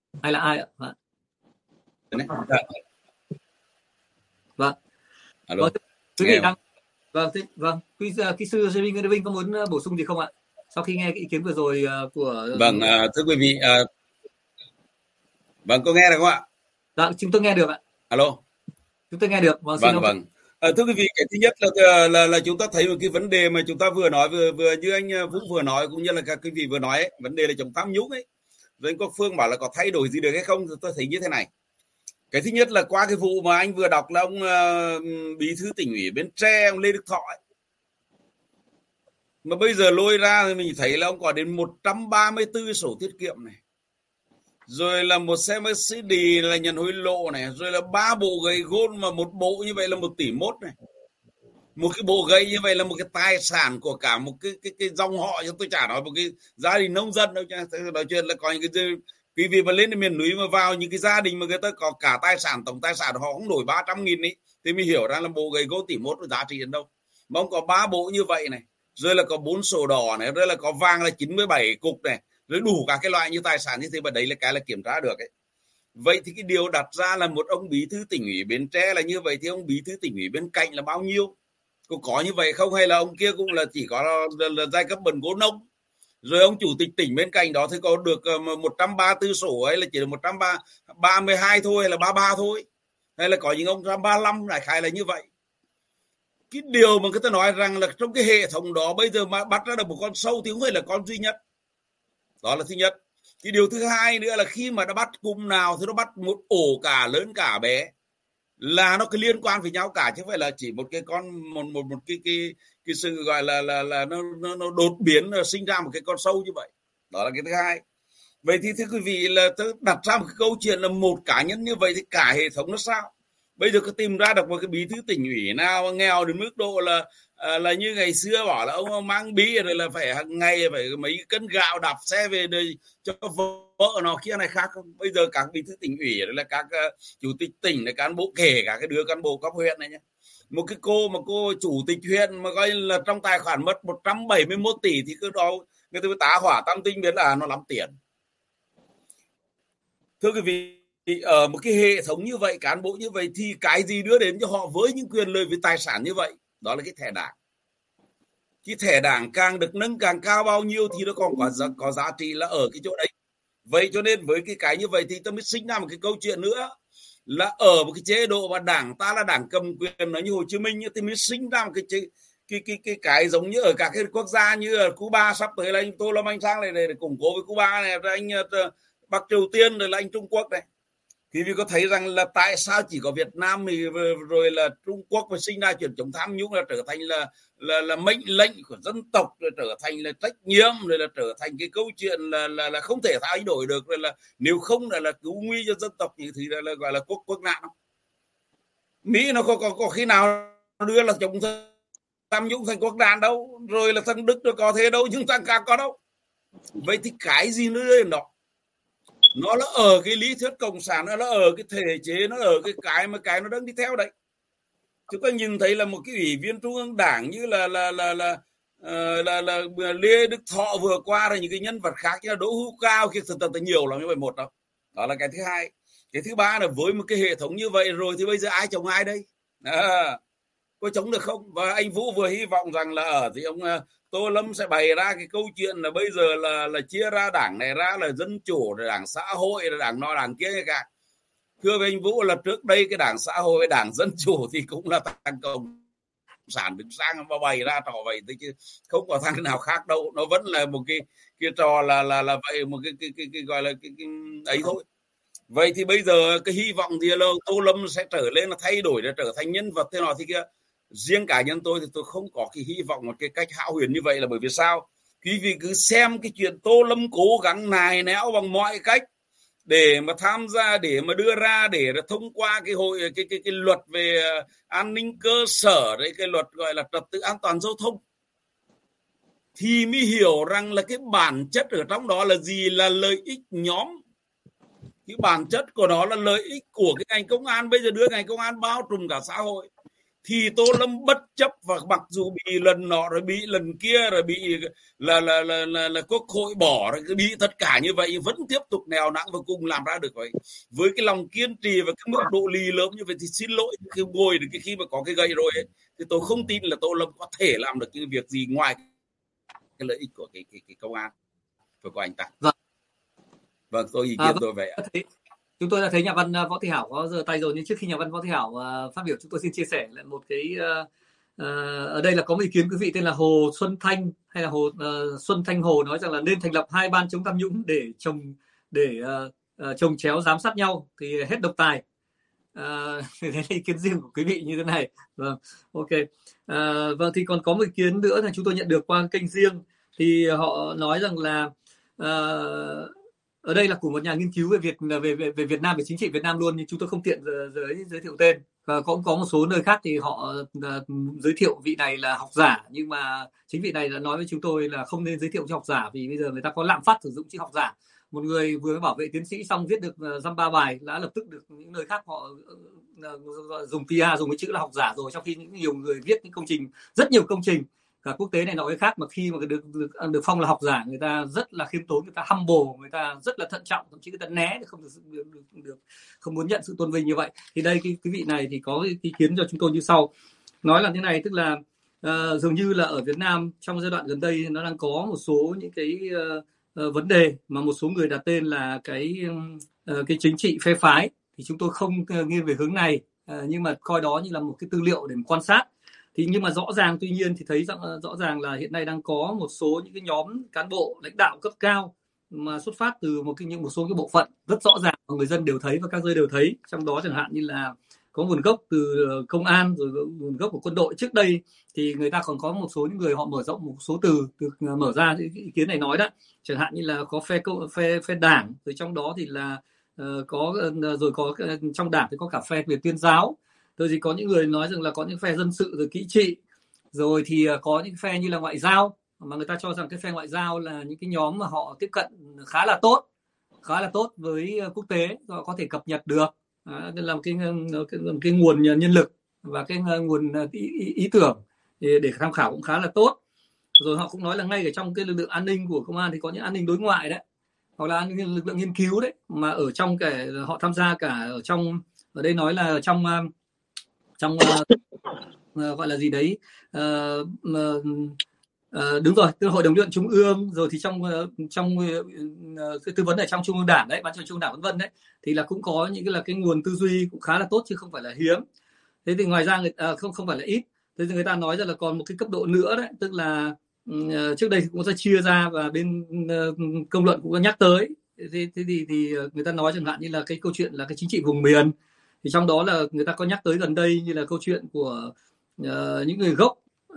Speaker 1: Hay là ai ạ? Vâng.
Speaker 3: Dạ.
Speaker 1: Vâng.
Speaker 3: Alo.
Speaker 1: Vâng, quý
Speaker 3: Nghe
Speaker 1: vị
Speaker 3: không?
Speaker 1: đang vâng thế, vâng quý kỹ sư Lê Vinh Nguyễn Vinh có muốn bổ sung gì không ạ? Sau khi nghe cái ý kiến vừa rồi uh, của
Speaker 3: Vâng, à, thưa quý vị, à, vâng có nghe được không ạ?
Speaker 1: dạ, chúng tôi nghe được ạ.
Speaker 3: Alo.
Speaker 1: Chúng tôi nghe được. Vâng, xin
Speaker 3: Vâng
Speaker 1: ông.
Speaker 3: vâng. À, thưa quý vị, cái thứ nhất là, là là chúng ta thấy một cái vấn đề mà chúng ta vừa nói vừa vừa như anh Vũ vừa nói cũng như là các quý vị vừa nói ấy, vấn đề là chống tham nhũng ấy. Rồi anh Quốc Phương bảo là có thay đổi gì được hay không, thì tôi thấy như thế này. Cái thứ nhất là qua cái vụ mà anh vừa đọc là ông uh, bí thư tỉnh ủy Bến Tre, ông Lê Đức Thọ ấy. Mà bây giờ lôi ra thì mình thấy là ông có đến một trăm ba mươi tư sổ tiết kiệm này, rồi là một xe Mercedes là nhận hối lộ này, rồi là ba bộ gậy gôn, mà một bộ như vậy là một tỷ mốt này, một cái bộ gậy như vậy là một cái tài sản của cả một cái cái cái dòng họ, chứ tôi chả nói một cái gia đình nông dân đâu. Nói chuyện là có những cái quý vị mà lên đến miền núi mà vào những cái gia đình mà người ta có cả tài sản, tổng tài sản họ không đổi ba trăm nghìn ấy, thì mình hiểu ra là bộ gậy gôn tỷ mốt giá trị đến đâu. Mà ông có ba bộ như vậy này, rồi là có bốn sổ đỏ này, rồi là có vàng là chín mươi bảy cục này, rồi đủ cả cái loại như tài sản như thế, mà đấy là cái là kiểm tra được ấy. Vậy thì cái điều đặt ra là một ông bí thư tỉnh ủy Bến Tre là như vậy, thì ông bí thư tỉnh ủy bên cạnh là bao nhiêu? Có có như vậy không, hay là ông kia cũng là chỉ có là, là, là giai cấp bần cố nông? Rồi ông chủ tịch tỉnh bên cạnh đó thì có được một trăm ba mươi tư sổ hay là chỉ được một trăm ba mươi hai thôi, hay là ba mươi ba thôi, hay là có những ông một trăm ba mươi lăm, đại khái là như vậy. Cái điều mà người ta nói rằng là trong cái hệ thống đó bây giờ mà bắt ra được một con sâu thì không phải là con duy nhất. Đó là thứ nhất. Cái điều thứ hai nữa là khi mà nó bắt cụm nào thì nó bắt một ổ cả lớn cả bé, là nó cứ liên quan với nhau cả, chứ không phải là chỉ một cái con một một một cái cái cái sự gọi là là là nó nó, nó đột biến, nó sinh ra một cái con sâu như vậy. Đó là cái thứ hai. Vậy thì thưa quý vị, là tôi đặt ra một cái câu chuyện là một cá nhân như vậy thì cả hệ thống nó sao? Bây giờ có tìm ra được một cái bí thư tỉnh ủy nào nghèo đến mức độ là à, là như ngày xưa bảo là ông mang bí rồi là phải hàng ngày phải mấy cân gạo đạp xe về đời cho vợ nó kia này khác không? Bây giờ các bí thư tỉnh ủy là các uh, chủ tịch tỉnh, là cán bộ, kể cả cái đứa cán bộ cấp huyện này nhé. Một cái cô mà cô chủ tịch huyện mà coi là trong tài khoản mất một trăm bảy mươi mốt tỷ thì cứ đó người ta tá hỏa tam tinh biết là nó lắm tiền. Thưa quý vị, ở một cái hệ thống như vậy, cán bộ như vậy, thì cái gì đưa đến cho họ với những quyền lợi về tài sản như vậy? Đó là cái thẻ đảng. Cái thẻ đảng càng được nâng càng cao bao nhiêu thì nó còn có giá, có giá trị là ở cái chỗ đấy. Vậy cho nên với cái cái như vậy thì ta mới sinh ra một cái câu chuyện nữa, là ở một cái chế độ mà đảng ta là đảng cầm quyền, nói như Hồ Chí Minh thì mới sinh ra một cái cái cái cái cái, cái giống như ở các cái quốc gia như ở Cuba. Sắp tới là anh Tô Lâm anh sang này để, để củng cố với Cuba này, rồi anh uh, Bắc Triều Tiên, rồi là anh Trung Quốc này. Thì vì có thấy rằng là tại sao chỉ có Việt Nam thì rồi là Trung Quốc mà sinh ra chuyện chống tham nhũng là trở thành là là là mệnh lệnh của dân tộc, rồi trở thành là trách nhiệm, rồi là trở thành cái câu chuyện là là là không thể thay đổi được, rồi là nếu không là là cứu nguy cho dân tộc thì là, là gọi là quốc quốc nạn không? Mỹ nó có có có khi nào đưa là chống tham nhũng thành quốc nạn đâu, rồi là thằng Đức nó có thế đâu, nhưng thằng khác có đâu. Vậy thì cái gì nữa đến đó? Nó là ở cái lý thuyết cộng sản, nó là ở cái thể chế, nó ở cái cái mà cái nó đang đi theo đấy. Chúng ta nhìn thấy là một cái ủy viên trung ương đảng như là là là là là, là, là, là Lê Đức Thọ vừa qua, rồi những cái nhân vật khác như là Đỗ Hữu Cao kia, thật thật nhiều lắm như vậy. Một đó, đó là cái thứ hai. Cái thứ ba là với một cái hệ thống như vậy rồi thì bây giờ ai chống ai đây? À, có chống được không? Và anh Vũ vừa hy vọng rằng là ở thì ông Tô Lâm sẽ bày ra cái câu chuyện là bây giờ là là chia ra đảng này ra là dân chủ, rồi đảng xã hội, rồi đảng nọ đảng kia cả. Thưa với anh Vũ là trước đây cái đảng xã hội, đảng dân chủ thì cũng là thằng cộng sản đứng sang và bày ra trò vậy thôi, chứ không có thằng nào khác đâu. Nó vẫn là một cái cái trò là là là vậy, một cái cái, cái, cái gọi là cái, cái ấy thôi. Vậy thì bây giờ cái hy vọng thì là Tô Lâm sẽ trở lên là thay đổi, để trở thành nhân vật thế nào thì kia. Riêng cá nhân tôi thì tôi không có cái hy vọng một cái cách hão huyền như vậy, là bởi vì sao? Quý vị cứ xem cái chuyện Tô Lâm cố gắng nài nẽo bằng mọi cách để mà tham gia, để mà đưa ra, để thông qua cái hội cái cái cái luật về an ninh cơ sở đấy, cái luật gọi là trật tự an toàn giao thông, thì mới hiểu rằng là cái bản chất ở trong đó là gì, là lợi ích nhóm. Cái bản chất của nó là lợi ích của cái ngành công an. Bây giờ đưa ngành công an bao trùm cả xã hội thì Tô Lâm bất chấp, và mặc dù bị lần nọ rồi bị lần kia rồi bị là là là là, là quốc hội bỏ rồi bị tất cả như vậy vẫn tiếp tục nèo nặng và cùng làm ra được vậy. Với cái lòng kiên trì và cái mức độ lì lợm như vậy thì xin lỗi, khi ngồi được cái khi mà có cái gậy rồi ấy, thì tôi không tin là Tô Lâm có thể làm được những việc gì ngoài cái lợi ích của cái cái, cái công an và của anh ta.
Speaker 1: Vâng,
Speaker 3: vâng tôi ý
Speaker 1: à,
Speaker 3: kiến
Speaker 1: vâng.
Speaker 3: tôi vậy ạ.
Speaker 1: Chúng tôi đã thấy nhà văn Võ Thị Hảo có giơ tay rồi, nhưng trước khi nhà văn Võ Thị Hảo uh, phát biểu, chúng tôi xin chia sẻ lại một cái uh, uh, ở đây là có một ý kiến quý vị tên là Hồ Xuân Thanh hay là Hồ uh, Xuân Thanh Hồ nói rằng là nên thành lập hai ban chống tham nhũng để trồng để uh, uh, trồng chéo giám sát nhau thì hết độc tài. Uh, thế là ý kiến riêng của quý vị như thế này. Vâng, ok. Uh, vâng, thì còn có một ý kiến nữa là chúng tôi nhận được qua kênh riêng, thì họ nói rằng là uh, ở đây là của một nhà nghiên cứu về Việt về về, về Việt Nam, về chính trị Việt Nam luôn, nhưng chúng tôi không tiện giới giới thiệu tên. Và cũng có một số nơi khác thì họ uh, giới thiệu vị này là học giả, nhưng mà chính vị này đã nói với chúng tôi là không nên giới thiệu cho học giả, vì bây giờ người ta có lạm phát sử dụng chữ học giả. Một người vừa mới bảo vệ tiến sĩ xong viết được dăm ba bài đã lập tức được những nơi khác họ uh, dùng pê e, dùng cái chữ là học giả rồi, trong khi những nhiều người viết những công trình, rất nhiều công trình cả quốc tế này nọ cái khác, mà khi mà được, được được phong là học giả, người ta rất là khiêm tốn, người ta humble, người ta rất là thận trọng, thậm chí người ta né để không được, được, được, được không muốn nhận sự tôn vinh như vậy. Thì đây cái quý vị này thì có ý kiến cho chúng tôi như sau, nói là thế này, tức là uh, dường như là ở Việt Nam trong giai đoạn gần đây nó đang có một số những cái uh, uh, vấn đề mà một số người đặt tên là cái uh, cái chính trị phe phái, thì chúng tôi không uh, nghiêng về hướng này, uh, nhưng mà coi đó như là một cái tư liệu để quan sát. Thì nhưng mà rõ ràng, tuy nhiên thì thấy rõ, rõ ràng là hiện nay đang có một số những cái nhóm cán bộ lãnh đạo cấp cao mà xuất phát từ một cái những một số cái bộ phận rất rõ ràng mà người dân đều thấy và các giới đều thấy, trong đó chẳng hạn như là có nguồn gốc từ công an, rồi nguồn gốc của quân đội. Trước đây thì người ta còn có một số những người họ mở rộng một số từ từ mở ra cái ý kiến này nói đó, chẳng hạn như là có phe phe phe đảng, rồi trong đó thì là uh, có rồi có uh, trong đảng thì có cả phe về tuyên giáo. Rồi thì có những người nói rằng là có những phe dân sự rồi kỹ trị, rồi thì có những phe như là ngoại giao, mà người ta cho rằng cái phe ngoại giao là những cái nhóm mà họ tiếp cận khá là tốt, khá là tốt với quốc tế, họ có thể cập nhật được, à, là một cái, cái, cái nguồn nhân lực và cái nguồn ý, ý, ý tưởng để, để tham khảo cũng khá là tốt. Rồi họ cũng nói là ngay ở trong cái lực lượng an ninh của công an thì có những an ninh đối ngoại đấy, hoặc là lực lượng nghiên cứu đấy, mà ở trong cái họ tham gia cả ở trong, ở đây nói là trong trong uh, uh, gọi là gì đấy, uh, uh, uh, đúng rồi, từ hội đồng luận trung ương, rồi thì trong uh, trong uh, cái tư vấn ở trong trung ương đảng đấy, ban chấp hành trung ương đảng vân vân đấy, thì là cũng có những cái là cái nguồn tư duy cũng khá là tốt chứ không phải là hiếm. Thế thì ngoài ra người, uh, không không phải là ít. Thế thì người ta nói rằng là còn một cái cấp độ nữa đấy, tức là uh, trước đây cũng sẽ chia ra và bên uh, công luận cũng có nhắc tới. Thế, thế thì, thì người ta nói chẳng hạn như là cái câu chuyện là cái chính trị vùng miền. Thì trong đó là người ta có nhắc tới gần đây như là câu chuyện của uh, những người gốc uh,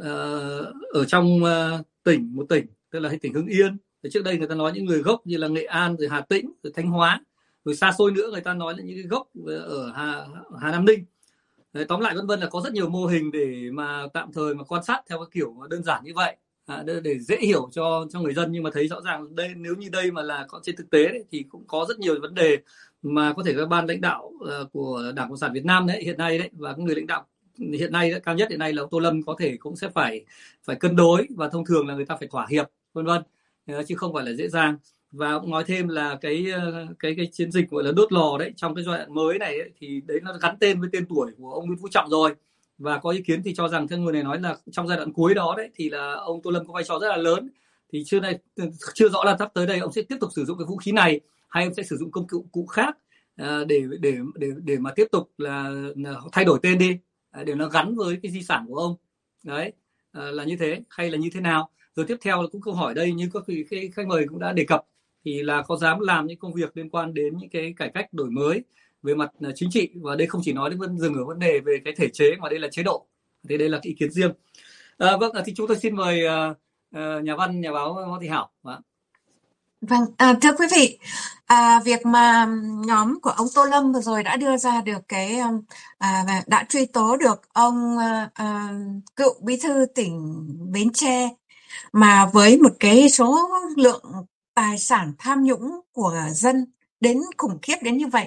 Speaker 1: ở trong uh, tỉnh, một tỉnh, tức là tỉnh Hưng Yên. Thì trước đây người ta nói những người gốc như là Nghệ An, rồi Hà Tĩnh, rồi Thanh Hóa. Rồi xa xôi nữa người ta nói là những cái gốc ở Hà, Hà Nam Ninh. Đấy, tóm lại vân vân là có rất nhiều mô hình để mà tạm thời mà quan sát theo cái kiểu đơn giản như vậy, à, để, để dễ hiểu cho cho người dân. Nhưng mà thấy rõ ràng đây, nếu như đây mà là có trên thực tế đấy, thì cũng có rất nhiều vấn đề mà có thể các ban lãnh đạo uh, của Đảng Cộng sản Việt Nam đấy hiện nay đấy, và người lãnh đạo hiện nay đấy, cao nhất hiện nay là ông Tô Lâm có thể cũng sẽ phải phải cân đối, và thông thường là người ta phải thỏa hiệp vân vân, uh, chứ không phải là dễ dàng. Và cũng nói thêm là cái cái cái chiến dịch gọi là đốt lò đấy trong cái giai đoạn mới này ấy, thì đấy nó gắn tên với tên tuổi của ông Nguyễn Phú Trọng rồi. Và có ý kiến thì cho rằng, theo người này nói là trong giai đoạn cuối đó đấy thì là ông Tô Lâm có vai trò rất là lớn. Thì chưa này chưa rõ là sắp tới đây ông sẽ tiếp tục sử dụng cái vũ khí này hay ông sẽ sử dụng công cụ cụ khác để để để để mà tiếp tục là, là thay đổi tên đi để nó gắn với cái di sản của ông đấy, là như thế hay là như thế nào. Rồi tiếp theo là cũng câu hỏi đây, như các cái khách mời cũng đã đề cập, thì là có dám làm những công việc liên quan đến những cái cải cách đổi mới về mặt chính trị, và đây không chỉ nói đến vấn dừng ở vấn đề về cái thể chế mà đây là chế độ. Thế đây là cái ý kiến riêng. À, vâng, thì chúng tôi xin mời uh, uh, nhà văn, nhà báo Võ Thị Hảo. Vâng,
Speaker 4: vâng à, thưa quý vị, à, việc mà nhóm của ông Tô Lâm vừa rồi đã đưa ra được cái à, đã truy tố được ông à, à, cựu bí thư tỉnh Bến Tre mà với một cái số lượng tài sản tham nhũng của dân đến khủng khiếp đến như vậy,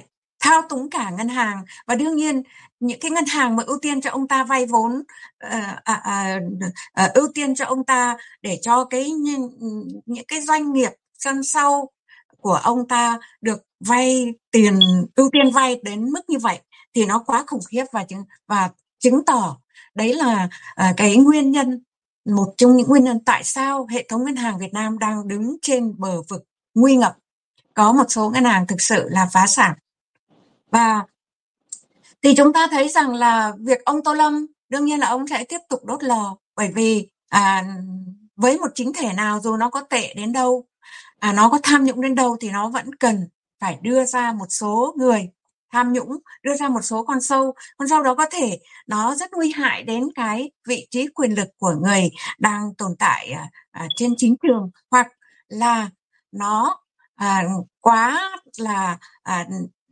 Speaker 4: thao túng cả ngân hàng, và đương nhiên những cái ngân hàng mà ưu tiên cho ông ta vay vốn, à, à, à, à, ưu tiên cho ông ta để cho cái những, những cái doanh nghiệp sân sau của ông ta được vay tiền, ưu tiên vay đến mức như vậy thì nó quá khủng khiếp, và chứng và chứng tỏ đấy là à, cái nguyên nhân, một trong những nguyên nhân tại sao hệ thống ngân hàng Việt Nam đang đứng trên bờ vực nguy ngập. Có một số ngân hàng thực sự là phá sản. Và thì chúng ta thấy rằng là việc ông Tô Lâm đương nhiên là ông sẽ tiếp tục đốt lò, bởi vì à, với một chính thể nào dù nó có tệ đến đâu, à, nó có tham nhũng đến đâu thì nó vẫn cần phải đưa ra một số người tham nhũng, đưa ra một số con sâu. Con sâu đó có thể nó rất nguy hại đến cái vị trí quyền lực của người đang tồn tại à, à, trên chính trường, hoặc là nó à, quá là à,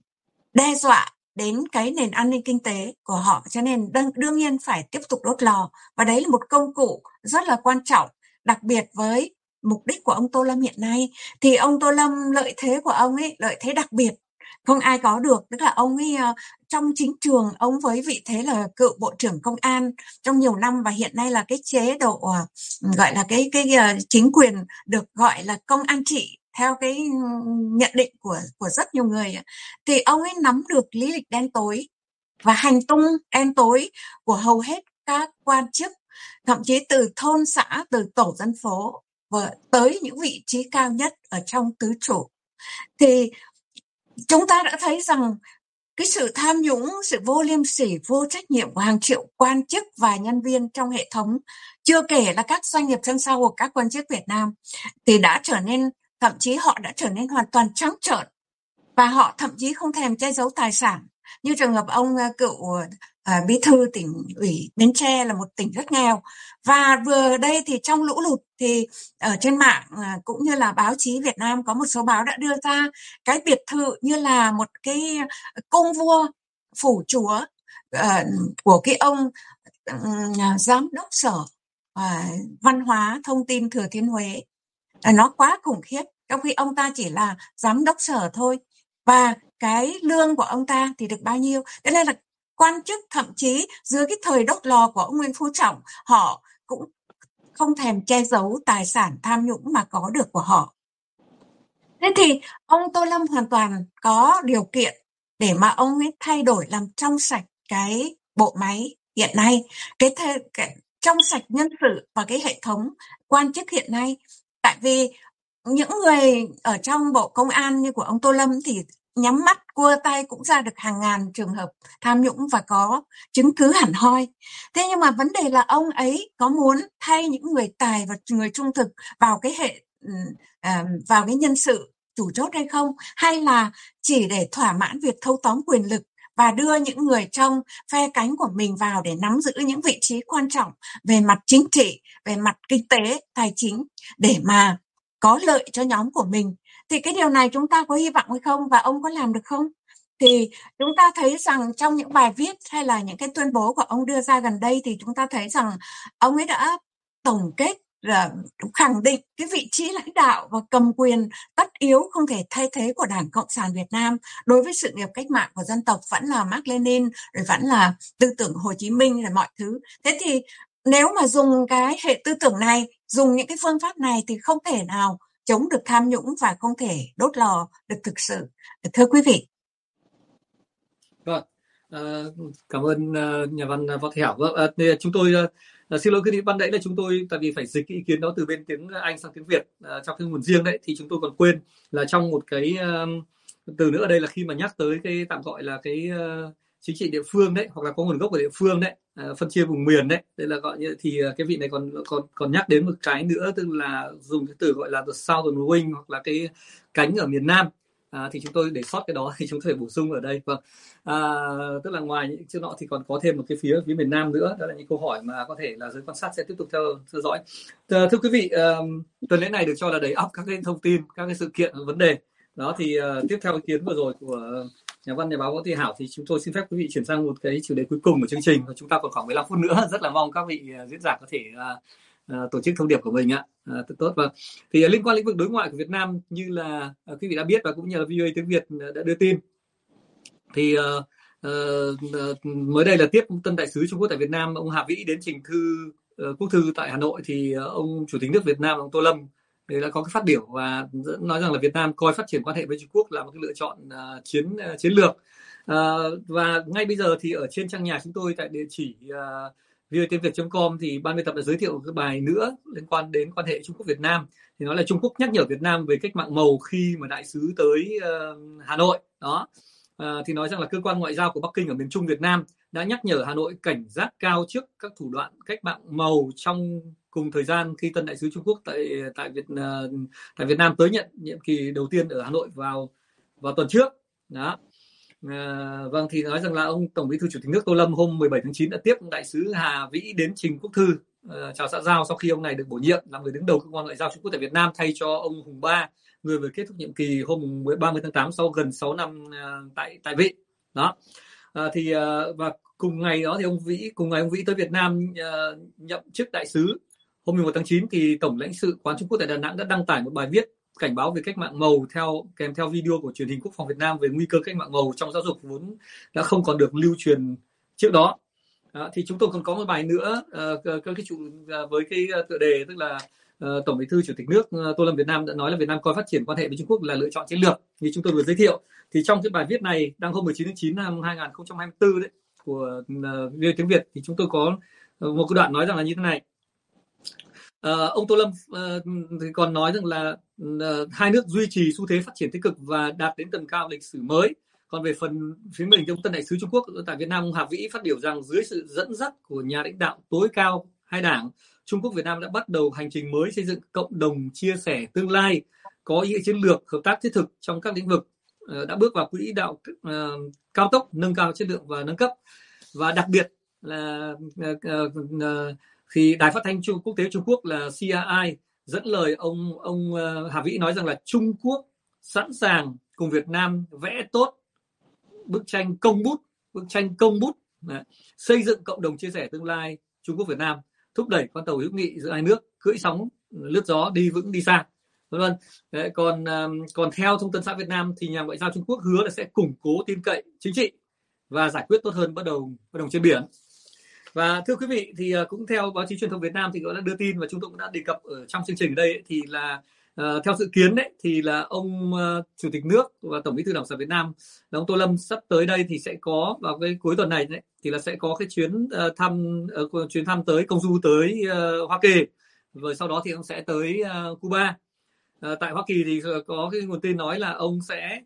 Speaker 4: đe dọa đến cái nền an ninh kinh tế của họ, cho nên đương, đương nhiên phải tiếp tục đốt lò. Và đấy là một công cụ rất là quan trọng, đặc biệt với mục đích của ông Tô Lâm hiện nay. Thì ông Tô Lâm, lợi thế của ông ấy, lợi thế đặc biệt không ai có được, tức là ông ấy uh, trong chính trường, ông với vị thế là cựu bộ trưởng công an trong nhiều năm, và hiện nay là cái chế độ uh, gọi là cái cái uh, chính quyền được gọi là công an trị theo cái nhận định của của rất nhiều người, thì ông ấy nắm được lý lịch đen tối và hành tung đen tối của hầu hết các quan chức, thậm chí từ thôn xã, từ tổ dân phố và tới những vị trí cao nhất ở trong tứ trụ. Thì chúng ta đã thấy rằng cái sự tham nhũng, sự vô liêm sỉ, vô trách nhiệm của hàng triệu quan chức và nhân viên trong hệ thống, chưa kể là các doanh nghiệp chân sau của các quan chức Việt Nam, thì đã trở nên, thậm chí họ đã trở nên hoàn toàn trắng trợn, và họ thậm chí không thèm che giấu tài sản. Như trường hợp ông cựu à, bí thư tỉnh ủy Bến Tre là một tỉnh rất nghèo. Và vừa đây thì trong lũ lụt thì ở trên mạng à, cũng như là báo chí Việt Nam, có một số báo đã đưa ra cái biệt thự như là một cái cung vua phủ chúa à, của cái ông à, giám đốc sở à, văn hóa thông tin Thừa Thiên Huế. À, nó quá khủng khiếp, trong khi ông ta chỉ là giám đốc sở thôi, và cái lương của ông ta thì được bao nhiêu. Thế nên là quan chức thậm chí dưới cái thời đốt lò của ông Nguyễn Phú Trọng, họ cũng không thèm che giấu tài sản tham nhũng mà có được của họ. Thế thì ông Tô Lâm hoàn toàn có điều kiện để mà ông ấy thay đổi, làm trong sạch cái bộ máy hiện nay, cái, th- cái trong sạch nhân sự và cái hệ thống quan chức hiện nay. Tại vì những người ở trong bộ công an như của ông Tô Lâm thì nhắm mắt cua tay cũng ra được hàng ngàn trường hợp tham nhũng và có chứng cứ hẳn hoi. Thế nhưng mà vấn đề là ông ấy có muốn thay những người tài và người trung thực vào cái hệ uh, vào cái nhân sự chủ chốt hay không, hay là chỉ để thỏa mãn việc thâu tóm quyền lực và đưa những người trong phe cánh của mình vào để nắm giữ những vị trí quan trọng về mặt chính trị, về mặt kinh tế, tài chính, để mà có lợi cho nhóm của mình. Thì cái điều này chúng ta có hy vọng hay không, và ông có làm được không? Thì chúng ta thấy rằng trong những bài viết hay là những cái tuyên bố của ông đưa ra gần đây, thì chúng ta thấy rằng ông ấy đã tổng kết, khẳng định cái vị trí lãnh đạo và cầm quyền tất yếu không thể thay thế của Đảng Cộng sản Việt Nam đối với sự nghiệp cách mạng của dân tộc vẫn là Mác Lênin, rồi vẫn là tư tưởng Hồ Chí Minh, rồi mọi thứ. Thế thì nếu mà dùng cái hệ tư tưởng này, dùng những cái phương pháp này thì không thể nào chống được tham nhũng và không thể đốt lò được thực sự. Thưa quý vị.
Speaker 1: Vâng, à, cảm ơn uh, nhà văn Võ Thị Hảo. Vâng, uh, chúng tôi uh, xin lỗi cái ban nãy là chúng tôi tại vì phải dịch cái ý kiến đó từ bên tiếng Anh sang tiếng Việt uh, trong cái nguồn riêng đấy, thì chúng tôi còn quên là trong một cái uh, từ nữa ở đây là khi mà nhắc tới cái tạm gọi là cái uh, chính trị địa phương đấy, hoặc là có nguồn gốc của địa phương đấy, uh, phân chia vùng miền đấy, đây là gọi như thì uh, cái vị này còn còn còn nhắc đến một cái nữa, tức là dùng cái từ gọi là the Southern Wing, hoặc là cái cánh ở miền Nam. À, thì chúng tôi để sót cái đó thì chúng tôi phải bổ sung ở đây. Vâng, à, tức là ngoài những chữ nọ thì còn có thêm một cái phía phía miền Nam nữa. Đó là những câu hỏi mà có thể là giới quan sát sẽ tiếp tục theo theo dõi. Thưa, thưa quý vị, uh, tuần lễ này được cho là đầy ắp các cái thông tin, các cái sự kiện, vấn đề. Đó thì uh, tiếp theo ý kiến vừa rồi của nhà văn nhà báo Võ Thị Hảo, thì chúng tôi xin phép quý vị chuyển sang một cái chủ đề cuối cùng của chương trình. Và chúng ta còn khoảng mười lăm phút nữa, rất là mong các vị uh, diễn giả có thể uh, Uh, tổ chức thông điệp của mình ạ. Uh, tốt tốt. Và thì uh, liên quan lĩnh vực đối ngoại của Việt Nam, như là uh, quý vị đã biết và cũng như là vê o a tiếng Việt đã đưa tin, thì uh, uh, mới đây là tiếp tân đại sứ Trung Quốc tại Việt Nam ông Hà Vĩ đến trình thư uh, quốc thư tại Hà Nội, thì uh, ông Chủ tịch nước Việt Nam ông Tô Lâm thì đã có cái phát biểu và nói rằng là Việt Nam coi phát triển quan hệ với Trung Quốc là một cái lựa chọn uh, chiến uh, chiến lược. Uh, và ngay bây giờ thì ở trên trang nhà chúng tôi tại địa chỉ uh, vê o a tiếng việt chấm com thì ban biên tập đã giới thiệu cái bài nữa liên quan đến quan hệ Trung Quốc Việt Nam. Thì nói là Trung Quốc nhắc nhở Việt Nam về cách mạng màu khi mà đại sứ tới uh, Hà Nội đó. Uh, thì nói rằng là cơ quan ngoại giao của Bắc Kinh ở miền Trung Việt Nam đã nhắc nhở Hà Nội cảnh giác cao trước các thủ đoạn cách mạng màu trong cùng thời gian khi tân đại sứ Trung Quốc tại tại Việt uh, tại Việt Nam tới nhận nhiệm kỳ đầu tiên ở Hà Nội vào vào tuần trước đó. À, vâng, thì nói rằng là ông Tổng Bí thư Chủ tịch nước Tô Lâm hôm mười bảy tháng chín đã tiếp đại sứ Hà Vĩ đến trình quốc thư uh, chào xã giao sau khi ông này được bổ nhiệm làm người đứng đầu cơ quan ngoại giao Trung Quốc tại Việt Nam thay cho ông Hùng Ba, người vừa kết thúc nhiệm kỳ hôm ba mươi tháng tám sau gần sáu năm uh, tại tại vị đó. Uh, thì uh, và cùng ngày đó thì ông Vĩ cùng ngày ông Vĩ tới Việt Nam uh, nhậm chức đại sứ hôm mười một tháng chín thì Tổng lãnh sự quán Trung Quốc tại Đà Nẵng đã đăng tải một bài viết cảnh báo về cách mạng màu theo kèm theo video của truyền hình Quốc phòng Việt Nam về nguy cơ cách mạng màu trong giáo dục vốn đã không còn được lưu truyền trước đó. À, thì chúng tôi còn có một bài nữa uh, cái chủ uh, với cái tựa đề tức là uh, Tổng Bí thư Chủ tịch nước uh, Tô Lâm Việt Nam đã nói là Việt Nam coi phát triển quan hệ với Trung Quốc là lựa chọn chiến lược như chúng tôi vừa giới thiệu. Thì trong cái bài viết này đăng hôm mười chín tháng chín năm hai nghìn không trăm hai mươi tư đấy của uh, vê o a tiếng Việt thì chúng tôi có uh, một cái đoạn nói rằng là như thế này. Uh, ông Tô Lâm uh, thì còn nói rằng là uh, hai nước duy trì xu thế phát triển tích cực và đạt đến tầm cao lịch sử mới. Còn về phần phía mình, ông tân đại sứ Trung Quốc tại Việt Nam ông Hà Vĩ phát biểu rằng dưới sự dẫn dắt của nhà lãnh đạo tối cao hai đảng, Trung Quốc Việt Nam đã bắt đầu hành trình mới xây dựng cộng đồng chia sẻ tương lai có ý nghĩa chiến lược, hợp tác thiết thực trong các lĩnh vực, uh, đã bước vào quỹ đạo uh, cao tốc, nâng cao chất lượng và nâng cấp. Và đặc biệt là uh, uh, uh, khi Đài Phát thanh Trung Quốc tế Trung Quốc là xê i i dẫn lời ông ông Hà Vĩ nói rằng là Trung Quốc sẵn sàng cùng Việt Nam vẽ tốt bức tranh công bút, bức tranh công bút đấy, xây dựng cộng đồng chia sẻ tương lai Trung Quốc Việt Nam, thúc đẩy con tàu hữu nghị giữa hai nước cưỡi sóng lướt gió đi vững đi xa, vân vân. Đấy, còn còn theo Thông tấn xã Việt Nam thì nhà ngoại giao Trung Quốc hứa là sẽ củng cố tin cậy chính trị và giải quyết tốt hơn bất đồng bất đồng trên biển. Và thưa quý vị, thì cũng theo báo chí truyền thông Việt Nam thì cũng đã đưa tin và chúng tôi cũng đã đề cập ở trong chương trình ở đây ấy, thì là uh, theo dự kiến đấy thì là ông uh, Chủ tịch nước và Tổng Bí thư Đảng Cộng sản Việt Nam là ông Tô Lâm sắp tới đây thì sẽ có vào cái cuối tuần này đấy, thì là sẽ có cái chuyến uh, thăm uh, chuyến thăm tới công du tới uh, Hoa Kỳ, rồi sau đó thì ông sẽ tới uh, Cuba. Uh, tại Hoa Kỳ thì có cái nguồn tin nói là ông sẽ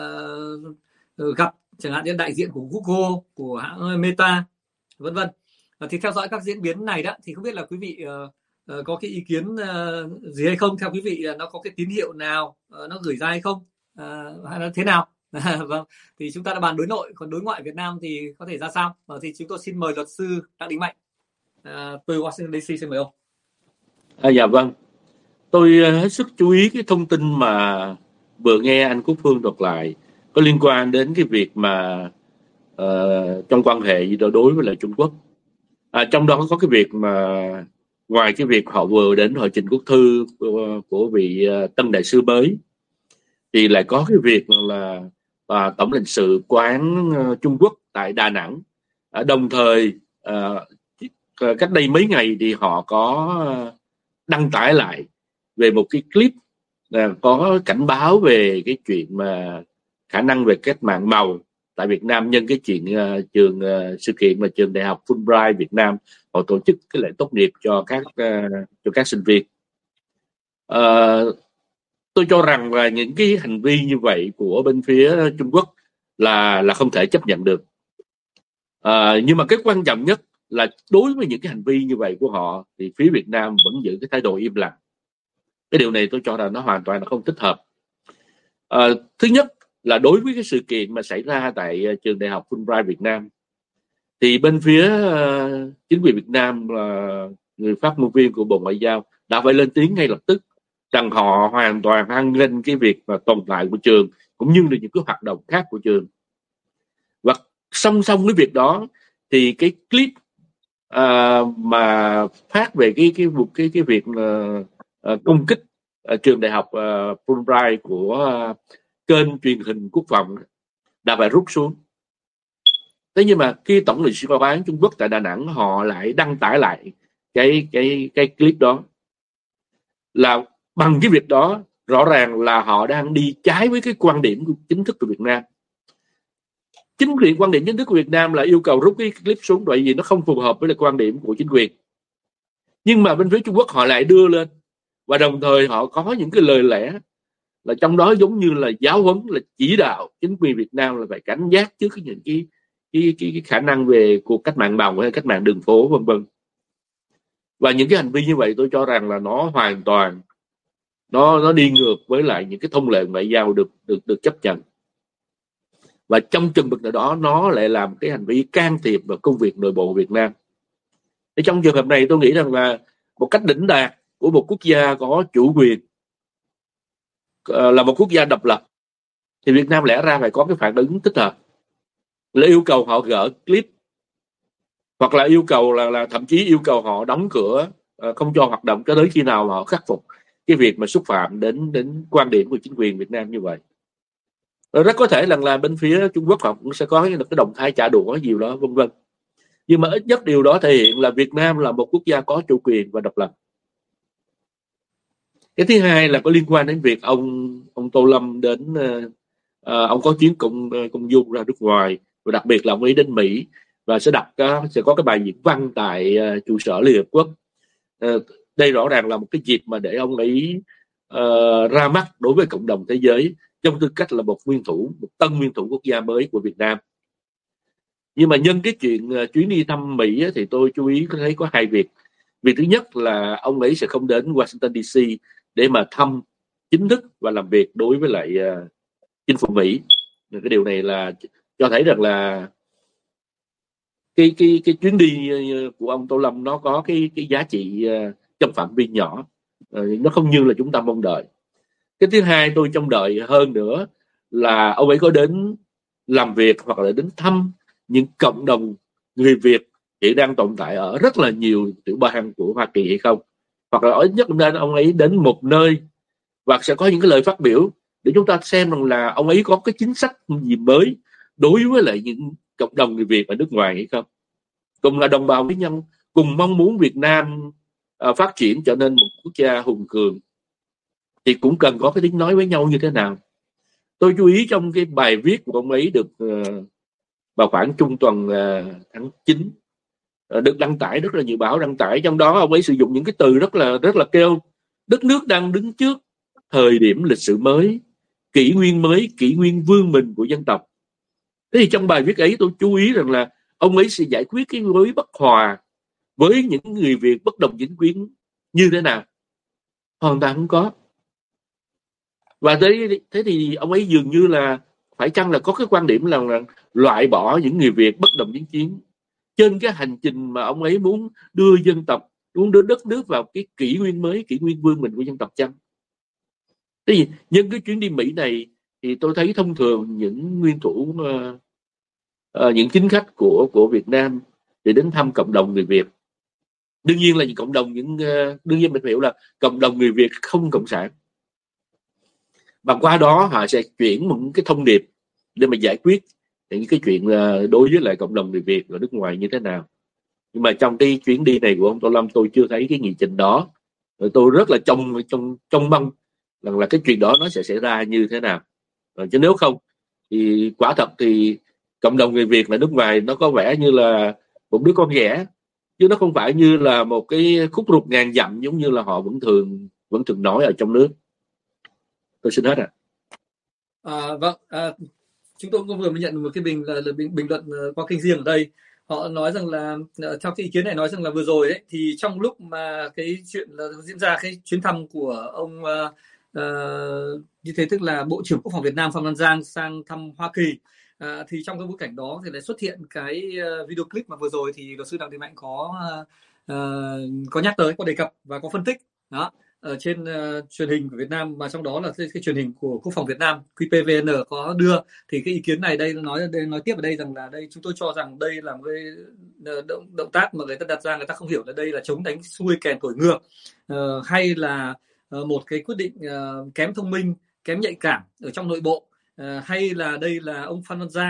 Speaker 1: uh, gặp chẳng hạn như đại diện của Google, của hãng Meta, vân vân. Thì theo dõi các diễn biến này đó thì không biết là quý vị uh, uh, có cái ý kiến uh, gì hay không, theo quý vị uh, nó có cái tín hiệu nào uh, nó gửi ra hay không, uh, hay là thế nào. Vâng, thì chúng ta đã bàn đối nội, còn đối ngoại Việt Nam thì có thể ra sao. Uh, thì chúng tôi xin mời luật sư Đặng Đình Mạnh uh, từ Washington đê xê, xin mời ông.
Speaker 2: À, dạ vâng, tôi hết sức chú ý cái thông tin mà vừa nghe anh Quốc Phương đọc lại có liên quan đến cái việc mà uh, trong quan hệ đối với lại Trung Quốc. À, trong đó có cái việc mà ngoài cái việc họ vừa đến hội trình quốc thư của, của vị uh, tân đại sứ mới thì lại có cái việc là uh, tổng lãnh sự quán uh, Trung Quốc tại Đà Nẵng. Uh, đồng thời uh, cách đây mấy ngày thì họ có uh, đăng tải lại về một cái clip uh, có cảnh báo về cái chuyện mà khả năng về cách mạng màu tại Việt Nam nhân cái chuyện uh, trường uh, sự kiện mà trường Đại học Fulbright Việt Nam họ tổ chức cái lễ tốt nghiệp cho các uh, cho các sinh viên. Uh, tôi cho rằng là những cái hành vi như vậy của bên phía Trung Quốc là là không thể chấp nhận được. Uh, nhưng mà cái quan trọng nhất là đối với những cái hành vi như vậy của họ thì phía Việt Nam vẫn giữ cái thái độ im lặng. Cái điều này tôi cho rằng nó hoàn toàn là không thích hợp. Uh, thứ nhất là đối với cái sự kiện mà xảy ra tại uh, trường Đại học Fulbright Việt Nam thì bên phía uh, chính quyền Việt Nam là uh, người phát ngôn viên của Bộ Ngoại giao đã phải lên tiếng ngay lập tức rằng họ hoàn toàn hoan nghênh cái việc mà tồn tại của trường cũng như là những cái hoạt động khác của trường. Và song song với việc đó thì cái clip uh, mà phát về cái cái cái cái, cái việc uh, uh, công kích uh, trường Đại học uh, Fulbright của uh, kênh truyền hình quốc phòng đã phải rút xuống. Thế nhưng mà khi Tổng lãnh sự quán Trung Quốc tại Đà Nẵng họ lại đăng tải lại cái cái cái clip đó, là bằng cái việc đó rõ ràng là họ đang đi trái với cái quan điểm chính thức của Việt Nam. Chính quyền quan điểm chính thức của Việt Nam là yêu cầu rút cái clip xuống bởi vì nó không phù hợp với lại quan điểm của chính quyền. Nhưng mà bên phía Trung Quốc họ lại đưa lên, và đồng thời họ có những cái lời lẽ là trong đó giống như là giáo huấn, là chỉ đạo chính quyền Việt Nam là phải cảnh giác trước những cái cái, cái, cái khả năng về cuộc cách mạng bồng hay cách mạng đường phố vân vân. Và những cái hành vi như vậy tôi cho rằng là nó hoàn toàn nó nó đi ngược với lại những cái thông lệ ngoại giao được được được chấp nhận. Và trong chừng mực nào đó nó lại làm cái hành vi can thiệp vào công việc nội bộ Việt Nam. Thì trong trường hợp này tôi nghĩ rằng là một cách đỉnh đạt của một quốc gia có chủ quyền, là một quốc gia độc lập, thì Việt Nam lẽ ra phải có cái phản ứng thích hợp, là yêu cầu họ gỡ clip, hoặc là yêu cầu là, là thậm chí yêu cầu họ đóng cửa, không cho hoạt động cho tới khi nào họ khắc phục cái việc mà xúc phạm đến đến quan điểm của chính quyền Việt Nam như vậy. Rồi rất có thể là, là bên phía Trung Quốc họ cũng sẽ có cái động thái trả đũa gì đó vân vân. Nhưng mà ít nhất điều đó thể hiện là Việt Nam là một quốc gia có chủ quyền và độc lập. Cái thứ hai là có liên quan đến việc ông ông Tô Lâm đến uh, uh, ông có chuyến công công du ra nước ngoài, và đặc biệt là ông ấy đến Mỹ và sẽ đặt uh, sẽ có cái bài diễn văn tại uh, trụ sở Liên Hợp Quốc. Uh, đây rõ ràng là một cái dịp mà để ông ấy uh, ra mắt đối với cộng đồng thế giới trong tư cách là một nguyên thủ, một tân nguyên thủ quốc gia mới của Việt Nam. Nhưng mà nhân cái chuyện uh, chuyến đi thăm Mỹ ấy, thì tôi chú ý có thấy có hai việc. Việc thứ nhất là ông ấy sẽ không đến Washington đê xê để mà thăm chính thức và làm việc đối với lại uh, chính phủ Mỹ. Cái điều này là cho thấy rằng là cái cái cái chuyến đi của ông Tô Lâm nó có cái cái giá trị uh, trong phạm vi nhỏ, uh, nó không như là chúng ta mong đợi. Cái thứ hai tôi trông đợi hơn nữa là ông ấy có đến làm việc hoặc là đến thăm những cộng đồng người Việt hiện đang tồn tại ở rất là nhiều tiểu bang của Hoa Kỳ hay không, hoặc là ít nhất nên ông ấy đến một nơi và sẽ có những cái lời phát biểu để chúng ta xem rằng là ông ấy có cái chính sách gì mới đối với lại những cộng đồng người Việt ở nước ngoài hay không. Cùng là đồng bào với nhau, cùng mong muốn Việt Nam uh, phát triển trở nên một quốc gia hùng cường, thì cũng cần có cái tiếng nói với nhau như thế nào. Tôi chú ý trong cái bài viết của ông ấy được uh, vào khoảng trung tuần uh, tháng chín, uh, được đăng tải rất là nhiều báo đăng tải, trong đó ông ấy sử dụng những cái từ rất là rất là kêu đất nước đang đứng trước thời điểm lịch sử mới, kỷ nguyên mới, kỷ nguyên vương mình của dân tộc. Thế thì trong bài viết ấy tôi chú ý rằng là ông ấy sẽ giải quyết cái mối bất hòa với những người Việt bất đồng chính kiến như thế nào? Hoàn toàn không có. Và thế, thế thì ông ấy dường như là phải chăng là có cái quan điểm là, là loại bỏ những người Việt bất đồng chính kiến trên cái hành trình mà ông ấy muốn đưa dân tộc, muốn đưa đất nước vào cái kỷ nguyên mới, kỷ nguyên vương mình của dân tộc chăng? Thế thì nhân cái chuyến đi Mỹ này thì tôi thấy thông thường những nguyên thủ, uh, uh, những chính khách của của Việt Nam để đến thăm cộng đồng người Việt, đương nhiên là những cộng đồng những uh, đương nhiên mình hiểu là cộng đồng người Việt không cộng sản, và qua đó họ sẽ chuyển một cái thông điệp để mà giải quyết những cái chuyện uh, đối với lại cộng đồng người Việt ở nước ngoài như thế nào. Nhưng mà trong cái chuyến đi này của ông Tô Lâm tôi chưa thấy cái nghị trình đó. Rồi tôi rất là trông trông trông mong rằng là cái chuyện đó nó sẽ xảy ra như thế nào. Rồi, chứ nếu không thì quả thật thì cộng đồng người Việt ở nước ngoài nó có vẻ như là một đứa con ghẻ, chứ nó không phải như là một cái khúc ruột ngàn dặm giống như là họ vẫn thường vẫn thường nói ở trong nước. Tôi xin hết ạ.
Speaker 1: À. À, vâng, à, chúng tôi cũng vừa mới nhận một cái bình là, là bình, bình luận qua kênh riêng ở đây. Họ nói rằng là theo cái ý kiến này nói rằng là vừa rồi ấy, thì trong lúc mà cái chuyện là diễn ra cái chuyến thăm của ông uh, uh, như thế, tức là Bộ trưởng Quốc phòng Việt Nam Phan Văn Giang sang thăm Hoa Kỳ, uh, thì trong cái bối cảnh đó thì lại xuất hiện cái uh, video clip mà vừa rồi thì luật sư Đặng Đình Mạnh có uh, có nhắc tới, có đề cập và có phân tích đó ở trên uh, truyền hình của Việt Nam, mà trong đó là cái, cái truyền hình của Quốc phòng Việt Nam Q P V N có đưa. Thì cái ý kiến này đây nói đây nói tiếp ở đây rằng là đây chúng tôi cho rằng đây là một cái động, động tác mà người ta đặt ra, người ta không hiểu là đây là chống đánh xuôi kèn thổi ngược, uh, hay là uh, một cái quyết định uh, kém thông minh, kém nhạy cảm ở trong nội bộ, uh, hay là đây là ông Phan Văn Giang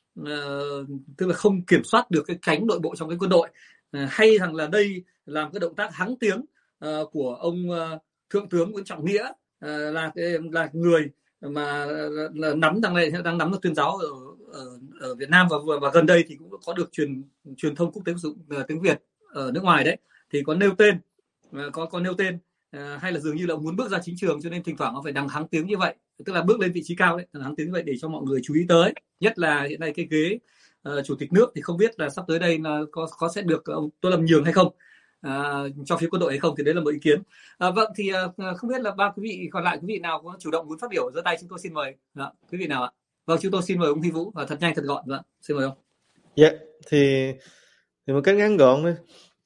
Speaker 1: uh, tức là không kiểm soát được cái cánh nội bộ trong cái quân đội, uh, hay rằng là đây làm cái động tác hắng tiếng uh, của ông uh, thượng tướng Nguyễn Trọng Nghĩa, uh, là là người mà là nắm đang này đang nắm được tuyên giáo ở, ở ở Việt Nam, và và gần đây thì cũng có được truyền truyền thông quốc tế sử dụng uh, tiếng Việt ở nước ngoài đấy, thì có nêu tên uh, có có nêu tên uh, hay là dường như là muốn bước ra chính trường, cho nên thỉnh thoảng nó phải đằng hắng tiếng như vậy, tức là bước lên vị trí cao đấy, đằng hắng tiếng như vậy để cho mọi người chú ý tới, nhất là hiện nay cái ghế uh, chủ tịch nước thì không biết là sắp tới đây là có có sẽ được ông Tô Lâm nhường hay không, À, cho phía quân đội hay không, thì đấy là một ý kiến. À, vâng thì à, không biết là ba quý vị còn lại, quý vị nào có chủ động muốn phát biểu giơ tay, chúng tôi xin mời. Dạ, quý vị nào ạ? Vâng, chúng tôi xin mời ông Huy Vũ, và thật nhanh thật gọn. Vâng, xin mời ông.
Speaker 5: Dạ, yeah, thì thì một cách ngắn gọn thôi.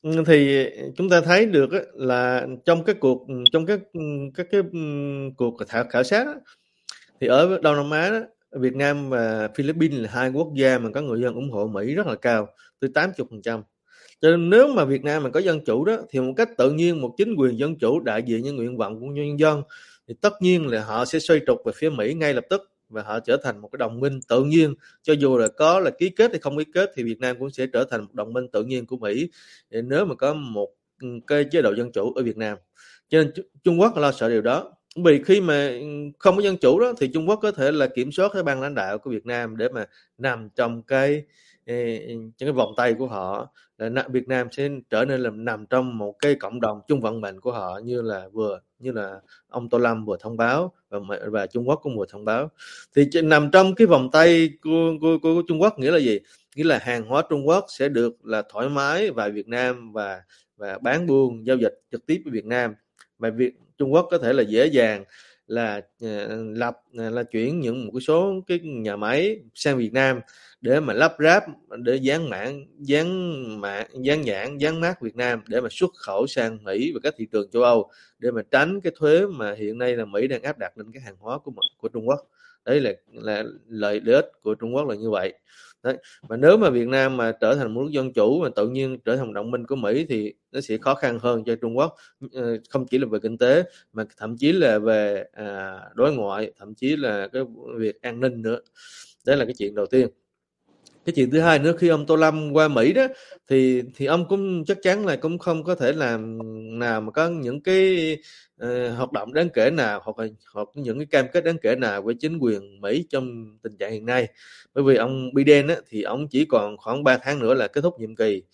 Speaker 5: Thì chúng ta thấy được là trong cái cuộc trong các các cái cuộc khảo khảo sát đó, thì ở Đông Nam Á đó, Việt Nam và Philippines là hai quốc gia mà có người dân ủng hộ Mỹ rất là cao, tới tám mươi phần trăm. Cho nên nếu mà Việt Nam mà có dân chủ đó, thì một cách tự nhiên một chính quyền dân chủ đại diện những nguyện vọng của nhân dân, thì tất nhiên là họ sẽ xoay trục về phía Mỹ ngay lập tức, và họ trở thành một cái đồng minh tự nhiên. Cho dù là có là ký kết hay không ký kết, thì Việt Nam cũng sẽ trở thành một đồng minh tự nhiên của Mỹ, để nếu mà có một cái chế độ dân chủ ở Việt Nam. Cho nên Trung Quốc lo sợ điều đó. Vì khi mà không có dân chủ đó, thì Trung Quốc có thể là kiểm soát cái ban lãnh đạo của Việt Nam để mà nằm trong cái trong cái vòng tay của họ, là Việt Nam sẽ trở nên là nằm trong một cái cộng đồng chung vận mệnh của họ, như là vừa như là ông Tô Lâm vừa thông báo, và và Trung Quốc cũng vừa thông báo. Thì nằm trong cái vòng tay của, của, của Trung Quốc nghĩa là gì? Nghĩa là hàng hóa Trung Quốc sẽ được là thoải mái vào Việt Nam và và bán buôn giao dịch trực tiếp với Việt Nam, và việc Trung Quốc có thể là dễ dàng là uh, lập là chuyển những một cái số cái nhà máy sang Việt Nam để mà lắp ráp, để dán mảng dán mảng dán nhãn dán mác Việt Nam để mà xuất khẩu sang Mỹ và các thị trường châu Âu, để mà tránh cái thuế mà hiện nay là Mỹ đang áp đặt lên cái hàng hóa của của Trung Quốc. Đấy là là lợi ích của Trung Quốc là như vậy. Đấy. Và nếu mà Việt Nam mà trở thành một nước dân chủ mà tự nhiên trở thành đồng minh của Mỹ, thì nó sẽ khó khăn hơn cho Trung Quốc, không chỉ là về kinh tế mà thậm chí là về à, đối ngoại, thậm chí là cái việc an ninh nữa. Đấy là cái chuyện đầu tiên. Cái chuyện thứ hai nữa, khi ông Tô Lâm qua Mỹ đó, thì thì ông cũng chắc chắn là cũng không có thể làm nào mà có những cái uh, hoạt động đáng kể nào, hoặc là hoặc những cái cam kết đáng kể nào với chính quyền Mỹ trong tình trạng hiện nay. Bởi vì ông Biden á, thì ông chỉ còn khoảng ba tháng nữa là kết thúc nhiệm kỳ,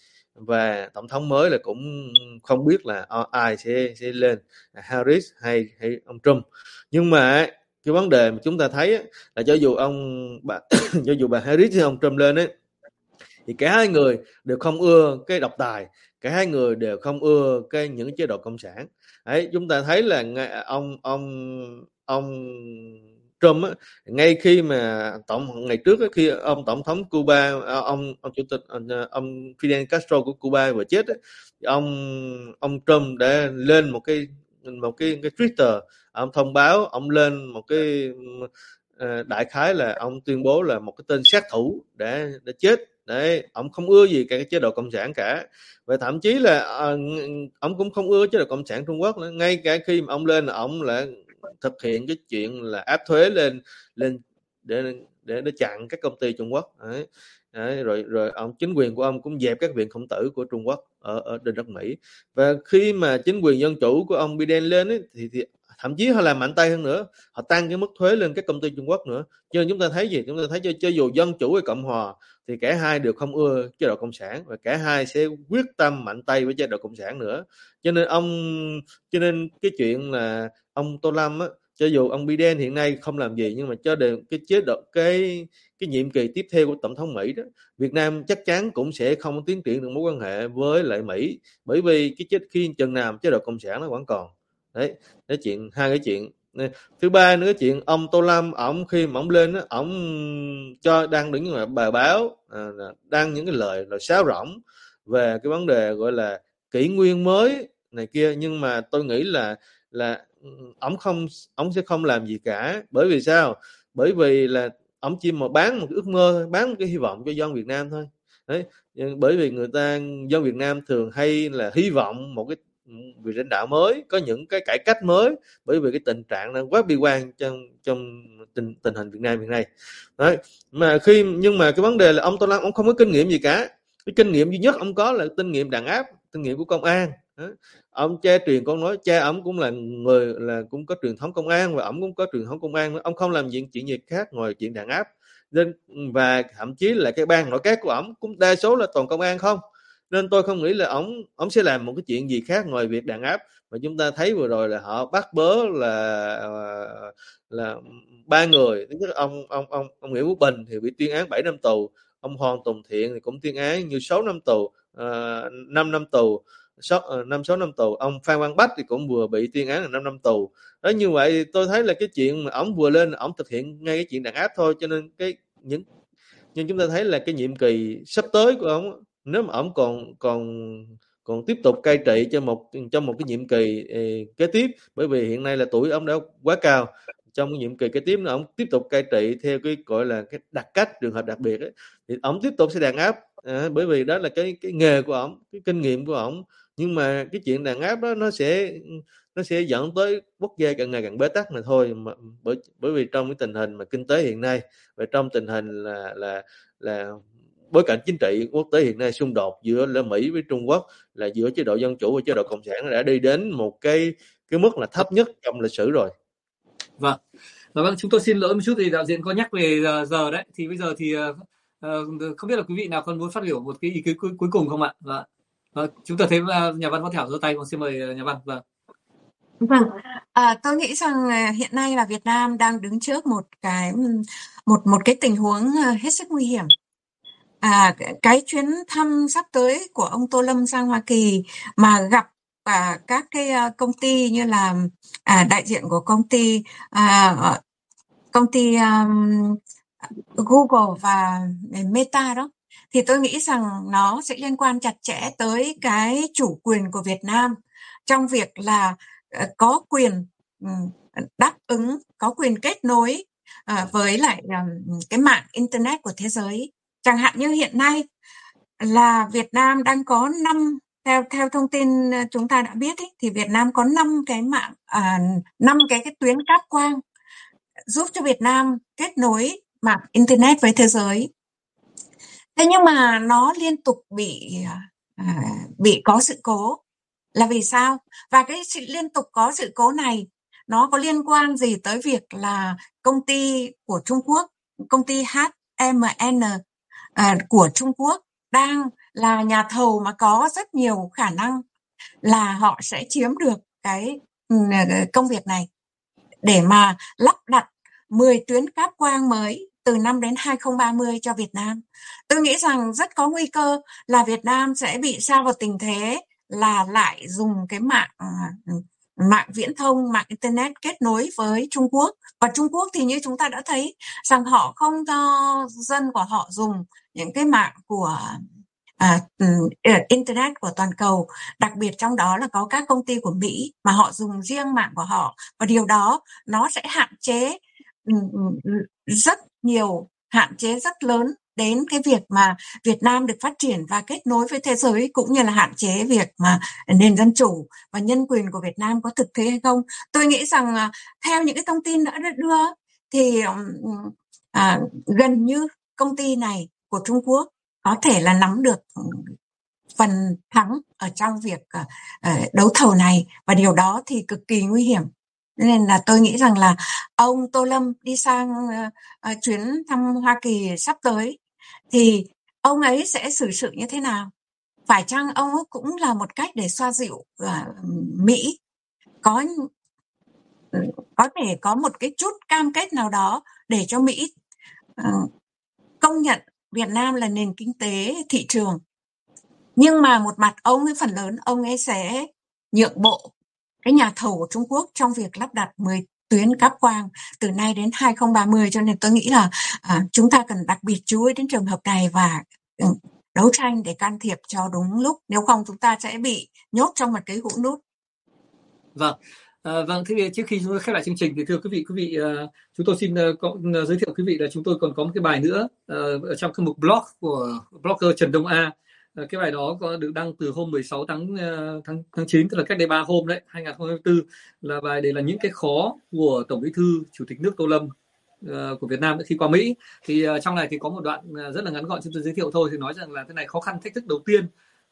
Speaker 5: và tổng thống mới là cũng không biết là ai sẽ sẽ lên, Harris hay hay ông Trump. Nhưng mà cái vấn đề mà chúng ta thấy á, là cho dù ông bà cho dù bà Harris hay ông Trump lên ấy, thì cả hai người đều không ưa cái độc tài, cả hai người đều không ưa cái những chế độ cộng sản. Đấy, chúng ta thấy là ông ông ông Trump á, ngay khi mà tổng ngày trước á, khi ông tổng thống Cuba, ông ông chủ tịch ông Fidel Castro của Cuba vừa chết á, thì ông ông Trump đã lên một cái một cái cái Twitter, ông thông báo, ông lên một cái uh, đại khái là ông tuyên bố là một cái tên sát thủ đã đã chết. Đấy, ông không ưa gì cả cái chế độ cộng sản cả, và thậm chí là uh, ông cũng không ưa chế độ cộng sản Trung Quốc nữa. Ngay cả khi mà ông lên, ông lại thực hiện cái chuyện là áp thuế lên lên để để để chặn các công ty Trung Quốc. Đấy. Đấy, rồi rồi ông chính quyền của ông cũng dẹp các viện khổng tử của Trung Quốc ở ở trên đất Mỹ. Và khi mà chính quyền dân chủ của ông Biden lên ấy, thì, thì thậm chí họ làm mạnh tay hơn nữa, họ tăng cái mức thuế lên các công ty Trung Quốc nữa. Cho nên chúng ta thấy gì? Chúng ta thấy cho, cho dù dân chủ hay cộng hòa thì cả hai đều không ưa chế độ cộng sản, và cả hai sẽ quyết tâm mạnh tay với chế độ cộng sản nữa. Cho nên ông cho nên cái chuyện là ông Tô Lâm á, cho dù ông Biden hiện nay không làm gì, nhưng mà cho đều cái chế độ cái cái nhiệm kỳ tiếp theo của tổng thống Mỹ đó, Việt Nam chắc chắn cũng sẽ không tiến triển được mối quan hệ với lại Mỹ, bởi vì cái chết khi chừng nào chế độ cộng sản nó vẫn còn. Đấy, cái chuyện hai cái chuyện. Thứ ba nữa, cái chuyện ông Tô Lâm, ổng khi mà ổng lên á, ổng cho đăng những cái bài báo, đăng những cái lời lời sáo rỗng về cái vấn đề gọi là kỷ nguyên mới này kia, nhưng mà tôi nghĩ là là ổng không ổng sẽ không làm gì cả. Bởi vì sao? Bởi vì là ổng chỉ mà bán một cái ước mơ thôi, bán một cái hy vọng cho dân Việt Nam thôi. Đấy, bởi vì người ta dân Việt Nam thường hay là hy vọng một cái vị lãnh đạo mới, có những cái cải cách mới, bởi vì cái tình trạng nó quá bi quan trong trong tình tình hình Việt Nam hiện nay. Đấy. Mà khi nhưng mà cái vấn đề là ông Tô Lâm ông không có kinh nghiệm gì cả. Cái kinh nghiệm duy nhất ông có là kinh nghiệm đàn áp, kinh nghiệm của công an. Đấy. Ông cha truyền con nói cha ông cũng là người là cũng có truyền thống công an và ông cũng có truyền thống công an, ông không làm chuyện chuyện gì khác ngoài chuyện đàn áp. Nên và thậm chí là cái ban nội các của ông cũng đa số là toàn công an không. Nên tôi không nghĩ là ông ông sẽ làm một cái chuyện gì khác ngoài việc đàn áp. Mà chúng ta thấy vừa rồi là họ bắt bớ là là ba người. Thứ nhất ông ông ông ông Nguyễn Phú Bình thì bị tuyên án bảy năm tù, ông Hoàng Tùng Thiện thì cũng tuyên án như sáu năm tù, uh, năm năm tù, năm sáu năm tù. Ông Phan Văn Bách thì cũng vừa bị tuyên án là năm năm tù. Đó, như vậy tôi thấy là cái chuyện mà ông vừa lên ông thực hiện ngay cái chuyện đàn áp thôi, cho nên cái những nhưng chúng ta thấy là cái nhiệm kỳ sắp tới của ông, nếu mà ông còn còn còn tiếp tục cai trị cho một trong một cái nhiệm kỳ eh, kế tiếp, bởi vì hiện nay là tuổi ông đã quá cao, trong cái nhiệm kỳ kế tiếp ông tiếp tục cai trị theo cái gọi là cái đặc cách trường hợp đặc biệt ấy, thì ông tiếp tục sẽ đàn áp, à, bởi vì đó là cái cái nghề của ông, cái kinh nghiệm của ông. Nhưng mà cái chuyện đàn áp đó nó sẽ nó sẽ dẫn tới quốc gia càng ngày càng bế tắc này thôi, mà bởi bởi vì trong cái tình hình mà kinh tế hiện nay và trong tình hình là là là bối cảnh chính trị quốc tế hiện nay, xung đột giữa là Mỹ với Trung Quốc, là giữa chế độ dân chủ và chế độ cộng sản đã đi đến một cái cái mức là thấp nhất trong lịch sử rồi.
Speaker 1: Vâng, vâng, chúng tôi xin lỗi một chút thì đạo diễn có nhắc về giờ đấy, thì bây giờ thì uh, không biết là quý vị nào còn muốn phát biểu một cái ý kiến cuối, cuối cùng không ạ? Vâng. Vâng, chúng ta thấy uh, nhà văn Võ Thảo giơ tay, con xin mời uh, nhà văn. Vâng.
Speaker 4: Vâng, à, tôi nghĩ rằng hiện nay là Việt Nam đang đứng trước một cái một một cái tình huống hết sức nguy hiểm. À, cái chuyến thăm sắp tới của ông Tô Lâm sang Hoa Kỳ mà gặp à, các cái công ty như là à, đại diện của công ty à, công ty um, Google và Meta đó, thì tôi nghĩ rằng nó sẽ liên quan chặt chẽ tới cái chủ quyền của Việt Nam trong việc là uh, có quyền um, đáp ứng, có quyền kết nối uh, với lại um, cái mạng Internet của thế giới. Chẳng hạn như hiện nay là Việt Nam đang có năm, theo theo thông tin chúng ta đã biết ý, thì Việt Nam có năm cái mạng, à, năm cái cái tuyến cáp quang giúp cho Việt Nam kết nối mạng Internet với thế giới. Thế nhưng mà nó liên tục bị à, bị có sự cố. Là vì sao? Và cái sự liên tục có sự cố này nó có liên quan gì tới việc là công ty của Trung Quốc, công ty hát em en à, của Trung Quốc đang là nhà thầu mà có rất nhiều khả năng là họ sẽ chiếm được cái công việc này để mà lắp đặt mười tuyến cáp quang mới từ năm đến hai không ba không cho Việt Nam. Tôi nghĩ rằng rất có nguy cơ là Việt Nam sẽ bị sa vào tình thế là lại dùng cái mạng mạng viễn thông, mạng Internet kết nối với Trung Quốc. Và Trung Quốc thì như chúng ta đã thấy rằng họ không cho dân của họ dùng những cái mạng của À, Internet của toàn cầu, đặc biệt trong đó là có các công ty của Mỹ mà họ dùng riêng mạng của họ, và điều đó nó sẽ hạn chế rất nhiều, hạn chế rất lớn đến cái việc mà Việt Nam được phát triển và kết nối với thế giới, cũng như là hạn chế việc mà nền dân chủ và nhân quyền của Việt Nam có thực thế hay không. Tôi nghĩ rằng theo những cái thông tin đã đưa thì à, gần như công ty này của Trung Quốc có thể là nắm được phần thắng ở trong việc uh, đấu thầu này, và điều đó thì cực kỳ nguy hiểm. Nên là tôi nghĩ rằng là ông Tô Lâm đi sang uh, uh, chuyến thăm Hoa Kỳ sắp tới thì ông ấy sẽ xử sự như thế nào? Phải chăng ông ấy cũng là một cách để xoa dịu uh, Mỹ, có có thể có một cái chút cam kết nào đó để cho Mỹ uh, công nhận Việt Nam là nền kinh tế thị trường. Nhưng mà một mặt ông ấy phần lớn ông ấy sẽ nhượng bộ cái nhà thầu của Trung Quốc trong việc lắp đặt mười tuyến cáp quang từ nay đến hai không ba không. Cho nên tôi nghĩ là à, chúng ta cần đặc biệt chú ý đến trường hợp này và ừ, đấu tranh để can thiệp cho đúng lúc. Nếu không chúng ta sẽ bị nhốt trong một cái hũ nút.
Speaker 1: Vâng. À, vâng, thế thì trước khi chúng tôi khép lại chương trình thì thưa quý vị, quý vị uh, chúng tôi xin uh, có, uh, giới thiệu quý vị là chúng tôi còn có một cái bài nữa uh, ở trong cái mục blog của blogger Trần Đông A. Cái bài đó có được đăng từ hôm mười sáu tháng tháng tháng chín, tức là cách đây ba hôm đấy, hai nghìn không trăm hai mươi tư, là bài để là những cái khó của Tổng Bí thư Chủ tịch nước Tô Lâm uh, của Việt Nam khi qua Mỹ. Thì uh, trong này thì có một đoạn rất là ngắn gọn, chúng tôi giới thiệu thôi, thì nói rằng là thế này: khó khăn thách thức đầu tiên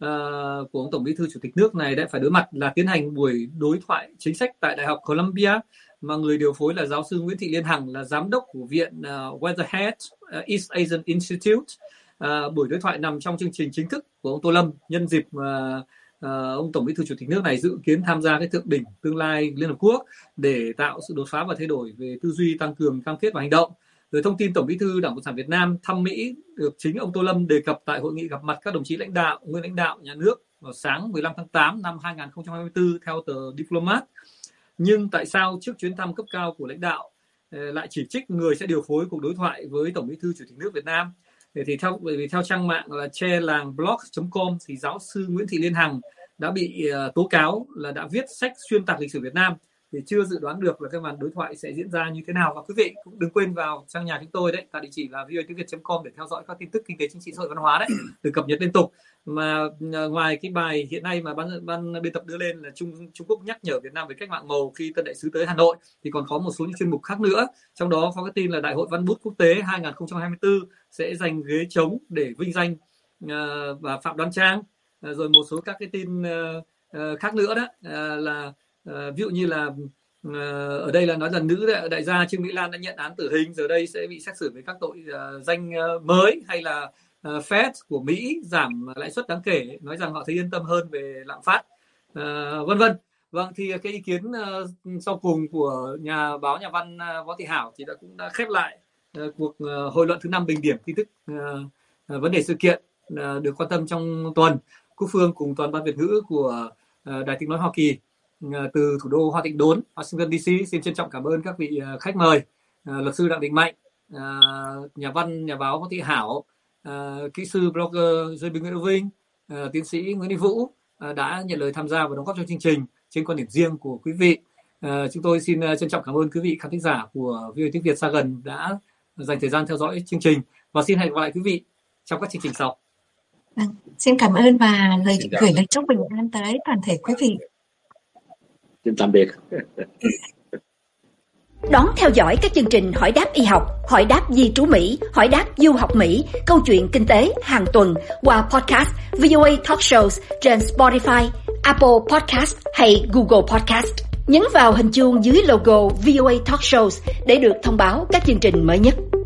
Speaker 1: uh, của ông Tổng Bí thư Chủ tịch nước này đã phải đối mặt là tiến hành buổi đối thoại chính sách tại Đại học Columbia, mà người điều phối là giáo sư Nguyễn Thị Liên Hằng, là giám đốc của viện uh, Weatherhead uh, East Asian Institute. Uh, buổi đối thoại nằm trong chương trình chính thức của ông Tô Lâm nhân dịp uh, uh, ông Tổng Bí thư Chủ tịch nước này dự kiến tham gia cái thượng đỉnh tương lai Liên Hợp Quốc để tạo sự đột phá và thay đổi về tư duy, tăng cường cam kết và hành động. Rồi thông tin Tổng Bí thư Đảng Cộng sản Việt Nam thăm Mỹ được chính ông Tô Lâm đề cập tại hội nghị gặp mặt các đồng chí lãnh đạo, nguyên lãnh đạo nhà nước vào sáng mười lăm tháng tám năm hai nghìn không trăm hai mươi tư theo tờ Diplomat. Nhưng tại sao trước chuyến thăm cấp cao của lãnh đạo lại chỉ trích người sẽ điều phối cuộc đối thoại với Tổng Bí thư Chủ tịch nước Việt Nam? Thì theo bởi vì theo trang mạng là che làng blog chấm com thì giáo sư Nguyễn Thị Liên Hằng đã bị uh, tố cáo là đã viết sách xuyên tạc lịch sử Việt Nam, thì chưa dự đoán được là cái màn đối thoại sẽ diễn ra như thế nào. Và quý vị cũng đừng quên vào trang nhà chúng tôi đấy, tại địa chỉ là v o a tiếng việt chấm com để theo dõi các tin tức kinh tế, chính trị, xã hội, văn hóa đấy, được cập nhật liên tục. Mà uh, ngoài cái bài hiện nay mà ban ban biên tập đưa lên là Trung Trung Quốc nhắc nhở Việt Nam về cách mạng màu khi tân đại sứ tới Hà Nội, thì còn có một số những chuyên mục khác nữa. Trong đó có cái tin là Đại hội Văn bút Quốc tế hai nghìn không trăm hai mươi tư sẽ giành ghế trống để vinh danh uh, và Phạm Đoan Trang, uh, rồi một số các cái tin uh, uh, khác nữa đó, uh, là uh, ví dụ như là uh, ở đây là nói rằng nữ đại, đại gia Trương Mỹ Lan đã nhận án tử hình, giờ đây sẽ bị xét xử với các tội uh, danh uh, mới, hay là uh, Fed của Mỹ giảm lãi suất đáng kể, nói rằng họ thấy yên tâm hơn về lạm phát, uh, vân vân. Vâng, thì cái ý kiến uh, sau cùng của nhà báo nhà văn uh, Võ Thị Hảo thì đã cũng đã khép lại uh, cuộc uh, hội luận thứ năm bình điểm tin tức uh, uh, vấn đề sự kiện uh, được quan tâm trong tuần. Quốc Phương cùng toàn ban Việt ngữ của uh, Đài Tiếng nói Hoa Kỳ uh, từ thủ đô Hoa Tịnh Đốn, Washington đê xê xin trân trọng cảm ơn các vị uh, khách mời, uh, luật sư Đặng Đình Mạnh, uh, nhà văn nhà báo Võ Thị Hảo, uh, kỹ sư blogger Duy Bình Nguyễn Đức Vinh, uh, tiến sĩ Nguyễn Đình Vũ uh, đã nhận lời tham gia và đóng góp cho chương trình trên quan điểm riêng của quý vị. À, chúng tôi xin trân trọng cảm ơn quý vị khán thính giả của vê o a tiếng Việt xa gần đã dành thời gian theo dõi chương trình, và xin hẹn gặp lại quý vị trong các chương trình sau.
Speaker 4: À, xin cảm ơn và lời gửi lời chúc bình an tới toàn thể quý vị.
Speaker 2: Xin tạm biệt.
Speaker 6: Đón theo dõi các chương trình Hỏi đáp y học, Hỏi đáp di trú Mỹ, Hỏi đáp du học Mỹ, Câu chuyện kinh tế hàng tuần qua podcast vê o a Talk Shows trên Spotify, Apple Podcast hay Google Podcast. Nhấn vào hình chuông dưới logo vê o a Talk Shows để được thông báo các chương trình mới nhất.